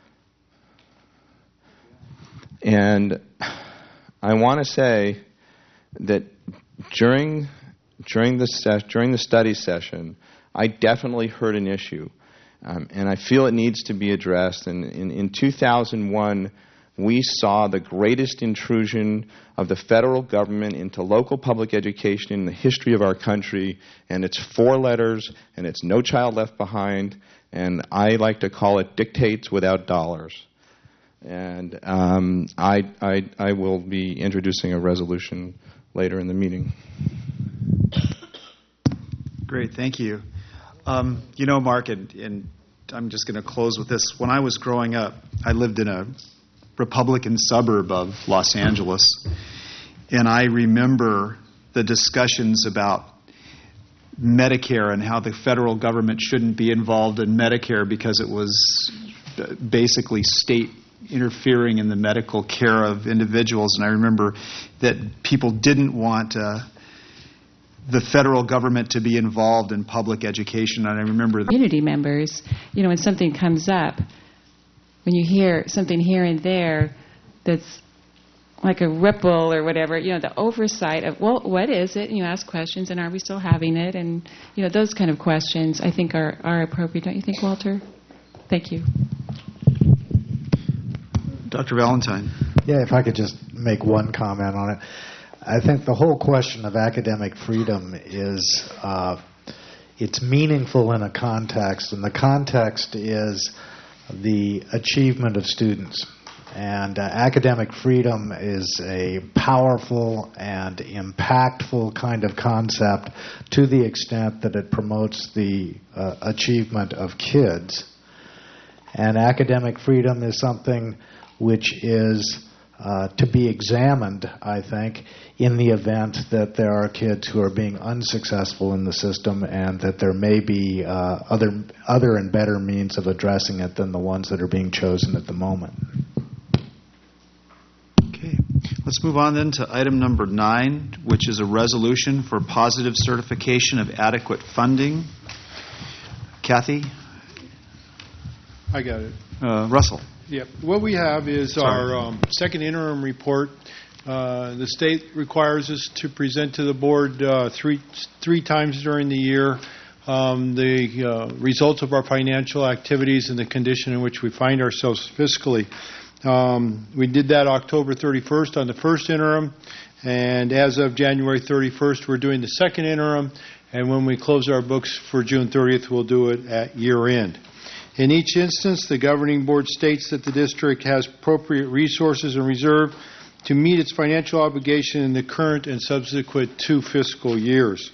Speaker 21: And I want to say that during the study session, I definitely heard an issue, and I feel it needs to be addressed. And in 2001, we saw the greatest intrusion of the federal government into local public education in the history of our country, and it's 4 letters, and it's No Child Left Behind, and I like to call it dictates without dollars. And I will be introducing a resolution later in the meeting.
Speaker 1: Great, thank you. You know, Mark, and I'm just going to close with this. When I was growing up, I lived in a Republican suburb of Los Angeles, and I remember the discussions about Medicare and how the federal government shouldn't be involved in Medicare because it was basically state interfering in the medical care of individuals. And I remember that people didn't want the federal government to be involved in public education. And I remember
Speaker 7: community members, when something comes up, when you hear something here and there that's like a ripple or whatever, the oversight of, well, what is it? And you ask questions, and are we still having it? And, those kind of questions I think are appropriate. Don't you think, Walter? Thank you.
Speaker 1: Dr. Valentine.
Speaker 16: Yeah, if I could just make one comment on it. I think the whole question of academic freedom is it's meaningful in a context, and the context is the achievement of students. And academic freedom is a powerful and impactful kind of concept to the extent that it promotes the achievement of kids. And academic freedom is something which is to be examined, I think, in the event that there are kids who are being unsuccessful in the system and that there may be other and better means of addressing it than the ones that are being chosen at the moment.
Speaker 1: Okay. Let's move on then to item number 9, which is a resolution for positive certification of adequate funding. Kathy?
Speaker 11: I got it.
Speaker 1: Russell?
Speaker 11: Yep. What we have is our second interim report. The state requires us to present to the board three times during the year the results of our financial activities and the condition in which we find ourselves fiscally. We did that October 31st on the first interim, and as of January 31st, we're doing the second interim, and when we close our books for June 30th, we'll do it at year end. In each instance, the governing board states that the district has appropriate resources in reserve to meet its financial obligation in the current and subsequent 2 fiscal years.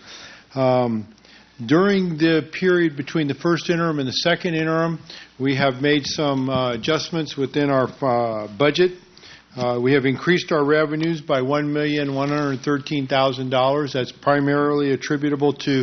Speaker 11: During the period between the first interim and the second interim, we have made some adjustments within our budget. We have increased our revenues by $1,113,000. That's primarily attributable to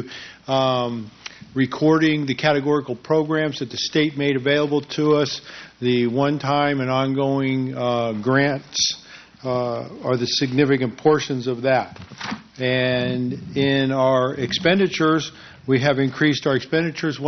Speaker 11: recording the categorical programs that the state made available to us. The one-time and ongoing grants are the significant portions of that. And in our expenditures, we have increased our expenditures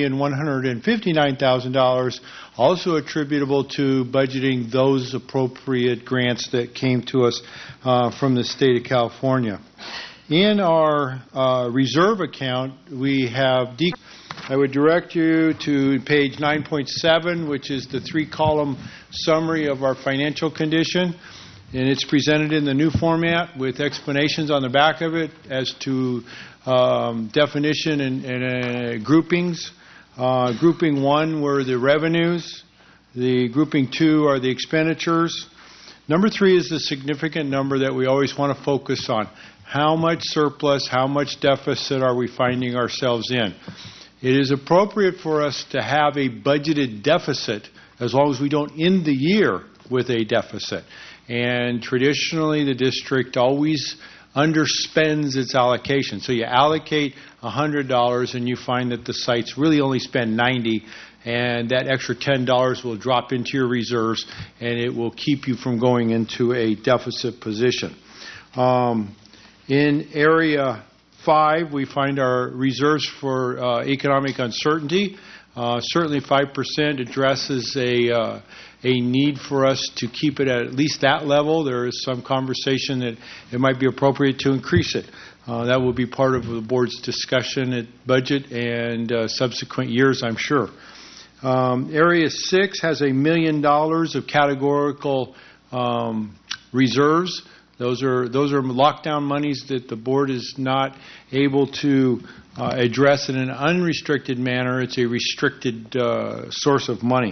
Speaker 11: $1,159,000, also attributable to budgeting those appropriate grants that came to us from the state of California. In our reserve account, we have I would direct you to page 9.7, which is the 3-column summary of our financial condition. And it's presented in the new format with explanations on the back of it as to definition and groupings. Grouping 1 were the revenues. The grouping 2 are the expenditures. Number 3 is the significant number that we always want to focus on. How much surplus, how much deficit are we finding ourselves in? It is appropriate for us to have a budgeted deficit as long as we don't end the year with a deficit. And traditionally, the district always underspends its allocation. So you allocate $100 and you find that the sites really only spend $90, and that extra $10 will drop into your reserves, and it will keep you from going into a deficit position. In Area 5, we find our reserves for economic uncertainty. Certainly 5% addresses a need for us to keep it at least that level. There is some conversation that it might be appropriate to increase it. That will be part of the board's discussion at budget and subsequent years, I'm sure. Area 6 has $1 million of categorical reserves. Those are lockdown monies that the board is not able to address in an unrestricted manner. It's a restricted source of money.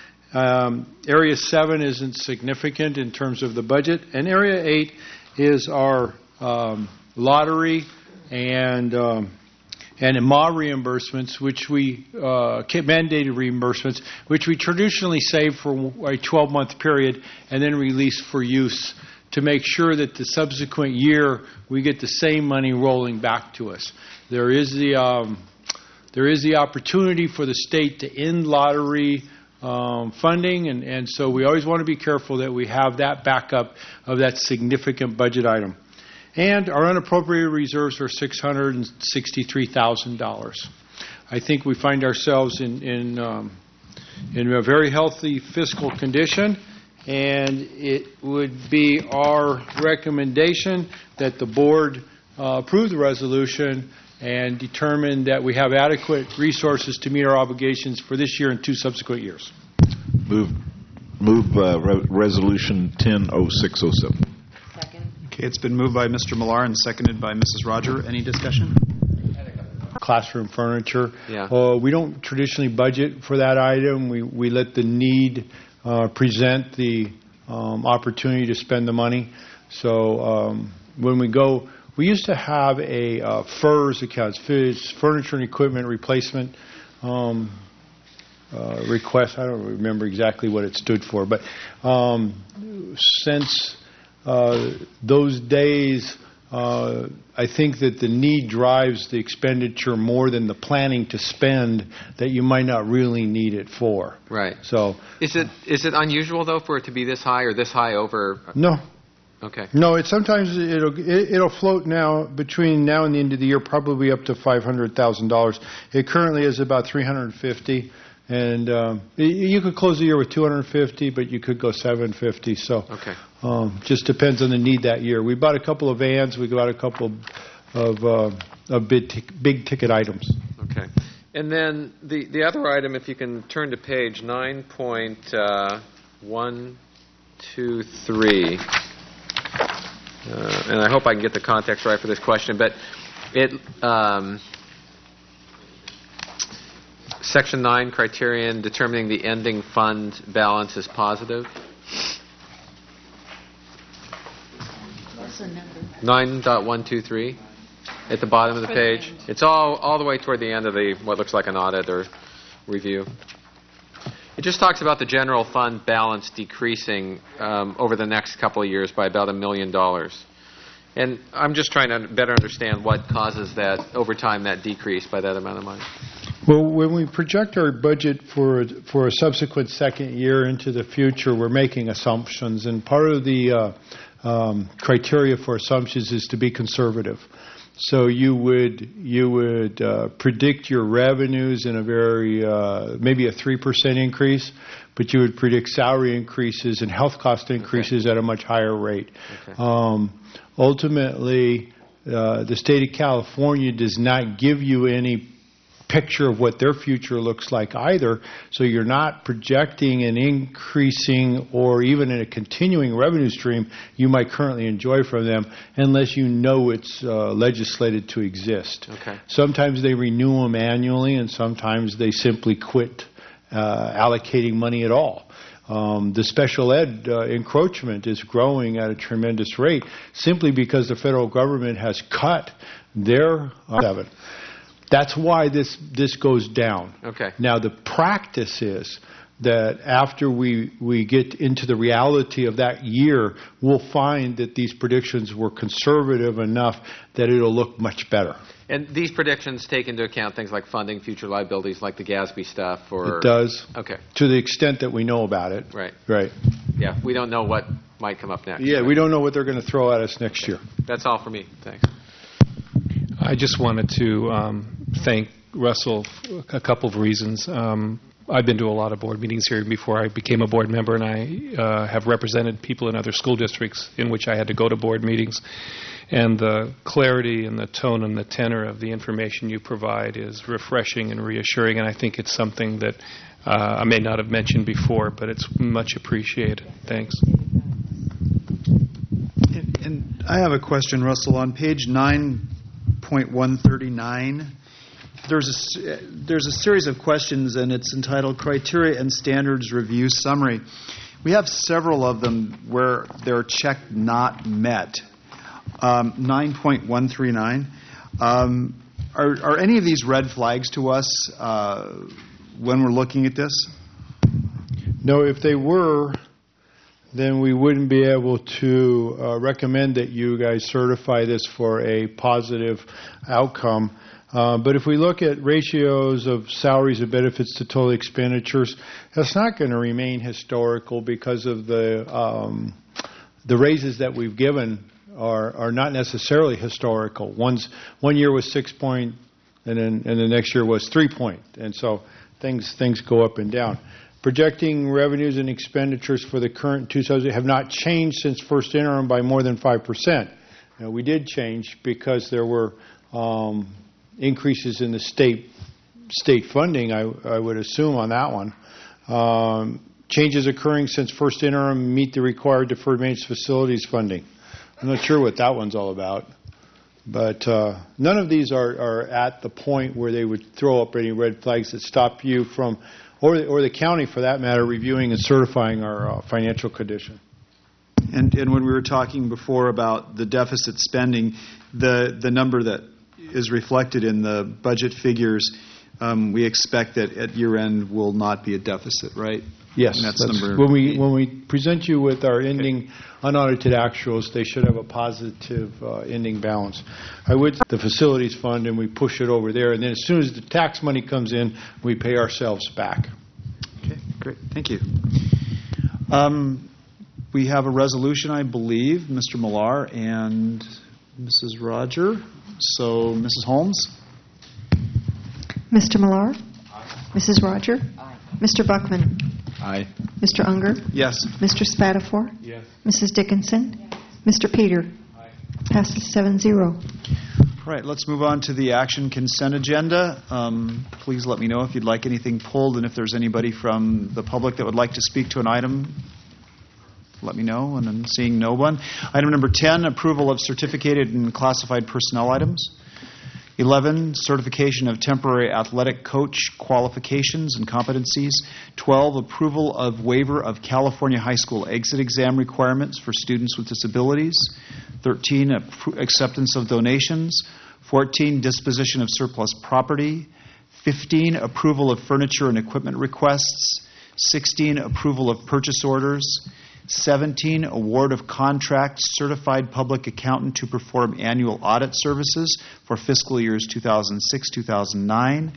Speaker 11: Area 7 isn't significant in terms of the budget, and Area 8 is our lottery and MA reimbursements, which we mandated reimbursements, which we traditionally save for a 12-month period and then release for use to make sure that the subsequent year we get the same money rolling back to us. There is the opportunity for the state to end lottery funding, and so we always want to be careful that we have that backup of that significant budget item. And our unappropriated reserves are $663,000. I think we find ourselves in a very healthy fiscal condition, and it would be our recommendation that the board approve the resolution and determine that we have adequate resources to meet our obligations for this year and 2 subsequent years.
Speaker 4: Move Resolution 100607.
Speaker 1: Okay, it's been moved by Mr. Millar and seconded by Mrs. Roger. Any discussion?
Speaker 11: Classroom furniture.
Speaker 9: Yeah.
Speaker 11: We don't traditionally budget for that item. We let the need present the opportunity to spend the money. So when we go, we used to have a FERS account, Furniture and Equipment Replacement request. I don't remember exactly what it stood for, but since those days, I think that the need drives the expenditure more than the planning to spend that you might not really need it for.
Speaker 9: Right.
Speaker 11: So
Speaker 9: is it unusual though for it to be this high or this high over?
Speaker 11: No.
Speaker 9: Okay.
Speaker 11: No, it'll float now between now and the end of the year, probably up to $500,000. It currently is about $350,000. And you could close the year with $250,000, but you could go $750,000. So
Speaker 9: okay.
Speaker 11: Just depends on the need that year. We bought a couple of vans. We got a couple of big ticket items.
Speaker 9: Okay. And then the other item, if you can turn to page 9.123, and I hope I can get the context right for this question, but it. Section 9 criterion determining the ending fund balance is positive.
Speaker 19: What's the number?
Speaker 9: 9.123 at the bottom of the page. It's all the way toward the end of what looks like an audit or review. It just talks about the general fund balance decreasing over the next couple of years by about $1 million. And I'm just trying to better understand what causes that, over time, that decrease by that amount of money.
Speaker 11: Well, when we project our budget for a subsequent second year into the future, we're making assumptions, and part of the criteria for assumptions is to be conservative. So you would predict your revenues in a very maybe a 3% increase, but you would predict salary increases and health cost increases at a much higher rate. Okay. Ultimately, the state of California does not give you any picture of what their future looks like either, so you're not projecting an increasing or even in a continuing revenue stream you might currently enjoy from them unless you know it's legislated to exist.
Speaker 9: Okay.
Speaker 11: Sometimes they renew them annually, and sometimes they simply quit allocating money at all. The special ed encroachment is growing at a tremendous rate simply because the federal government has cut their 7. That's why this goes down.
Speaker 9: Okay.
Speaker 11: Now, the practice is that after we get into the reality of that year, we'll find that these predictions were conservative enough that it'll look much better.
Speaker 9: And these predictions take into account things like funding, future liabilities, like the GASB stuff, or...
Speaker 11: It does.
Speaker 9: Okay.
Speaker 11: To the extent that we know about it.
Speaker 9: Right.
Speaker 11: Right.
Speaker 9: Yeah, we don't know what might come up next.
Speaker 11: Yeah, we don't know what they're going to throw at us next year.
Speaker 9: That's all for me. Thanks.
Speaker 8: I just wanted to thank Russell for a couple of reasons. I've been to a lot of board meetings here before I became a board member, and I have represented people in other school districts in which I had to go to board meetings. And the clarity and the tone and the tenor of the information you provide is refreshing and reassuring, and I think it's something that I may not have mentioned before, but it's much appreciated. Thanks.
Speaker 1: And I have a question, Russell. On page 9.139, there's a series of questions, and it's entitled Criteria and Standards Review Summary. We have several of them where they're checked not met. 9.139. Are any of these red flags to us when we're looking at this?
Speaker 11: No, if they were, then we wouldn't be able to recommend that you guys certify this for a positive outcome. But if we look at ratios of salaries and benefits to total expenditures, that's not going to remain historical because of the raises that we've given are not necessarily historical. One year was 6 point, and the next year was 3 point, and so things go up and down. Projecting revenues and expenditures for the current 2000 have not changed since first interim by more than 5%. Now, we did change because there were increases in the state funding, I would assume, on that one. Changes occurring since first interim meet the required deferred maintenance facilities funding. I'm not sure what that one's all about. But none of these are at the point where they would throw up any red flags that stop you from, or the county for that matter, reviewing and certifying our financial condition.
Speaker 1: And when we were talking before about the deficit spending, the number that is reflected in the budget figures, we expect that at year end will not be a deficit, right?
Speaker 11: Yes,
Speaker 1: that's number
Speaker 11: when we present you with our ending unaudited actuals, they should have a positive ending balance. I would the facilities fund, and we push it over there, and then as soon as the tax money comes in, we pay ourselves back.
Speaker 1: Okay, great, thank you. We have a resolution, I believe, Mr. Millar and Mrs. Roger. So, Mrs. Holmes.
Speaker 13: Mr. Millar. Aye. Mrs. Roger. Aye. Mr. Buckman.
Speaker 4: Aye.
Speaker 13: Mr. Unger?
Speaker 1: Yes.
Speaker 13: Mr. Spatafor?
Speaker 8: Yes.
Speaker 13: Mrs. Dickinson? Yes. Mr. Peter?
Speaker 8: Aye.
Speaker 13: Passes 7-0.
Speaker 1: All right, let's move on to the action consent agenda. Please let me know if you'd like anything pulled, and if there's anybody from the public that would like to speak to an item, let me know. And I'm seeing no one. Item number 10, approval of certificated and classified personnel items. 11, certification of temporary athletic coach qualifications and competencies. 12, approval of waiver of California high school exit exam requirements for students with disabilities. 13, acceptance of donations. 14, disposition of surplus property. 15, approval of furniture and equipment requests. 16, approval of purchase orders. 17, award of contract certified public accountant to perform annual audit services for fiscal years 2006-2009.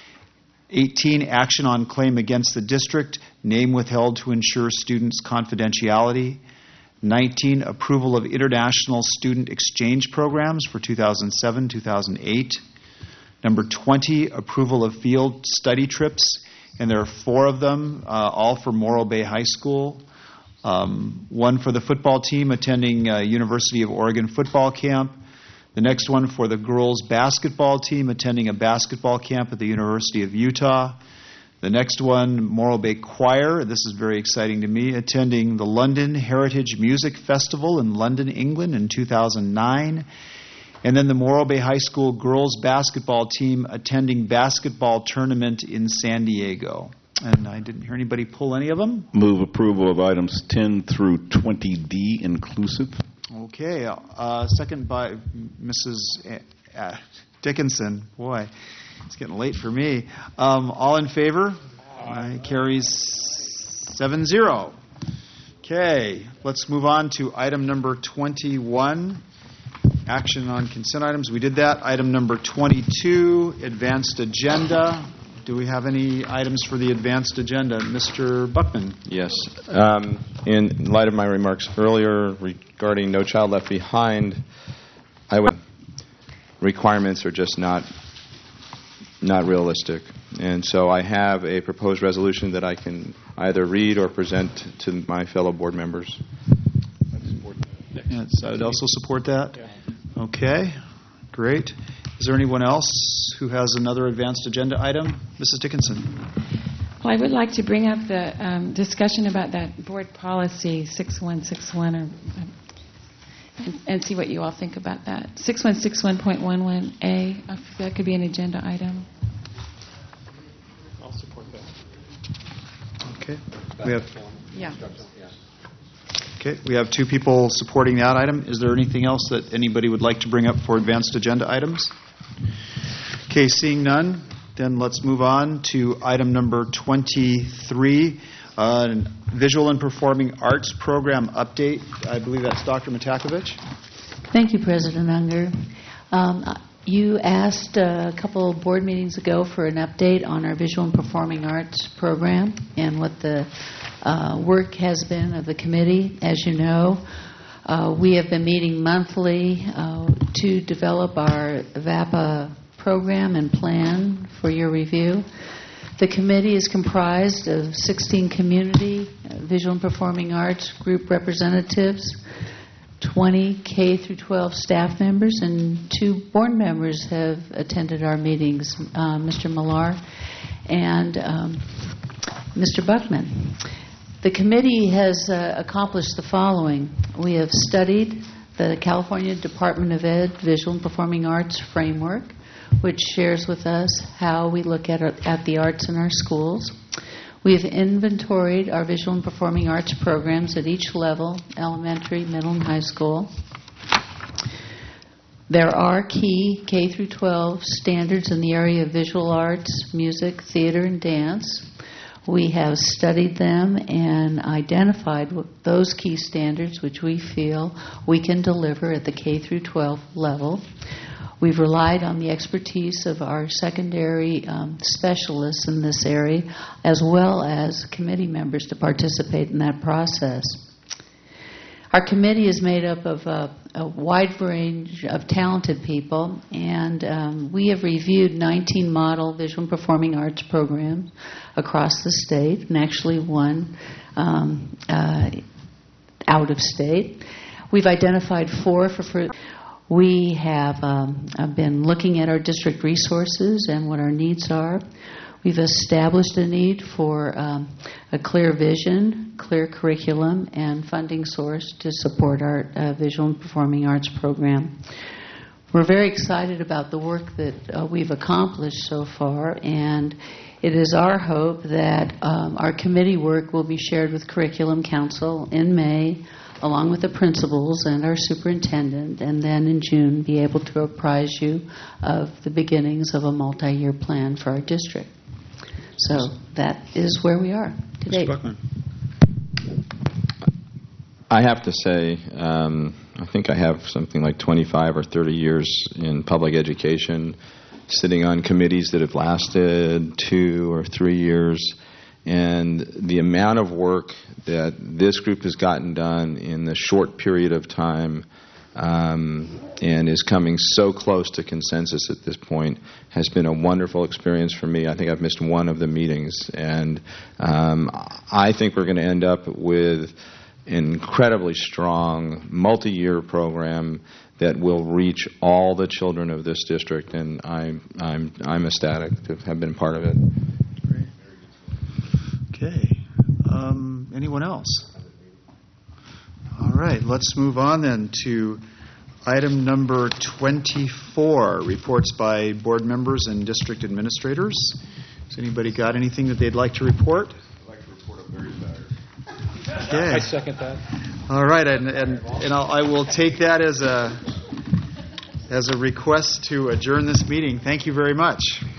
Speaker 1: 18, action on claim against the district, name withheld to ensure students' confidentiality. 19, approval of international student exchange programs for 2007-2008. Number 20, approval of field study trips, and there are 4 of them, all for Morro Bay High School. One for the football team attending University of Oregon football camp. The next one for the girls basketball team attending a basketball camp at the University of Utah. The next one, Morro Bay Choir, this is very exciting to me, attending the London Heritage Music Festival in London, England in 2009. And then the Morro Bay High School girls basketball team attending basketball tournament in San Diego. And I didn't hear anybody pull any of them.
Speaker 2: Move approval of items 10 through 20D inclusive.
Speaker 1: Okay. Second by Mrs. Dickinson. Boy, it's getting late for me. All in favor? Aye. Carries 7-0. Okay, let's move on to item number 21, action on consent items. We did that. Item number 22, advanced agenda. Do we have any items for the advanced agenda? Mr. Buckman.
Speaker 21: Yes. In light of my remarks earlier regarding No Child Left Behind, requirements are just not realistic. And so I have a proposed resolution that I can either read or present to my fellow board members.
Speaker 1: Yes, I would also support that. Okay, great. Is there anyone else who has another advanced agenda item? Mrs. Dickinson.
Speaker 7: Well, I would like to bring up the discussion about that board policy 6161 and see what you all think about that. 6161.11a, if that could be an agenda item.
Speaker 8: I'll support that.
Speaker 1: Okay. Okay, we have two people supporting that item. Is there anything else that anybody would like to bring up for advanced agenda items? Okay, seeing none, then let's move on to item number 23, Visual and Performing Arts Program Update. I believe that's Dr. Matakovich.
Speaker 3: Thank you, President Unger. You asked a couple of board meetings ago for an update on our Visual and Performing Arts Program and what the work has been of the committee. As you know, we have been meeting monthly to develop our VAPA program and plan for your review. The committee is comprised of 16 community visual and performing arts group representatives, 20 K through 12 staff members, and 2 board members have attended our meetings, Mr. Millar and Mr. Buckman. The committee has accomplished the following. We have studied the California Department of Ed Visual and Performing Arts Framework, which shares with us how we look at the arts in our schools. We have inventoried our visual and performing arts programs at each level, elementary, middle, and high school. There are key K through 12 standards in the area of visual arts, music, theater, and dance. We have studied them and identified those key standards which we feel we can deliver at the K through 12 level. We've relied on the expertise of our secondary specialists in this area, as well as committee members to participate in that process. Our committee is made up of a wide range of talented people, and we have reviewed 19 model visual and performing arts programs across the state, and actually one out of state. We've identified 4 for. We have been looking at our district resources and what our needs are. We've established a need for a clear vision, clear curriculum, and funding source to support our visual and performing arts program. We're very excited about the work that we've accomplished so far, and it is our hope that our committee work will be shared with Curriculum Council in May, along with the principals and our superintendent, and then in June be able to apprise you of the beginnings of a multi-year plan for our district. So that is where we are today.
Speaker 1: Mr. Buckman.
Speaker 21: I have to say, I think I have something like 25 or 30 years in public education, sitting on committees that have lasted 2 or 3 years. And the amount of work that this group has gotten done in the short period of time and is coming so close to consensus at this point has been a wonderful experience for me. I think I've missed one of the meetings. And I think we're going to end up with an incredibly strong multi-year program that will reach all the children of this district. And I'm ecstatic to have been part of it.
Speaker 1: Okay. Anyone else? All right. Let's move on then to item number 24, reports by board members and district administrators. Has anybody got anything that they'd like to report?
Speaker 2: I'd like to report a very matter.
Speaker 1: Okay.
Speaker 8: I second that.
Speaker 1: All right. And I will take that as a request to adjourn this meeting. Thank you very much.